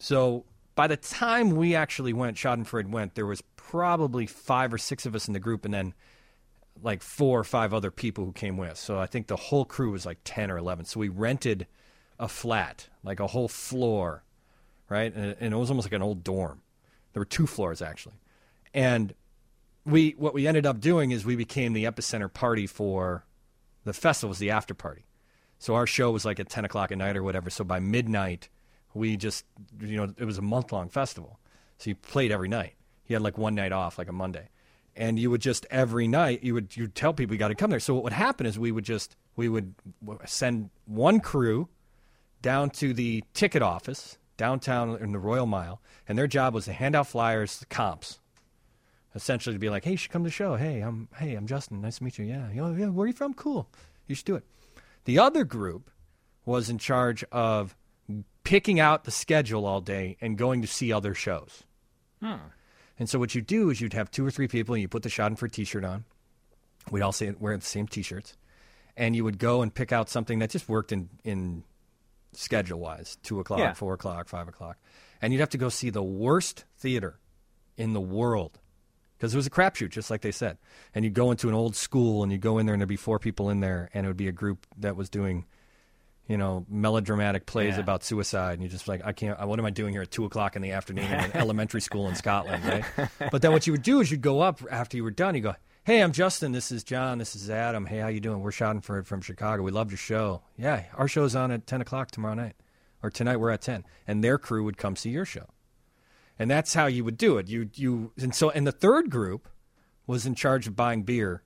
So by the time we actually went, Schadenfreude went, there was probably five or six of us in the group, and then like four or five other people who came with. So I think the whole crew was like ten or eleven. So we rented a flat, like a whole floor, right? And, and it was almost like an old dorm. There were two floors, actually. And we what we ended up doing is we became the epicenter party for the festival, was the after party. So our show was like at ten o'clock at night or whatever. So by midnight, we just, you know, it was a month-long festival. So you played every night. You had like one night off, like a Monday. And you would just every night, you would you'd tell people you got to come there. So what would happen is we would just, we would send one crew down to the ticket office downtown in the Royal Mile, and their job was to hand out flyers, comps, essentially to be like, hey, you should come to the show. Hey, I'm hey, I'm Justin. Nice to meet you. Yeah, you know, yeah, where are you from? Cool. You should do it. The other group was in charge of picking out the schedule all day and going to see other shows. Hmm. And so what you do is you'd have two or three people, and you put the Schadenfreude T-shirt on. We'd all say, wear the same T-shirts. And you would go and pick out something that just worked in, in schedule-wise, two o'clock, yeah. four o'clock, five o'clock. And you'd have to go see the worst theater in the world because it was a crapshoot, just like they said. And you'd go into an old school, and you'd go in there, and there'd be four people in there, and it would be a group that was doing – you know, melodramatic plays yeah. about suicide, and you're just like, I can't, what am I doing here at two o'clock in the afternoon in an elementary school in Scotland, right? But then what you would do is you'd go up after you were done, you go, hey, I'm Justin, this is John, this is Adam, hey, how you doing? We're Schadenfreude from Chicago, we loved your show. Yeah, our show's on at ten o'clock tomorrow night, or tonight we're at ten, and their crew would come see your show. And that's how you would do it. You, you, and so, and the third group was in charge of buying beer.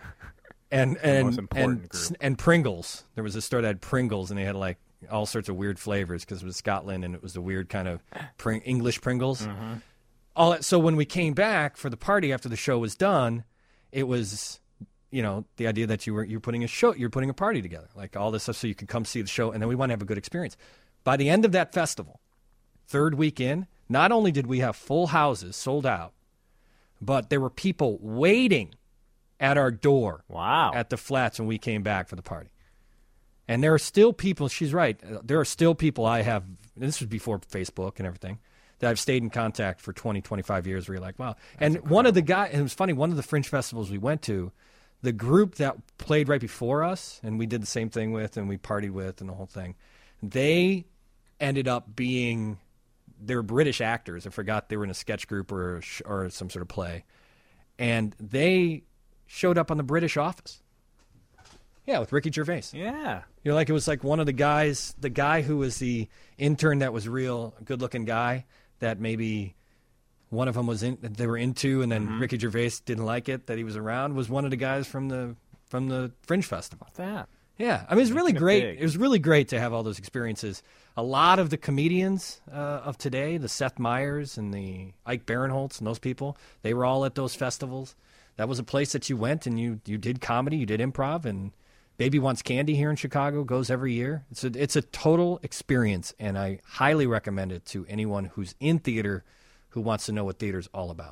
And and and, and Pringles. There was a store that had Pringles, and they had like all sorts of weird flavors because it was Scotland, and it was the weird kind of pring- English Pringles. Mm-hmm. All that, so when we came back for the party after the show was done, it was, you know, the idea that you were you're putting a show, you're putting a party together, like all this stuff, so you could come see the show, and then we want to have a good experience. By the end of that festival, third week in, not only did we have full houses sold out, but there were people waiting at our door wow. at the flats when we came back for the party. And there are still people, she's right, there are still people I have, this was before Facebook and everything, that I've stayed in contact for twenty, twenty-five years where you're like, wow. That's and incredible. One of the guys, and it was funny, one of the Fringe festivals we went to, the group that played right before us, and we did the same thing with, and we partied with, and the whole thing, they ended up being, they were British actors. I forgot they were in a sketch group or, or some sort of play. And they showed up on the British Office. Yeah, with Ricky Gervais. Yeah. You know, like it was like one of the guys, the guy who was the intern that was real good-looking guy that maybe one of them was in, they were into, and then mm-hmm. Ricky Gervais didn't like it that he was around, was one of the guys from the from the Fringe Festival. What's that? Yeah. I mean, it was really Making it great. big. It was really great to have all those experiences. A lot of the comedians uh, of today, the Seth Meyers and the Ike Barinholtz and those people, they were all at those festivals. That was a place that you went and you you did comedy, you did improv, and Baby Wants Candy here in Chicago goes every year. It's a, it's a total experience, and I highly recommend it to anyone who's in theater who wants to know what theater's all about.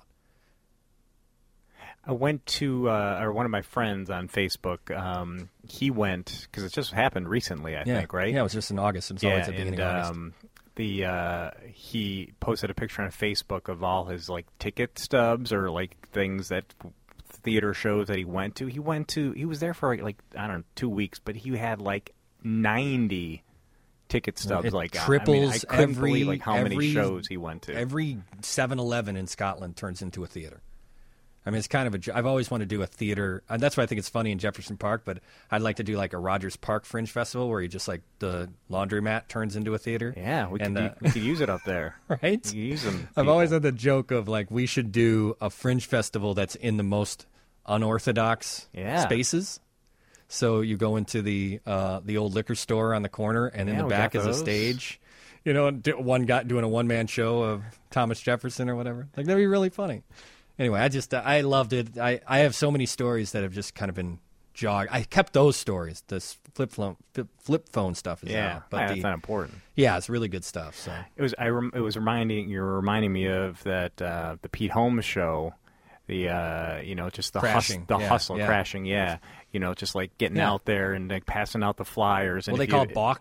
I went to, uh, or one of my friends on Facebook, um, he went, because it just happened recently, I yeah. think, right? Yeah, it was just in August. It was yeah, always at the beginning and, of August. Um, the, uh, he posted a picture on Facebook of all his, like, ticket stubs or, like, things that, theater shows that he went to. He went to, he was there for, like, I don't know, two weeks, but he had, like, ninety ticket stubs. It like triples I, mean, I couldn't every, believe, like, how every, many shows he went to. Every seven eleven in Scotland turns into a theater. I mean, it's kind of a. I've always wanted to do a theater. And that's why I think it's funny in Jefferson Park. But I'd like to do like a Rogers Park Fringe Festival where you just like the laundromat turns into a theater. Yeah, we and, could uh, we could use it up there, right? We could use them. I've always had the joke of like we should do a Fringe Festival that's in the most unorthodox yeah. spaces. So you go into the uh, the old liquor store on the corner, and yeah, in the back is those. a stage. You know, one guy doing a one man show of Thomas Jefferson or whatever. Like that'd be really funny. Anyway, I just, I loved it. I, I have so many stories that have just kind of been jogged. I kept those stories. This flip phone, flip phone stuff is yeah, out. But that's the, not important. Yeah, it's really good stuff. So it was, I rem, it was reminding, you were reminding me of that, uh, the Pete Holmes show, the, uh, you know, just the crashing. hustle, the yeah, hustle, yeah. crashing. Yeah. You know, just like getting yeah. out there and like passing out the flyers. And well, they if call you, it balk,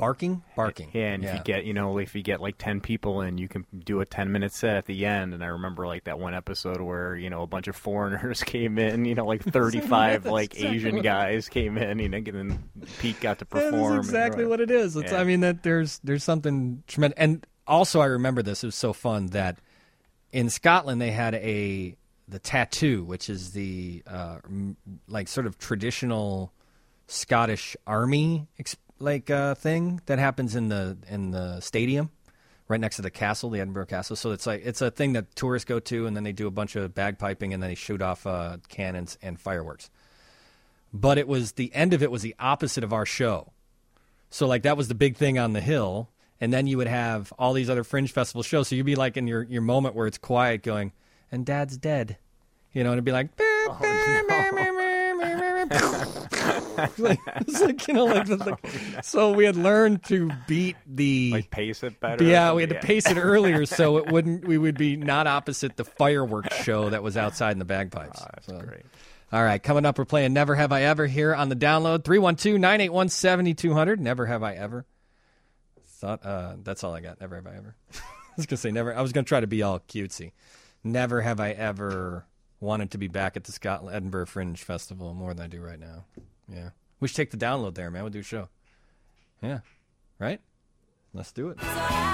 barking, barking. Yeah, and yeah. if you get, you know, if you get like ten people in, you can do a ten minute set at the end. And I remember like that one episode where, you know, a bunch of foreigners came in, you know, like thirty-five like exactly Asian guys came in, you know, and then Pete got to perform. That's exactly and, what it is. It's, yeah. I mean, that there's there's something tremendous. And also, I remember this. It was so fun that in Scotland they had a the tattoo, which is the uh, like sort of traditional Scottish army like uh, thing that happens in the in the stadium right next to the castle, the Edinburgh Castle. So it's like it's a thing that tourists go to, and then they do a bunch of bagpiping, and then they shoot off uh, cannons and fireworks. But it was the end of it was the opposite of our show. So like that was the big thing on the hill, and then you would have all these other fringe festival shows. So you'd be like in your, your moment where it's quiet, going, and Dad's dead, you know, and it'd be like. Oh, no. like, it's like, you know, like, like oh, no. So we had learned to beat the like pace it better. Yeah, we had to pace it earlier so it wouldn't. We would be not opposite the fireworks show that was outside in the bagpipes. Oh, that's so. great. All right, coming up, we're playing Never Have I Ever here on the download three one two, nine eight one, seven two zero zero. Never Have I Ever. Thought uh, that's all I got. Never Have I Ever. I was gonna say never. I was gonna try to be all cutesy. Never have I ever wanted to be back at the Scotland Edinburgh Fringe Festival more than I do right now. Yeah. We should take the download there, man. We'll do a show. Yeah. Right? Let's do it.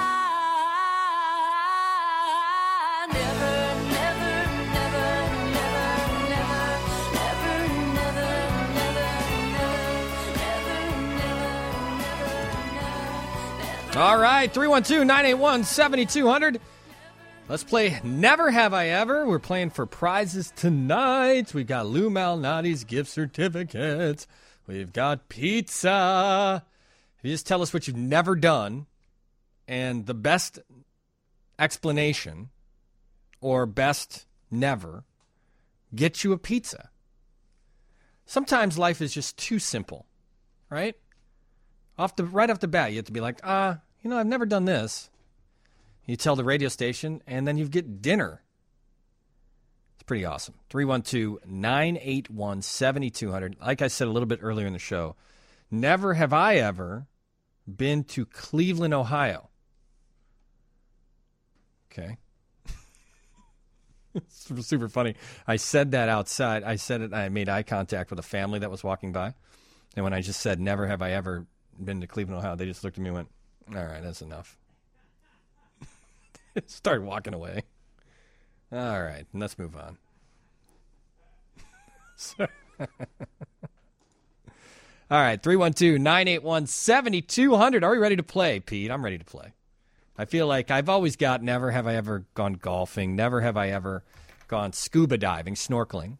All right. three one two, nine eight one, seven two zero zero. Let's play Never Have I Ever. We're playing for prizes tonight. We've got Lou Malnati's gift certificates. We've got pizza. You just tell us what you've never done and the best explanation or best never get you a pizza. Sometimes life is just too simple, right? Off the right off the bat, you have to be like, ah, uh, you know, I've never done this. You tell the radio station, and then you get dinner. It's pretty awesome. three one two, nine eight one, seven two zero zero. Like I said a little bit earlier in the show, never have I ever been to Cleveland, Ohio. Okay. It's super funny. I said that outside. I said it, I made eye contact with a family that was walking by. And when I just said, never have I ever been to Cleveland, Ohio, they just looked at me and went, all right, that's enough. Started walking away. All right, let's move on. All right, three one two, nine eight one, seven two zero zero. Are we ready to play, Pete? I'm ready to play. I feel like I've always got never have I ever gone golfing. Never have I ever gone scuba diving, snorkeling.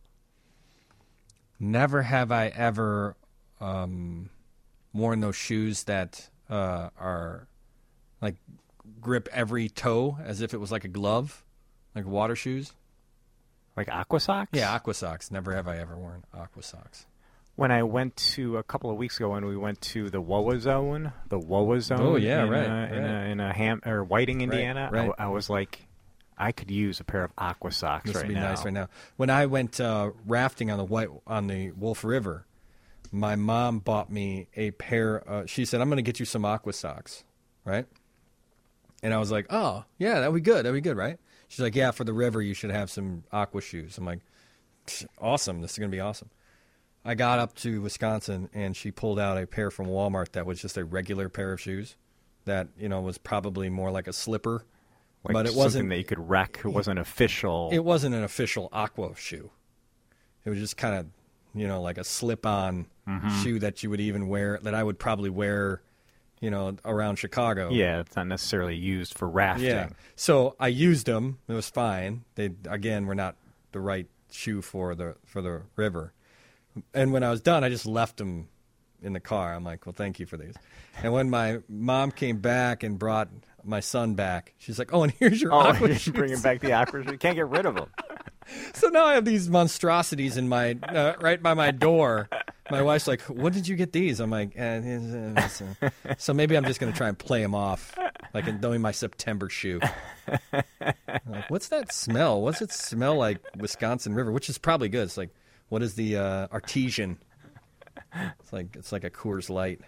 Never have I ever um, worn those shoes that uh, are like grip every toe as if it was like a glove, like water shoes. Like aqua socks? Yeah, aqua socks. Never have I ever worn aqua socks. When I went to a couple of weeks ago, when we went to the Wawa Zone, the Wawa Zone, oh yeah, in, right, uh, right. in a, in a Ham or Whiting, Indiana, right, right. I, I was like, I could use a pair of aqua socks this right would be now. nice right now. When I went uh, rafting on the White on the Wolf River, my mom bought me a pair. Uh, she said, "I'm going to get you some aqua socks," right? And I was like, "Oh, yeah, that'd be good. That'd be good, right?" She's like, "Yeah, for the river, you should have some aqua shoes." I'm like, "Awesome! This is going to be awesome." I got up to Wisconsin, and she pulled out a pair from Walmart that was just a regular pair of shoes that, you know, was probably more like a slipper. Like but it something wasn't that you could wreck. It wasn't official. It wasn't an official aqua shoe. It was just kind of, you know, like a slip-on mm-hmm. shoe that you would even wear, that I would probably wear, you know, around Chicago. Yeah, it's not necessarily used for rafting. Yeah. So I used them. It was fine. They, again, were not the right shoe for the for the river. And when I was done, I just left them in the car. I'm like, well, thank you for these. And when my mom came back and brought my son back, she's like, oh, and here's your oh, aqua you're shoes. Bringing back the aqua shoes. You can't get rid of them. So now I have these monstrosities in my uh, right by my door. My wife's like, "When did you get these?" I'm like, eh, uh, uh. "So maybe I'm just going to try and play them off, like in doing my September shoe." I'm like, what's that smell? What's it smell like? Wisconsin River, which is probably good. It's like, what is the uh, artesian? It's like it's like a Coors Light.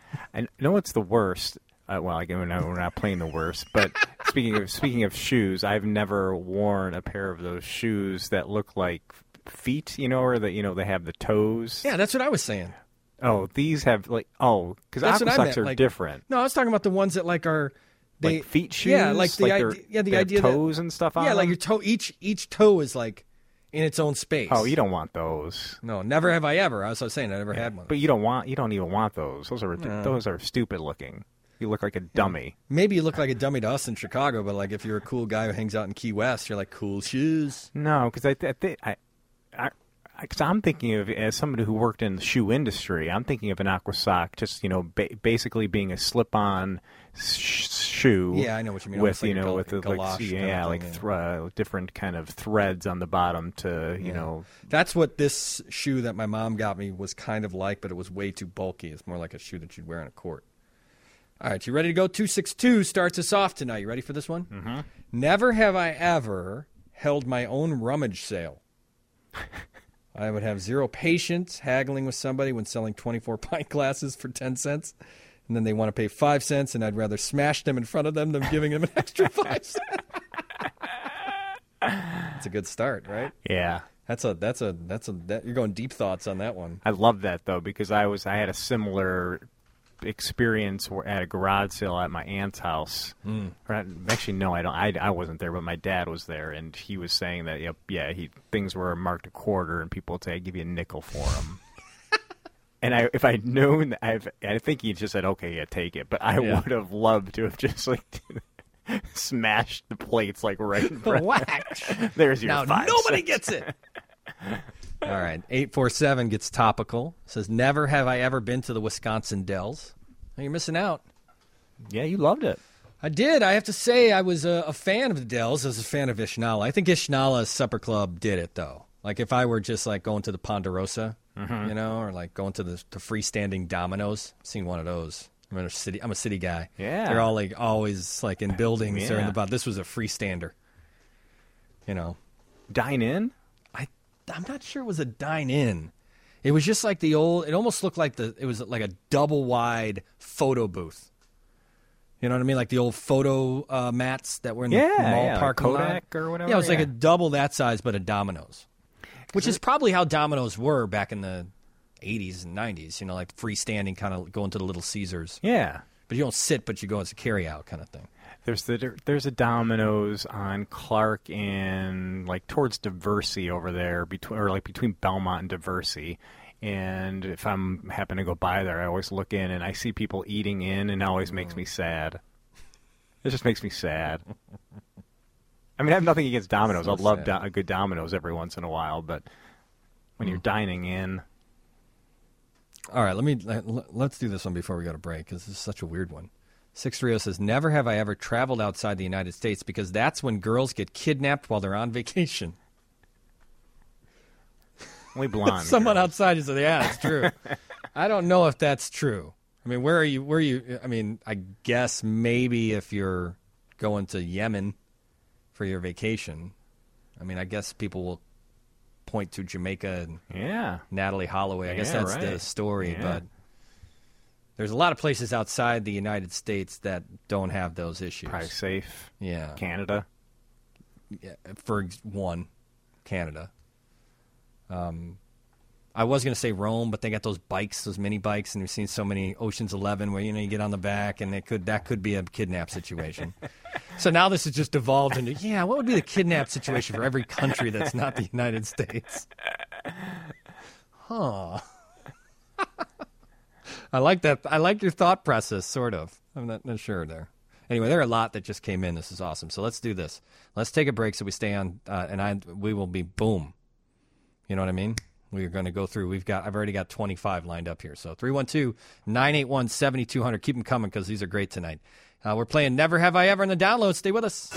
I know what's the worst. Uh, well, again, we're not, we're not playing the worst. But speaking of speaking of shoes, I've never worn a pair of those shoes that look like feet. You know, or that you know they have the toes. Yeah, that's what I was saying. Oh, these have like oh, because That's what I Aquasocks meant, are like- different. No, I was talking about the ones that like are they, Like feet shoes. Yeah, like the like idea. they're- Yeah, the they have idea toes that, and stuff on Yeah, like them? your toe. Each each toe is like in its own space. Oh, you don't want those. No, never have I ever. As I was saying, I never had one. But you don't want. You don't even want those. Those are No. those are stupid looking. You look like a dummy. Maybe you look like a dummy to us in Chicago, but like if you're a cool guy who hangs out in Key West, you're like cool shoes. No, because I, th- I think I, I, because I'm thinking of as somebody who worked in the shoe industry. I'm thinking of an Aquasock, just you know, ba- basically being a slip-on sh- shoe. Yeah, I know what you mean. With Almost like you a know, gal- with the, galosh like kind of yeah, thing, like yeah. thr- uh, different kind of threads on the bottom to you Yeah. know. That's what this shoe that my mom got me was kind of like, but it was way too bulky. It's more like a shoe that you'd wear on a court. All right, you ready to go? two six two starts us off tonight. You ready for this one? Mm-hmm. Never have I ever held my own rummage sale. I would have zero patience haggling with somebody when selling twenty-four pint glasses for ten cents. And then they want to pay five cents, and I'd rather smash them in front of them than giving them an extra five cents. It's a good start, right? Yeah. That's a that's a that's a that, you're going deep thoughts on that one. I love that though because I was I had a similar experience where- at a garage sale at my aunt's house. Mm. Or not- actually, no, I don't. I, I wasn't there, but my dad was there, and he was saying that yep, yeah, he things were marked a quarter, and people would say, "I give you a nickel for them." And I, if I'd known, I've, I think he just said, "Okay, yeah, take it." But I Yeah. would have loved to have just like smashed the plates like right in front. Whack. There's your Now five nobody cents. gets it. All right, eight four seven gets topical. Says, never have I ever been to the Wisconsin Dells. Well, you're missing out. Yeah, you loved it. I did. I have to say I was a, a fan of the Dells. I was a fan of Ishnala. I think Ishnala's Supper Club did it, though. Like if I were just like going to the Ponderosa, Mhm. you know, or like going to the, the freestanding Domino's. I've seen one of those. I'm a city. I'm a city guy. Yeah. They're all like always like in buildings. They're in Yeah. the bottom. This was a freestander. You know, dine in. I I'm not sure it was a dine in. It was just like the old. It almost looked like the. It was like a double wide photo booth. You know what I mean? Like the old photo uh, mats that were in Yeah, the mall yeah, like parking lot. Kodak or whatever, Yeah, it was like yeah. a double that size, but a Domino's, which is probably how Domino's were back in the eighties and nineties. You know, like freestanding, kind of going to the Little Caesars. Yeah. But you don't sit, but you go as a carry-out kind of thing. There's the there's a Domino's on Clark and like towards Diversey over there between or like between Belmont and Diversey. And if I'm happen to go by there, I always look in and I see people eating in, and it always makes me sad. It just makes me sad. I mean, I have nothing against Domino's. So I love sad. do- a good Domino's every once in a while, but when you're dining in, All right, let me let, let's do this one before we go to break because this is such a weird one. six three zero says, never have I ever traveled outside the United States because that's when girls get kidnapped while they're on vacation. only blonde. Someone outside you said, yeah, it's true. I don't know if that's true. I mean, where are you? Where are you? I mean, I guess maybe if you're going to Yemen for your vacation. I mean, I guess people will point to Jamaica and Yeah. Natalie Holloway. I guess Yeah, that's the right. story, Yeah. but there's a lot of places outside the United States that don't have those issues. Probably safe. Yeah. Canada. Yeah, for ex- one, Canada. Um, I was going to say Rome, but they got those bikes, those mini bikes, and we've seen so many Ocean's Eleven where you know you get on the back, and it could that could be a kidnap situation. So now this has just evolved into yeah, what would be the kidnap situation for every country that's not the United States? Huh. I like that. I like your thought process, sort of. I'm not, not sure there. Anyway, there are a lot that just came in. This is awesome. So let's do this. Let's take a break so we stay on, uh, and I we will be boom. You know what I mean? We're going to go through. We've got. I've already got twenty-five lined up here. So three one two, nine eight one, seven two zero zero. Keep them coming because these are great tonight. Uh, we're playing Never Have I Ever in the download. Stay with us.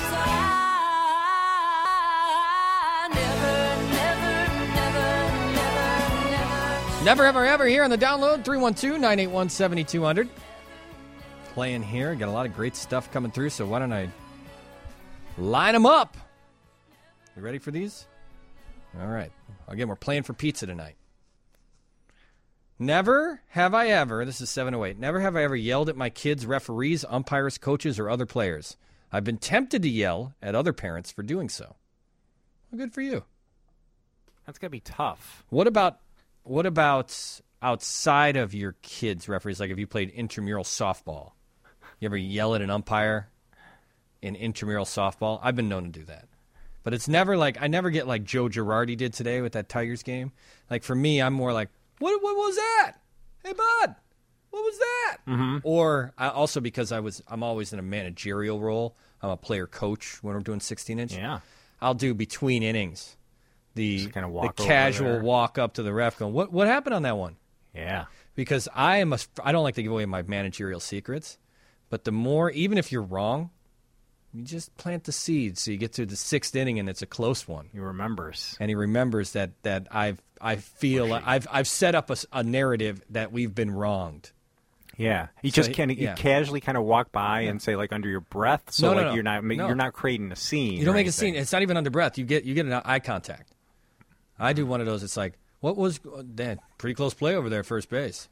Never Have I Ever here on the download. three one two, nine eight one, seven two zero zero. Playing here. Got a lot of great stuff coming through. So why don't I line them up? You ready for these? All right. Again, we're playing for pizza tonight. Never have I ever, this is seven oh eight, never have I ever yelled at my kids, referees, umpires, coaches, or other players. I've been tempted to yell at other parents for doing so. Well, good for you. That's got to be tough. What about what about outside of your kids' referees? Like if you played intramural softball, you ever yell at an umpire in intramural softball? I've been known to do that. But it's never like, I never get like Joe Girardi did today with that Tigers game. Like for me, I'm more like, what what was that? Hey, bud, what was that? Mm-hmm. Or I, also because I was, I'm always in a managerial role. I'm a player coach when we're doing sixteen inch. Yeah. I'll do between innings. The, kind of the walk over casual there. walk up to the ref going, what what happened on that one? Yeah. Because I am a, I don't like to give away my managerial secrets, but the more, even if you're wrong, you just plant the seed so you get to the sixth inning and it's a close one. He remembers. And he remembers that that I've I feel like I've I've set up a, a narrative that we've been wronged. Yeah, you So just he- kind of yeah. you casually kind of walk by and say like under your breath, so No, no, like no. you're not No. you're not creating a scene. You don't or make a scene. anything. It's not even under breath. You get you get an eye contact. I do one of those. It's like, what was Dan? Pretty close play over there, first base.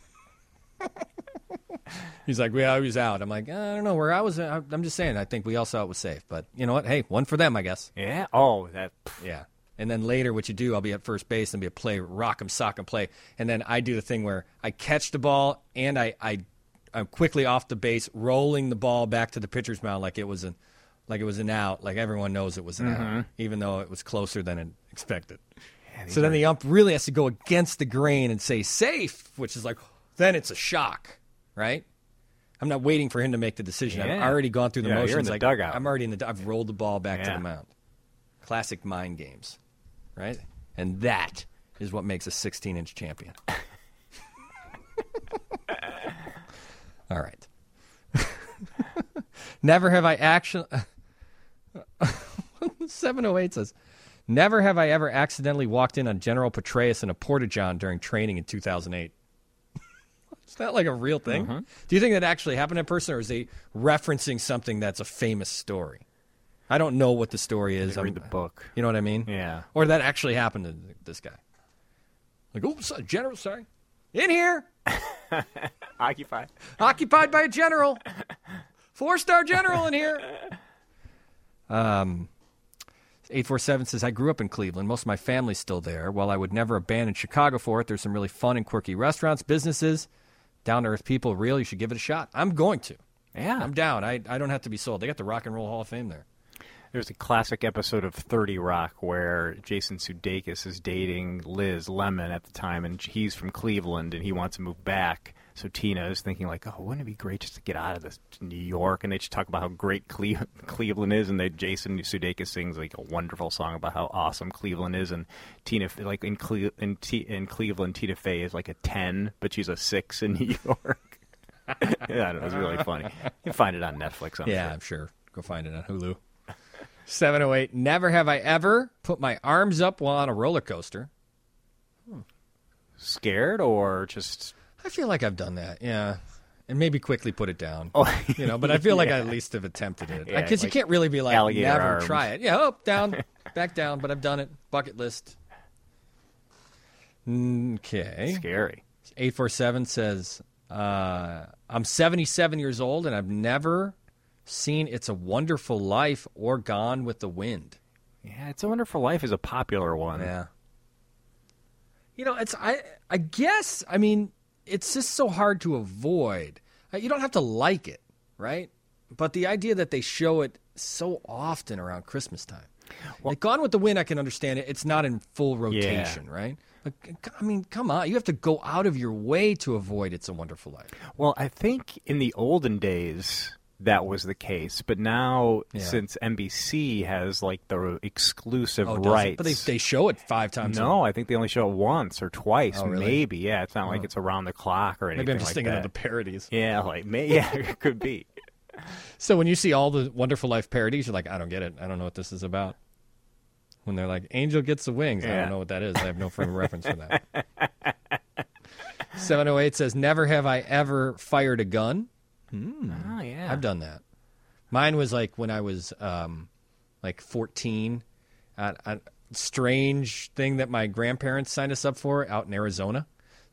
He's like, well, I was out. I'm like, I don't know where I was. I'm just saying. I think we all saw it was safe. But you know what? Hey, one for them, I guess. Yeah. Oh, that. Yeah. And then later, what you do, I'll be at first base and be a play, rock 'em, sock 'em play. And then I do the thing where I catch the ball and I, I, I'm quickly off the base, rolling the ball back to the pitcher's mound like it was an, like it was an out. Like everyone knows it was an Mm-hmm. out, even though it was closer than it expected. Yeah, these So then are- the ump really has to go against the grain and say safe, which is like, then it's a shock, right? I'm not waiting for him to make the decision. I've Yeah. already gone through the Yeah, motions. you're in the like, dugout. I'm already in the. I've rolled the ball back to Yeah. the mound. Classic mind games, right? And that is what makes a sixteen inch champion. All right. Never have I actually. seven oh eight says, never have I ever accidentally walked in on General Petraeus in a Porta-John during training in two thousand eight. Is that like a real thing? Mm-hmm. Do you think that actually happened in person, or is he referencing something that's a famous story? I don't know what the story is. Read I'm- the book. You know what I mean? Yeah. Or that actually happened to this guy. Like, oh, so- General, sorry. In here, Occupied. occupied by a general. Four-star general in here. Um, eight four seven says, I grew up in Cleveland. Most of my family's still there. While I would never abandon Chicago for it, there's some really fun and quirky restaurants, businesses, down-to-earth people. Real, you should give it a shot. I'm going to. Yeah. I'm down. I, I don't have to be sold. They got the Rock and Roll Hall of Fame there. There's a classic episode of thirty Rock where Jason Sudeikis is dating Liz Lemon at the time, and he's from Cleveland, and he wants to move back. So Tina is thinking, like, oh, wouldn't it be great just to get out of this to New York? And they just talk about how great Cle- Cleveland is, and they Jason Sudeikis sings like a wonderful song about how awesome Cleveland is. And Tina, like in, Cle- in, T- in Cleveland, Tina Fey is like a ten, but she's a six in New York. Yeah, I don't know, it's really funny. You can find it on Netflix, I'm yeah, sure. I'm sure. Go find it on Hulu. seven oh eight. Never have I ever put my arms up while on a roller coaster. Scared or just... I feel like I've done that, yeah. And maybe quickly put it down. Oh, you know, but I feel like I yeah. at least have attempted it. Yeah, Because you like can't really be like, alligator never arms. try it. Yeah, up, down, back down, but I've done it. Bucket list. Okay. Scary. eight four seven says, uh, I'm seventy-seven years old and I've never seen It's a Wonderful Life or Gone with the Wind. Yeah, It's a Wonderful Life is a popular one. Yeah. You know, it's I I guess I mean it's just so hard to avoid. Uh, You don't have to like it, right? But the idea that they show it so often around Christmas time. Like Gone with the Wind, I can understand it. It's not in full rotation, right? But I mean, come on, you have to go out of your way to avoid It's a Wonderful Life. Well, I think in the olden days that was the case, but now Yeah. since N B C has like the exclusive Oh, does it? rights, But they they show it five times. no, I think they only show it once or twice, Oh, really? maybe. Yeah, it's not like Oh. it's around the clock or anything. Maybe I'm just like thinking that. of the parodies. Yeah, like may, yeah, it could be. So when you see all the Wonderful Life parodies, you're like, I don't get it. I don't know what this is about. When they're like, Angel gets the wings. I Yeah. don't know what that is. I have no frame of reference for that. seven oh eight says, never have I ever fired a gun. Oh yeah, I've done that. Mine was like when I was um, like fourteen. A, a strange thing that my grandparents signed us up for out in Arizona.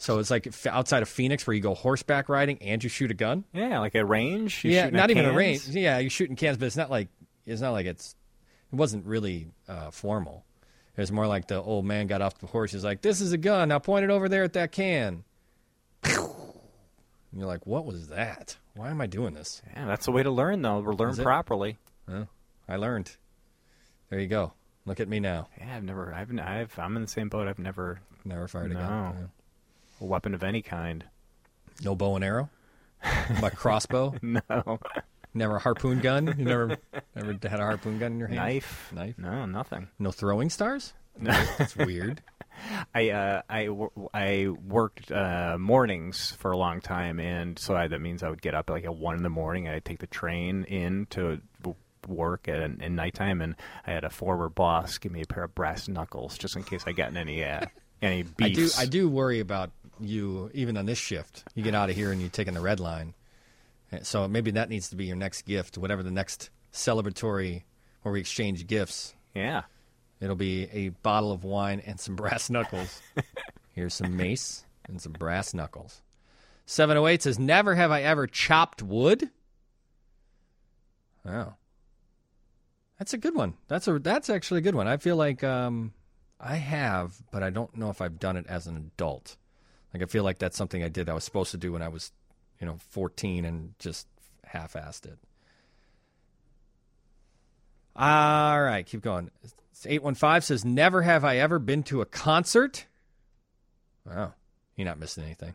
So it's like f- outside of Phoenix where you go horseback riding and you shoot a gun. Yeah, like a range. You're yeah, shooting not at even a cans? range. Yeah, you're shooting cans, but it's not like it's not like it's. It wasn't really uh, formal. It was more like the old man got off the horse. He's like, "This is a gun. Now point it over there at that can." And you're like, "What was that? Why am I doing this?" Yeah, that's the way to learn, though. We're learn properly. Well, I learned. There you go. Look at me now. Yeah, I've never. I've. I've. I'm in the same boat. I've never. Never fired a no, gun. Yeah. A weapon of any kind. No bow and arrow. My crossbow. No. Never a harpoon gun. You never, never had a harpoon gun in your hand. Knife. Knife. No, nothing. No throwing stars. No, that's weird. I uh, I, I worked uh, mornings for a long time, and so I, that means I would get up at like at one in the morning. I'd take the train in to work at in nighttime, and I had a former boss give me a pair of brass knuckles just in case I got in any uh, any beefs. I do I do worry about you even on this shift. You get out of here and you're taking the red line, so maybe that needs to be your next gift, whatever the next celebratory where we exchange gifts. Yeah. It'll be a bottle of wine and some brass knuckles. Here's some mace and some brass knuckles. seven oh eight says, never have I ever chopped wood. Wow. That's a good one. That's a that's actually a good one. I feel like um, I have, but I don't know if I've done it as an adult. Like I feel like that's something I did I was supposed to do when I was, you know, fourteen and just half-assed it. All right, keep going. eight one five says, never have I ever been to a concert. Wow, you're not missing anything.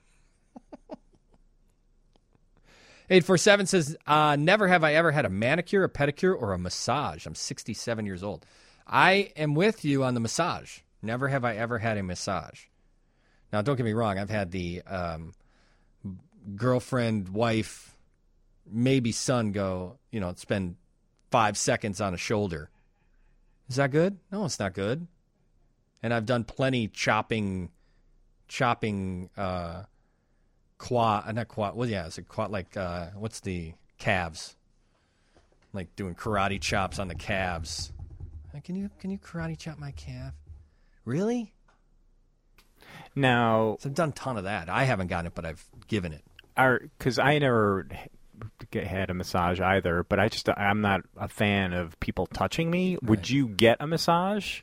eight four seven says, uh, never have I ever had a manicure, a pedicure, or a massage. I'm sixty-seven years old. I am with you on the massage. Never have I ever had a massage. Now, don't get me wrong. I've had the um, girlfriend, wife, maybe son go, you know, spend five seconds on a shoulder. Is that good? No, it's not good. And I've done plenty chopping, chopping, uh, quad, not quad, well, yeah, it's a quad, like, uh, what's the calves? Like doing karate chops on the calves. Can you, can you karate chop my calf? Really? Now, so I've done a ton of that. I haven't gotten it, but I've given it. Because I never get, had a massage either, but I just I'm not a fan of people touching me. Right. Would you get a massage?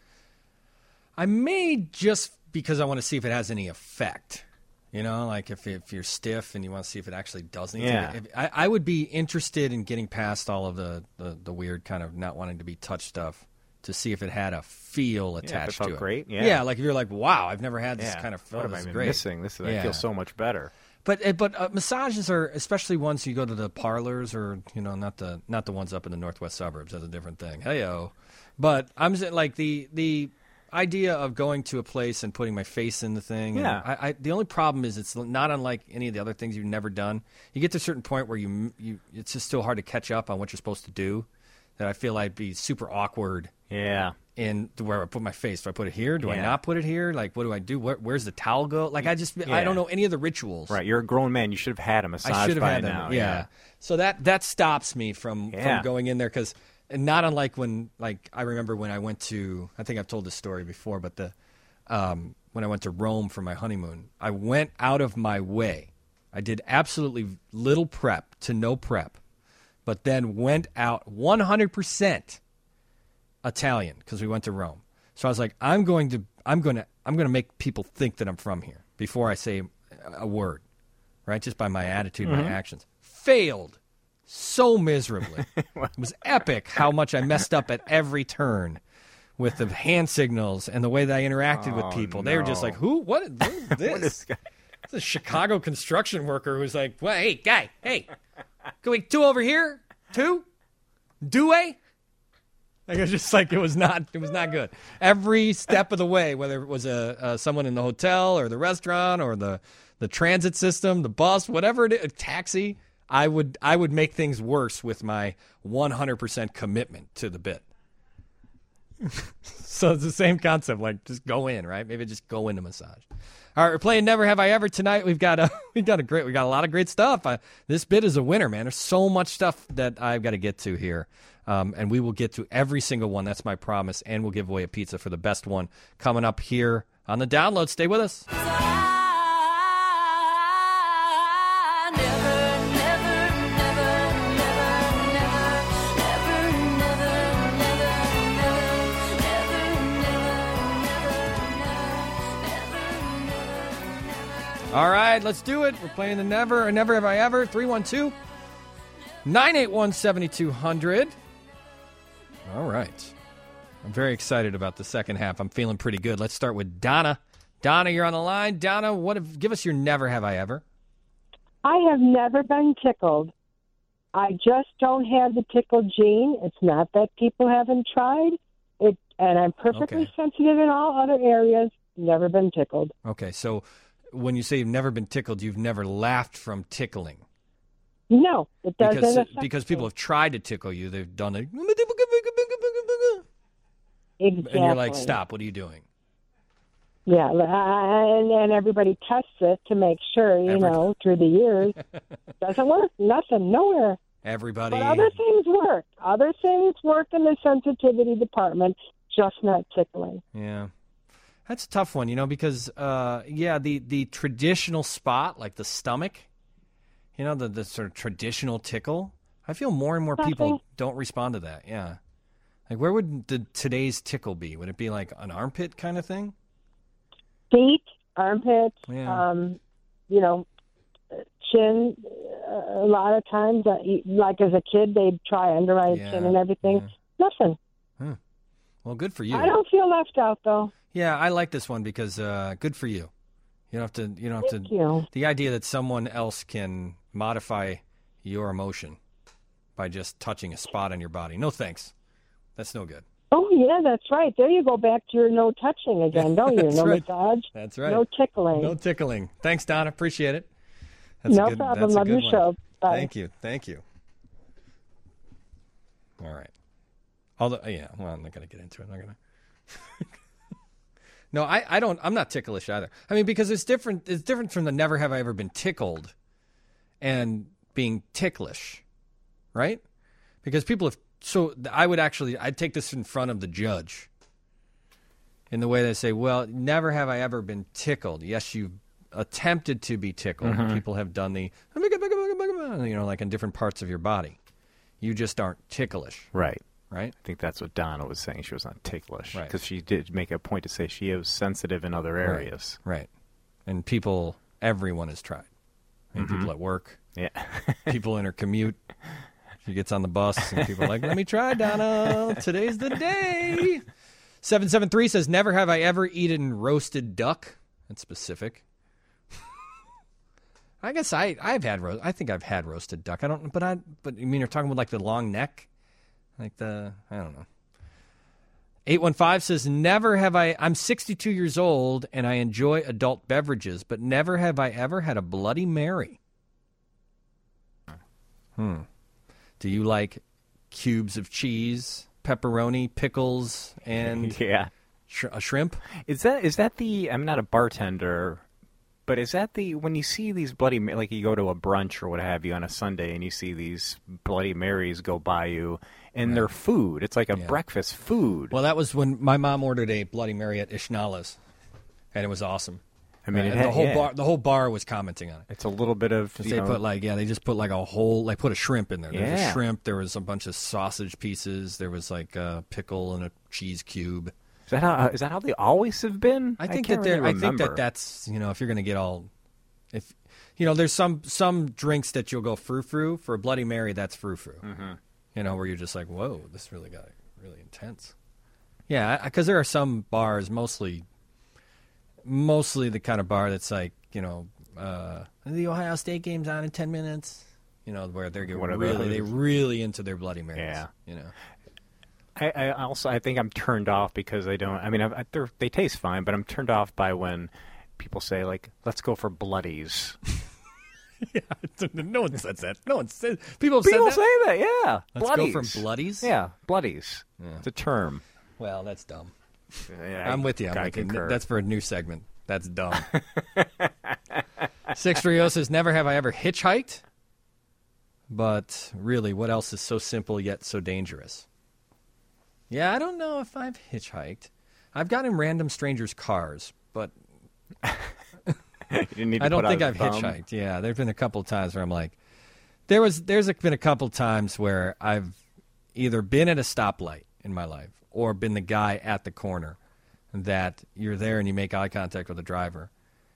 I may, just because I want to see if it has any effect. You know, like if if you're stiff and you want to see if it actually does anything. Yeah. If, I, I would be interested in getting past all of the, the, the weird kind of not wanting to be touched stuff to see if it had a feel attached yeah, if it felt to it. Great, yeah. Yeah, like if you're like, wow, I've never had this yeah. kind of feel. What This have I is been great. missing? This is, yeah. I feel so much better. But but uh, massages are, especially once you go to the parlors, or you know, not the not the ones up in the northwest suburbs. That's a different thing. Heyo. But I'm saying, like the the idea of going to a place and putting my face in the thing. Yeah. And I, I the only problem is it's not unlike any of the other things you've never done. You get to a certain point where you you it's just still hard to catch up on what you're supposed to do. That I feel I'd be super awkward. Yeah. In where I put my face. Do I put it here? Do yeah. I not put it here? Like, what do I do? Where, where's the towel go? Like, I just, yeah. I don't know any of the rituals. Right. You're a grown man. You should have had a massage I should have by had now. Them. Yeah. yeah. So that, that stops me from, yeah. from going in there. Because not unlike when, like, I remember when I went to, I think I've told this story before, but the, um, when I went to Rome for my honeymoon, I went out of my way. I did absolutely little prep to no prep, but then went out one hundred percent Italian because we went to Rome. So I was like, I'm going to, I'm going to, I'm going to make people think that I'm from here before I say a word, right? Just by my attitude, mm-hmm. my actions. Failed so miserably. It was epic how much I messed up at every turn with the hand signals and the way that I interacted oh, with people. No. They were just like, "Who? What is this?" What is this? It's a Chicago construction worker who's like, "Well, hey, guy, hey, can we two over here? Two? Do we?" Like it was just like it was not it was not good. Every step of the way, whether it was a, a someone in the hotel or the restaurant or the, the transit system, the bus, whatever it is, a taxi, I would I would make things worse with my one hundred percent commitment to the bit. So it's the same concept, like just go in, right? Maybe just go into massage. All right, we're playing Never Have I Ever tonight. We've got a we got a great we got a lot of great stuff. Uh, this bit is a winner, man. There's so much stuff that I've got to get to here. Um, and we will get to every single one. That's my promise. And we'll give away a pizza for the best one coming up here on the download. Stay with us. All right, let's do it. We're playing the Never or Never Have I Ever. three one two, nine eight one, seven two zero zero. All right. I'm very excited about the second half. I'm feeling pretty good. Let's start with Donna. Donna, you're on the line. Donna, what? Have, give us your Never Have I Ever. I have never been tickled. I just don't have the tickle gene. It's not that people haven't tried. It, and I'm perfectly Okay. sensitive in all other areas. Never been tickled. Okay, so when you say you've never been tickled, you've never laughed from tickling. No, it doesn't Because, affect because me. people have tried to tickle you. They've done it. Exactly. And you're like, stop, what are you doing? Yeah, uh, and, and everybody tests it to make sure, you Every- know, through the years. Doesn't work. Nothing. Nowhere. Everybody. But other things work. Other things work in the sensitivity department, just not tickling. Yeah. That's a tough one, you know, because, uh, yeah, the, the traditional spot, like the stomach, you know, the, the sort of traditional tickle, I feel more and more people Nothing. don't respond to that, yeah. Like, where would the today's tickle be? Would it be like an armpit kind of thing? Feet, armpits, Yeah. um, you know, chin. Uh, a lot of times, uh, you- like as a kid, they'd try under my Yeah, chin and everything. Nothing. Well, good for you. I don't feel left out, though. Yeah, I like this one because uh, good for you. You don't have to. You don't have Thank to. you. The idea that someone else can modify your emotion by just touching a spot on your body. No thanks. That's no good. Oh, yeah, that's right. There you go back to your no touching again, don't you? That's No right. massage. That's right. No tickling. No tickling. Thanks, Don. Appreciate it. That's No a good, problem. That's a Love good your one. show. Bye. Thank you. Thank you. All right. Although, yeah, well, I'm not going to get into it. I'm not going to. No, I, I don't. I'm not ticklish either. I mean, because it's different. It's different from the never have I ever been tickled, and being ticklish, right? Because people have. So I would actually. I'd take this in front of the judge. In the way they say, well, never have I ever been tickled. Yes, you've attempted to be tickled. Mhm. People have done the, you know, like in different parts of your body. You just aren't ticklish. Right. Right? I think that's what Donna was saying. She was not ticklish. Right. Because she did make a point to say she is sensitive in other areas. Right. right. And people, everyone has tried. I mean, Mhm. people at work. Yeah. People in her commute. She gets on the bus and people are like, let me try, Donna. Today's the day. seven seven three says, never have I ever eaten roasted duck. That's specific. I guess I, I've had roast. I think I've had roasted duck. I don't, but I, but you mean you're talking about like the long neck? Like the, I don't know. eight one five says, never have I, I'm sixty-two years old and I enjoy adult beverages, but never have I ever had a Bloody Mary. Hmm. Do you like cubes of cheese, pepperoni, pickles, and yeah. sh- a shrimp? Is that is that the? I'm not a bartender, but is that the when you see these Bloody Ma- like you go to a brunch or what have you on a Sunday and you see these Bloody Marys go by you and they're food. It's like a Yeah. breakfast food. Well, that was when my mom ordered a Bloody Mary at Ishnala's, and it was awesome. I mean, Uh, it the had- whole yeah. bar, the whole bar was commenting on it. It's a little bit of 'Cause you they know, put like yeah, they just put like a whole like put a shrimp in there. There was a Yeah. shrimp. There was a bunch of sausage pieces. There was like a pickle and a cheese cube. Is that how is that how they always have been? I think can't that they're. really I think that remember. that's you know if you're going to get all, if you know there's some some drinks that you'll go frou frou for a Bloody Mary. That's frou frou. Mm-hmm. You know where you're just like whoa, this really got really intense. Yeah, because there are some bars, mostly, mostly the kind of bar that's like you know uh, the Ohio State game's on in ten minutes. You know where they're What are really those? they really into their Bloody Marys. Yeah. You know. I, I also I think I'm turned off because I don't. I mean, I, they're, they taste fine, but I'm turned off by when people say like, "Let's go for bloodies." No one says that. No one says. People have People said say that. that, yeah. Let's bloodies. go from bloodies. Yeah, bloodies. Yeah. It's a term. Well, that's dumb. Yeah, I'm with you. I'm I with you. concur. That's for a new segment. That's dumb. Six three zero says, never have I ever hitchhiked. But really, what else is so simple yet so dangerous? Yeah, I don't know if I've hitchhiked. I've got in random strangers' cars, but You didn't need to I don't put out think a I've thumb. hitchhiked. Yeah, there've been a couple times where I'm like, there was, there's been a couple times where I've either been at a stoplight in my life or been the guy at the corner that you're there and you make eye contact with the driver,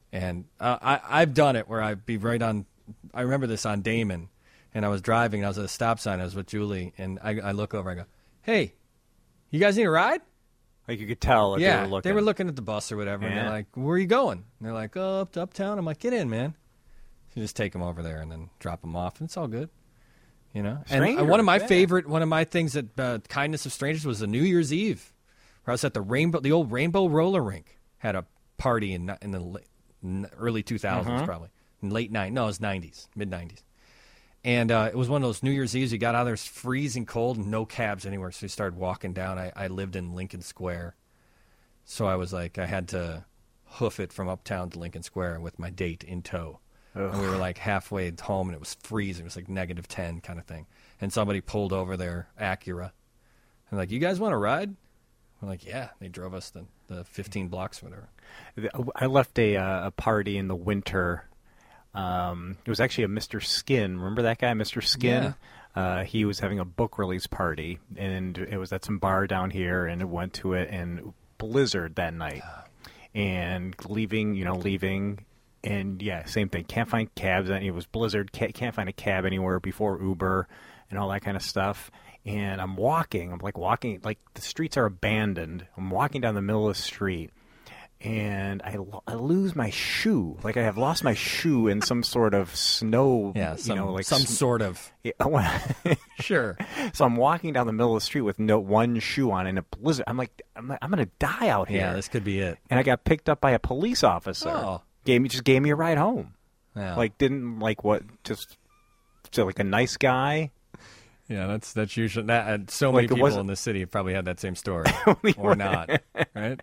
And uh, I, I've done it where I'd be right on, I remember this on Damon, and I was driving, and I was at a stop sign, I was with Julie, and I, I look over, I go, hey, you guys need a ride? Like you could tell that yeah, they were looking. they were looking at the bus or whatever, and Yeah. they're like, where are you going? And they're like, oh, up to uptown. I'm like, get in, man. You just take them over there and then drop them off, and it's all good. You know? And uh, one of my Strangers, yeah. favorite, one of my things that uh, Kindness of Strangers was the New Year's Eve, where I was at the Rainbow, the old Rainbow Roller Rink, had a party in in the la- n- early two thousands, Mhm. probably. In late nineties. No, it was nineties, mid-nineties. And uh, it was one of those New Year's Eves. You got out there, it's freezing cold, and no cabs anywhere. So you started walking down. I, I lived in Lincoln Square. So I was like, I had to hoof it from uptown to Lincoln Square with my date in tow. Ugh. And we were like halfway home, and it was freezing. It was like negative ten kind of thing. And somebody pulled over their Acura. And like, you guys want to ride? We're like, yeah. They drove us the, the fifteen blocks or whatever. I left a uh, a party in the winter. Um, it was actually a Mister Skin. Remember that guy, Mister Skin? Yeah. Uh, he was having a book release party, and it was at some bar down here, and it went to it, and blizzard that night. And leaving, you know, leaving, and yeah, same thing. Can't find cabs. And it was blizzard. Can't, can't find a cab anywhere before Uber and all that kind of stuff. And I'm walking. I'm like walking, like the streets are abandoned. I'm walking down the middle of the street. And I, lo- I lose my shoe. Like I have lost my shoe in some sort of snow. Yeah, some, you know, like some sn- sort of. Yeah, sure. So I'm walking down the middle of the street with no one shoe on in a blizzard. I'm like, I'm, like, I'm gonna die out here. Yeah, this could be it. And I got picked up by a police officer. Oh. Gave me just gave me a ride home. Yeah. Like didn't like what just so like a nice guy. Yeah, that's that's usually that. Uh, so Like, many it people wasn't- in this city have probably had that same story, We or were- not, right?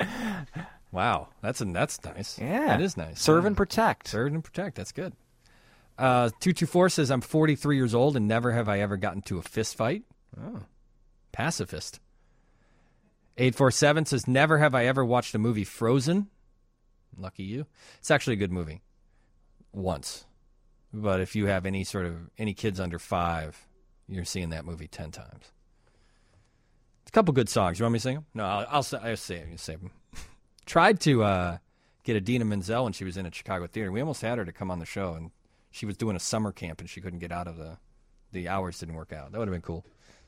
Wow, that's that's nice. Yeah, that is nice. Serve Yeah. and protect. Serve and protect. That's good. Uh, two two four says I'm forty-three years old and never have I ever gotten to a fist fight. Oh, pacifist. Eight four seven says never have I ever watched a movie Frozen. Lucky you. It's actually a good movie. Once, but if you have any sort of any kids under five, you're seeing that movie ten times. It's a couple good songs. You want me to sing them? No, I'll, I'll, say- I'll save, I'll save them. Tried to uh, get Idina Menzel when she was in at Chicago Theater. We almost had her to come on the show, and she was doing a summer camp, and she couldn't get out of the the hours didn't work out. That would have been cool.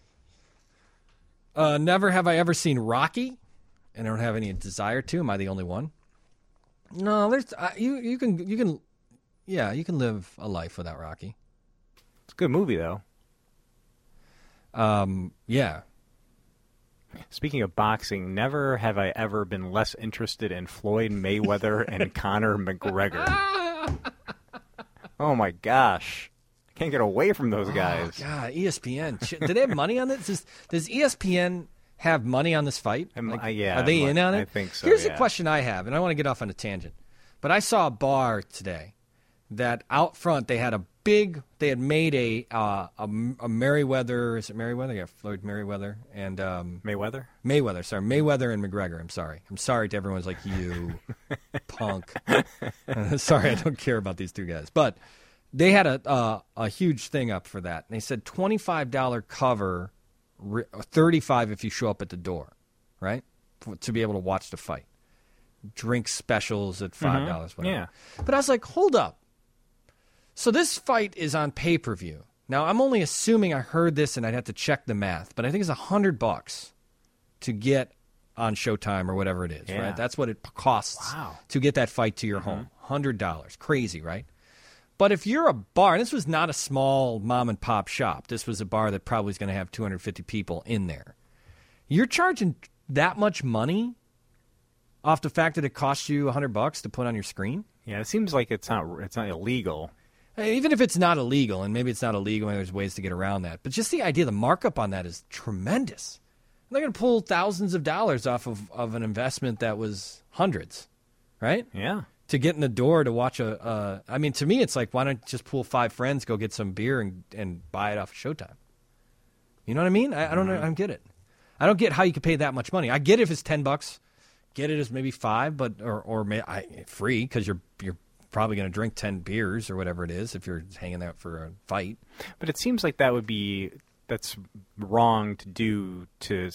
Uh, never have I ever seen Rocky, and I don't have any desire to. Am I the only one? No, there's uh, you. You can you can, yeah, you can live a life without Rocky. It's a good movie though. Um, yeah. Speaking of boxing, never have I ever been less interested in Floyd Mayweather and Conor McGregor. Oh my gosh. I can't get away from those guys. Oh, God, E S P N. Shit, do they have money on this? Does, does E S P N have money on this fight? Am- Like, uh, yeah, Are they I'm in like- on it? I think so, Here's yeah. a question I have, and I want to get off on a tangent. But I saw a bar today that out front they had a big, they had made a uh, a, a Merriweather, is it Merriweather? Yeah, Floyd Merriweather and um, Mayweather? Mayweather, sorry. Mayweather and McGregor. I'm sorry. I'm sorry to everyone who's like, you punk. Sorry, I don't care about these two guys. But they had a uh, a huge thing up for that. And they said twenty-five dollars cover, thirty-five dollars if you show up at the door, right? To be able to watch the fight. Drink specials at five dollars, Mm-hmm. whatever. Yeah. But I was like, hold up. So this fight is on pay-per-view. Now, I'm only assuming I heard this and I'd have to check the math, but I think it's a hundred bucks to get on Showtime or whatever it is, Yeah. right? That's what it costs Wow. to get that fight to your home. one hundred dollars. Crazy, right? But if you're a bar, and this was not a small mom and pop shop. This was a bar that probably is going to have two hundred fifty people in there. You're charging that much money off the fact that it costs you one hundred bucks to put on your screen? Yeah, it seems like it's not it's not illegal. Even if it's not illegal, and maybe it's not illegal, and there's ways to get around that. But just the idea, the markup on that is tremendous. They're going to pull thousands of dollars off of, of an investment that was hundreds, right? Yeah. To get in the door to watch a, uh, I mean, to me, it's like, why don't you just pull five friends, go get some beer, and, and buy it off of Showtime? You know what I mean? I, I don't know. I don't get it. I don't get how you could pay that much money. I get if it's ten bucks, get it as maybe five, but or or may, I, free because you're you're probably going to drink ten beers or whatever it is if you're hanging out for a fight. But it seems like that would be that's wrong to do to so-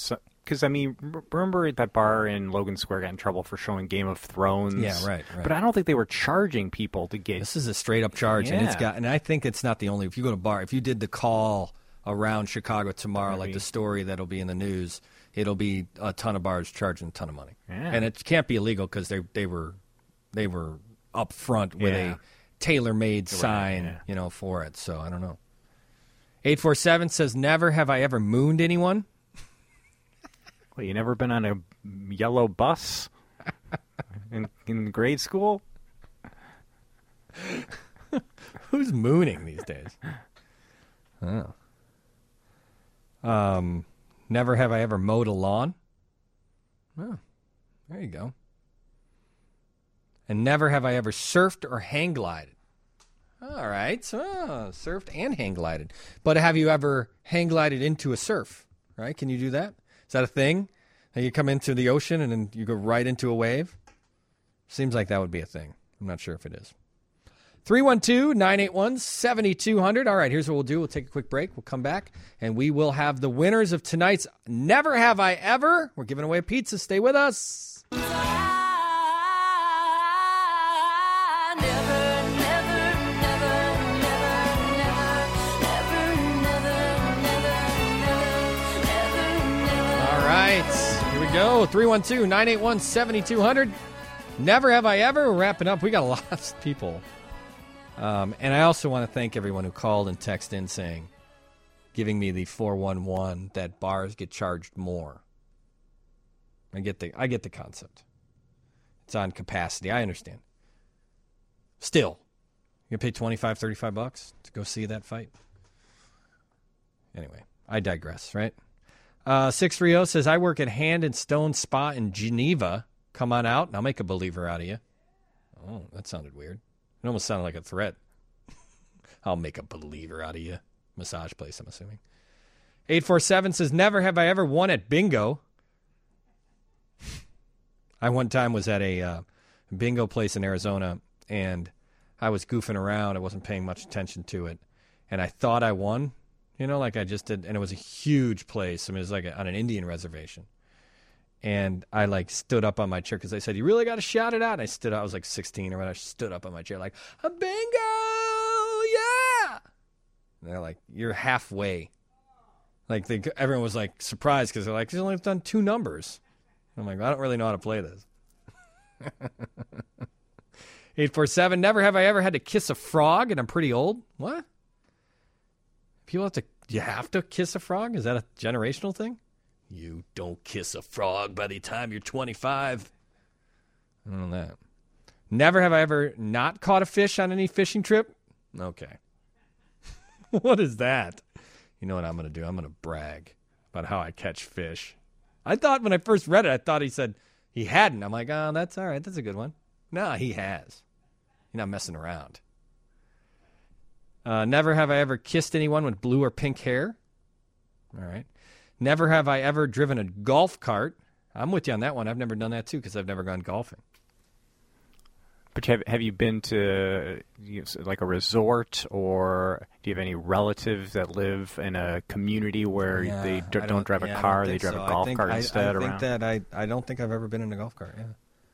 because I mean, remember that bar in Logan Square got in trouble for showing Game of Thrones? Yeah, right, right. But I don't think they were charging people to get. This is a straight up charge, yeah. and it's got. And I think it's not the only. If you go to a bar, if you did the call around Chicago tomorrow, Maybe. like the story that'll be in the news, it'll be a ton of bars charging a ton of money, yeah. and it can't be illegal because they they were they were up front with yeah. a tailor-made right, sign, yeah. you know, for it. So I don't know. eight four seven says, never have I ever mooned anyone. Well, you never been on a yellow bus in, in grade school? Who's mooning these days? Oh. Um, never have I ever mowed a lawn. Oh, there you go. And never have I ever surfed or hang glided. All right, so oh, surfed and hang glided. But have you ever hang glided into a surf? Right? Can you do that? Is that a thing? And you come into the ocean and then you go right into a wave? Seems like that would be a thing. I'm not sure if it is. three one two, nine eight one, seven two zero zero. All right, here's what we'll do. We'll take a quick break. We'll come back, and we will have the winners of tonight's Never Have I Ever. We're giving away pizza. Stay with us. Here we go. three one two, nine eight one, seven two zero zero. Never have I ever. We're wrapping up. We got a lot of people. Um, and I also want to thank everyone who called and texted in saying, giving me the four one one that bars get charged more. I get the I get the concept. It's on capacity. I understand. Still, you pay twenty-five, thirty-five bucks to go see that fight. Anyway, I digress, right? Uh, six three zero says, I work at Hand and Stone Spa in Geneva. Come on out, and I'll make a believer out of you. Oh, that sounded weird. It almost sounded like a threat. I'll make a believer out of you. Massage place, I'm assuming. eight four seven says, never have I ever won at bingo. I one time was at a uh, bingo place in Arizona, and I was goofing around. I wasn't paying much attention to it, and I thought I won. You know, like I just did, and it was a huge place. I mean, it was like a, on an Indian reservation. And I, like, stood up on my chair because they said, you really got to shout it out. And I stood up. I was, like, sixteen or whatever. I stood up on my chair like, a bingo, yeah! And they're like, you're halfway. Like, they, everyone was, like, surprised because they're like, he's only done two numbers. I'm like, I don't really know how to play this. eight four seven, never have I ever had to kiss a frog, and I'm pretty old. What? People have to, you have to kiss a frog? Is that a generational thing? You don't kiss a frog by the time you're twenty-five. I don't know that. Never have I ever not caught a fish on any fishing trip? Okay. What is that? You know what I'm going to do? I'm going to brag about how I catch fish. I thought when I first read it, I thought he said he hadn't. I'm like, oh, that's all right. That's a good one. No, he has. You're not messing around. Uh, never have I ever kissed anyone with blue or pink hair. All right. Never have I ever driven a golf cart. I'm with you on that one. I've never done that, too, because I've never gone golfing. But have have you been to you know, like a resort, or do you have any relatives that live in a community where yeah, they don't, don't, don't drive a yeah, car, they so. drive a golf think, cart I, instead I think around? that I, I don't think I've ever been in a golf cart, yeah.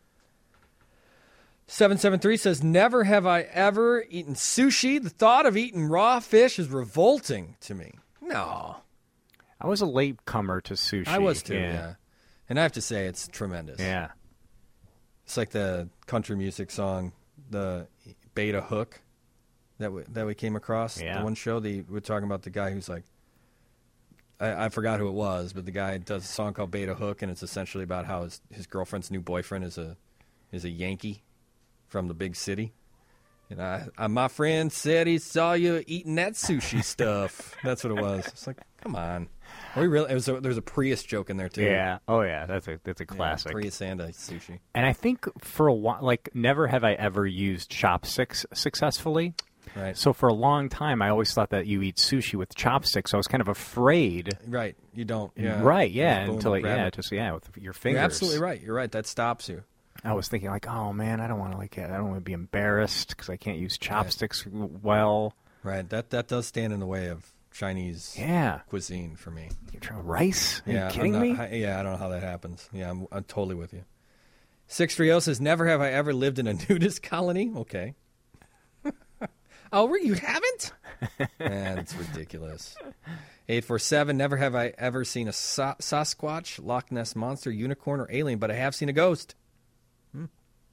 seven seven three says, never have I ever eaten sushi. The thought of eating raw fish is revolting to me. No. I was a late comer to sushi. I was too, yeah. yeah. And I have to say, it's tremendous. Yeah. It's like the country music song, the Beta Hook that we, that we came across. Yeah. The one show, the, we were talking about the guy who's like, I, I forgot who it was, but the guy does a song called Beta Hook, and it's essentially about how his, his girlfriend's new boyfriend is a is a Yankee from the big city. And I, I, my friend said he saw you eating that sushi stuff. That's what it was. It's like, come on. Are we really? It was a, there was a Prius joke in there too. Yeah. Oh yeah. That's a that's a classic. Yeah, Prius and a sushi. And I think for a while, like, never have I ever used chopsticks successfully. Right. So for a long time, I always thought that you eat sushi with chopsticks. So I was kind of afraid. Right. You don't. Yeah. Right. Yeah. Just Until it, grab yeah, it. just yeah, with your fingers. You're absolutely right. You're right. That stops you. I was thinking like, oh man, I don't want to like, I don't want to be embarrassed because I can't use chopsticks right. well. Right. That that does stand in the way of Chinese Yeah. cuisine for me. You're trying rice? Are yeah, you kidding I'm me? not, I, yeah, I don't know how that happens. Yeah, I'm, I'm totally with you. six three zero says, never have I ever lived in a nudist colony. Okay. Oh, you haven't? That's ridiculous. eight four seven, never have I ever seen a Sa- Sasquatch, Loch Ness Monster, unicorn, or alien, but I have seen a ghost. Hmm.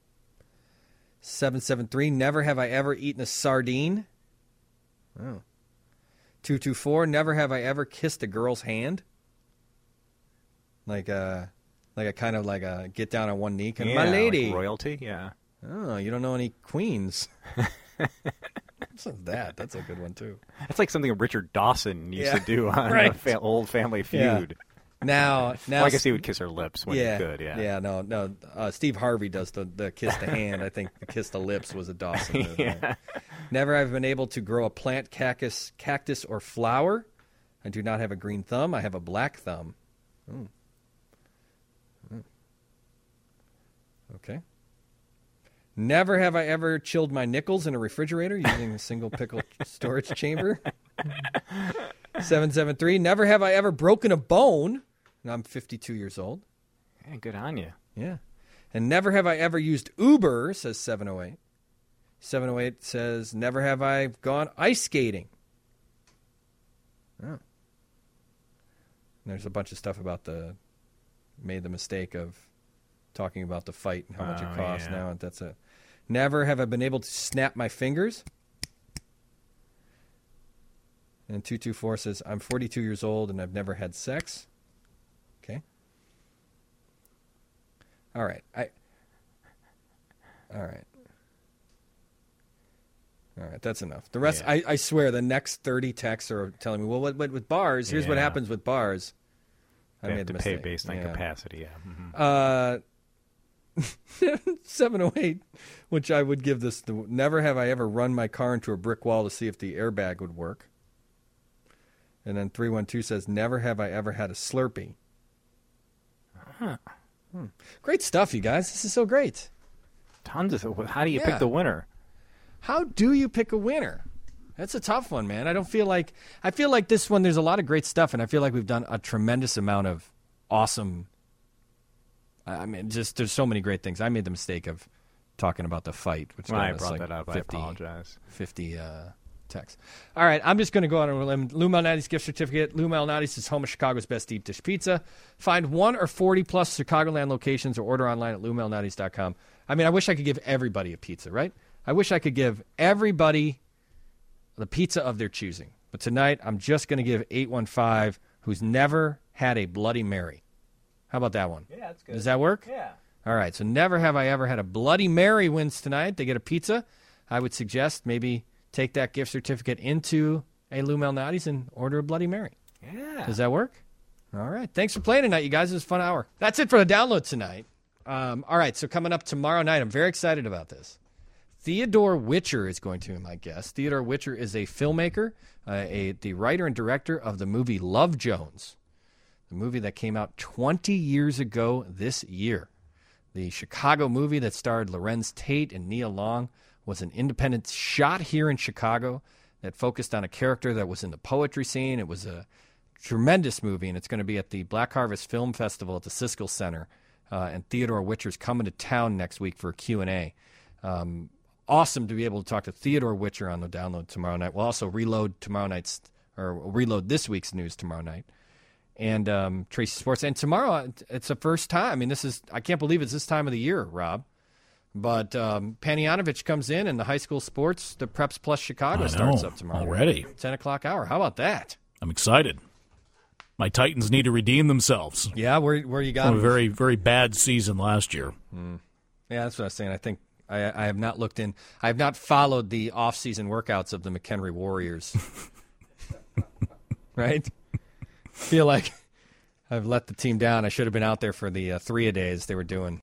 seven seven three, never have I ever eaten a sardine. Oh. two two four, never have I ever kissed a girl's hand. Like a, like a kind of like a get down on one knee. Kind of, Yeah, my lady. like royalty, yeah. Oh, you don't know any queens. What's that? That's a good one, too. That's like something Richard Dawson used Yeah, to do on right. a fa- old Family Yeah. Feud. Now, now, well, I guess he would kiss her lips when yeah, he could, yeah. Yeah, no, no. Uh, Steve Harvey does the, the kiss the hand. I think the kiss the lips was a Dawson move. Yeah. Right? Never have been able to grow a plant, cactus, cactus, or flower. I do not have a green thumb. I have a black thumb. Mm. Mm. Okay. Never have I ever chilled my nickels in a refrigerator using a single pickle storage chamber. seven seven three, never have I ever broken a bone. And I'm fifty-two years old. Yeah, good on you. Yeah. And never have I ever used Uber, says seven oh eight. seven oh eight says, never have I gone ice skating. Oh. And there's a bunch of stuff about the, made the mistake of talking about the fight and how much Oh, it costs yeah. now. And that's it. Never have I been able to snap my fingers. And two two four says, I'm forty-two years old and I've never had sex. Okay. All right. I. All right. All right. That's enough. The rest, Yeah. I, I swear, the next thirty texts are telling me, well, what, what with bars? Here's what Yeah. happens with bars. I They made have the to pay mistake. based on Yeah. capacity, yeah. Mhm. Uh, seven oh eight, which I would give this, the, never have I ever run my car into a brick wall to see if the airbag would work. And then three one two says, never have I ever had a Slurpee. Huh. Hmm. Great stuff, you guys. This is so great. Tons of. How do you Yeah. pick the winner? How do you pick a winner? That's a tough one, man. I don't feel like, I feel like this one, there's a lot of great stuff, and I feel like we've done a tremendous amount of awesome, I mean, just, there's so many great things. I made the mistake of talking about the fight, which Well, got I us brought like that up. fifty, I apologize. fifty uh, texts. All right, I'm just going to go on a limb. Lou Malnati's gift certificate. Lou Malnati's is home of Chicago's best deep dish pizza. Find one or forty plus Chicagoland locations or order online at lou malnatis dot com. I mean, I wish I could give everybody a pizza, right? I wish I could give everybody the pizza of their choosing. But tonight, I'm just going to give eight one five, who's never had a Bloody Mary. How about that one? Yeah, that's good. Does that work? Yeah. All right, so never have I ever had a Bloody Mary wins tonight. They get a pizza. I would suggest maybe take that gift certificate into a Lou Malnati's and order a Bloody Mary. Yeah. Does that work? All right. Thanks for playing tonight, you guys. It was a fun hour. That's it for the download tonight. Um, all right, so coming up tomorrow night, I'm very excited about this. Theodore Witcher is going to be my guest. Theodore Witcher is a filmmaker, uh, a the writer and director of the movie Love Jones, the movie that came out twenty years ago this year. The Chicago movie that starred Lorenz Tate and Nia Long was an independent shot here in Chicago that focused on a character that was in the poetry scene. It was a tremendous movie, and it's going to be at the Black Harvest Film Festival at the Siskel Center. Uh, and Theodore Witcher's coming to town next week for a Q and A. Um, awesome to be able to talk to Theodore Witcher on the download tomorrow night. We'll also reload tomorrow night's, or reload this week's news tomorrow night. And um, Tracy Sports. And tomorrow, it's the first time. I mean, this is, I can't believe it's this time of the year, Rob. But um, Panianovich comes in, and the high school sports, the Preps Plus Chicago I starts know, up tomorrow. already. ten o'clock hour. How about that? I'm excited. My Titans need to redeem themselves. Yeah, where where you got From a them? very, very bad season last year. Mm. Yeah, that's what I was saying. I think I, I have not looked in. I have not followed the off-season workouts of the McHenry Warriors. Right? Feel like I've let the team down. I should have been out there for the uh, three-a-days they were doing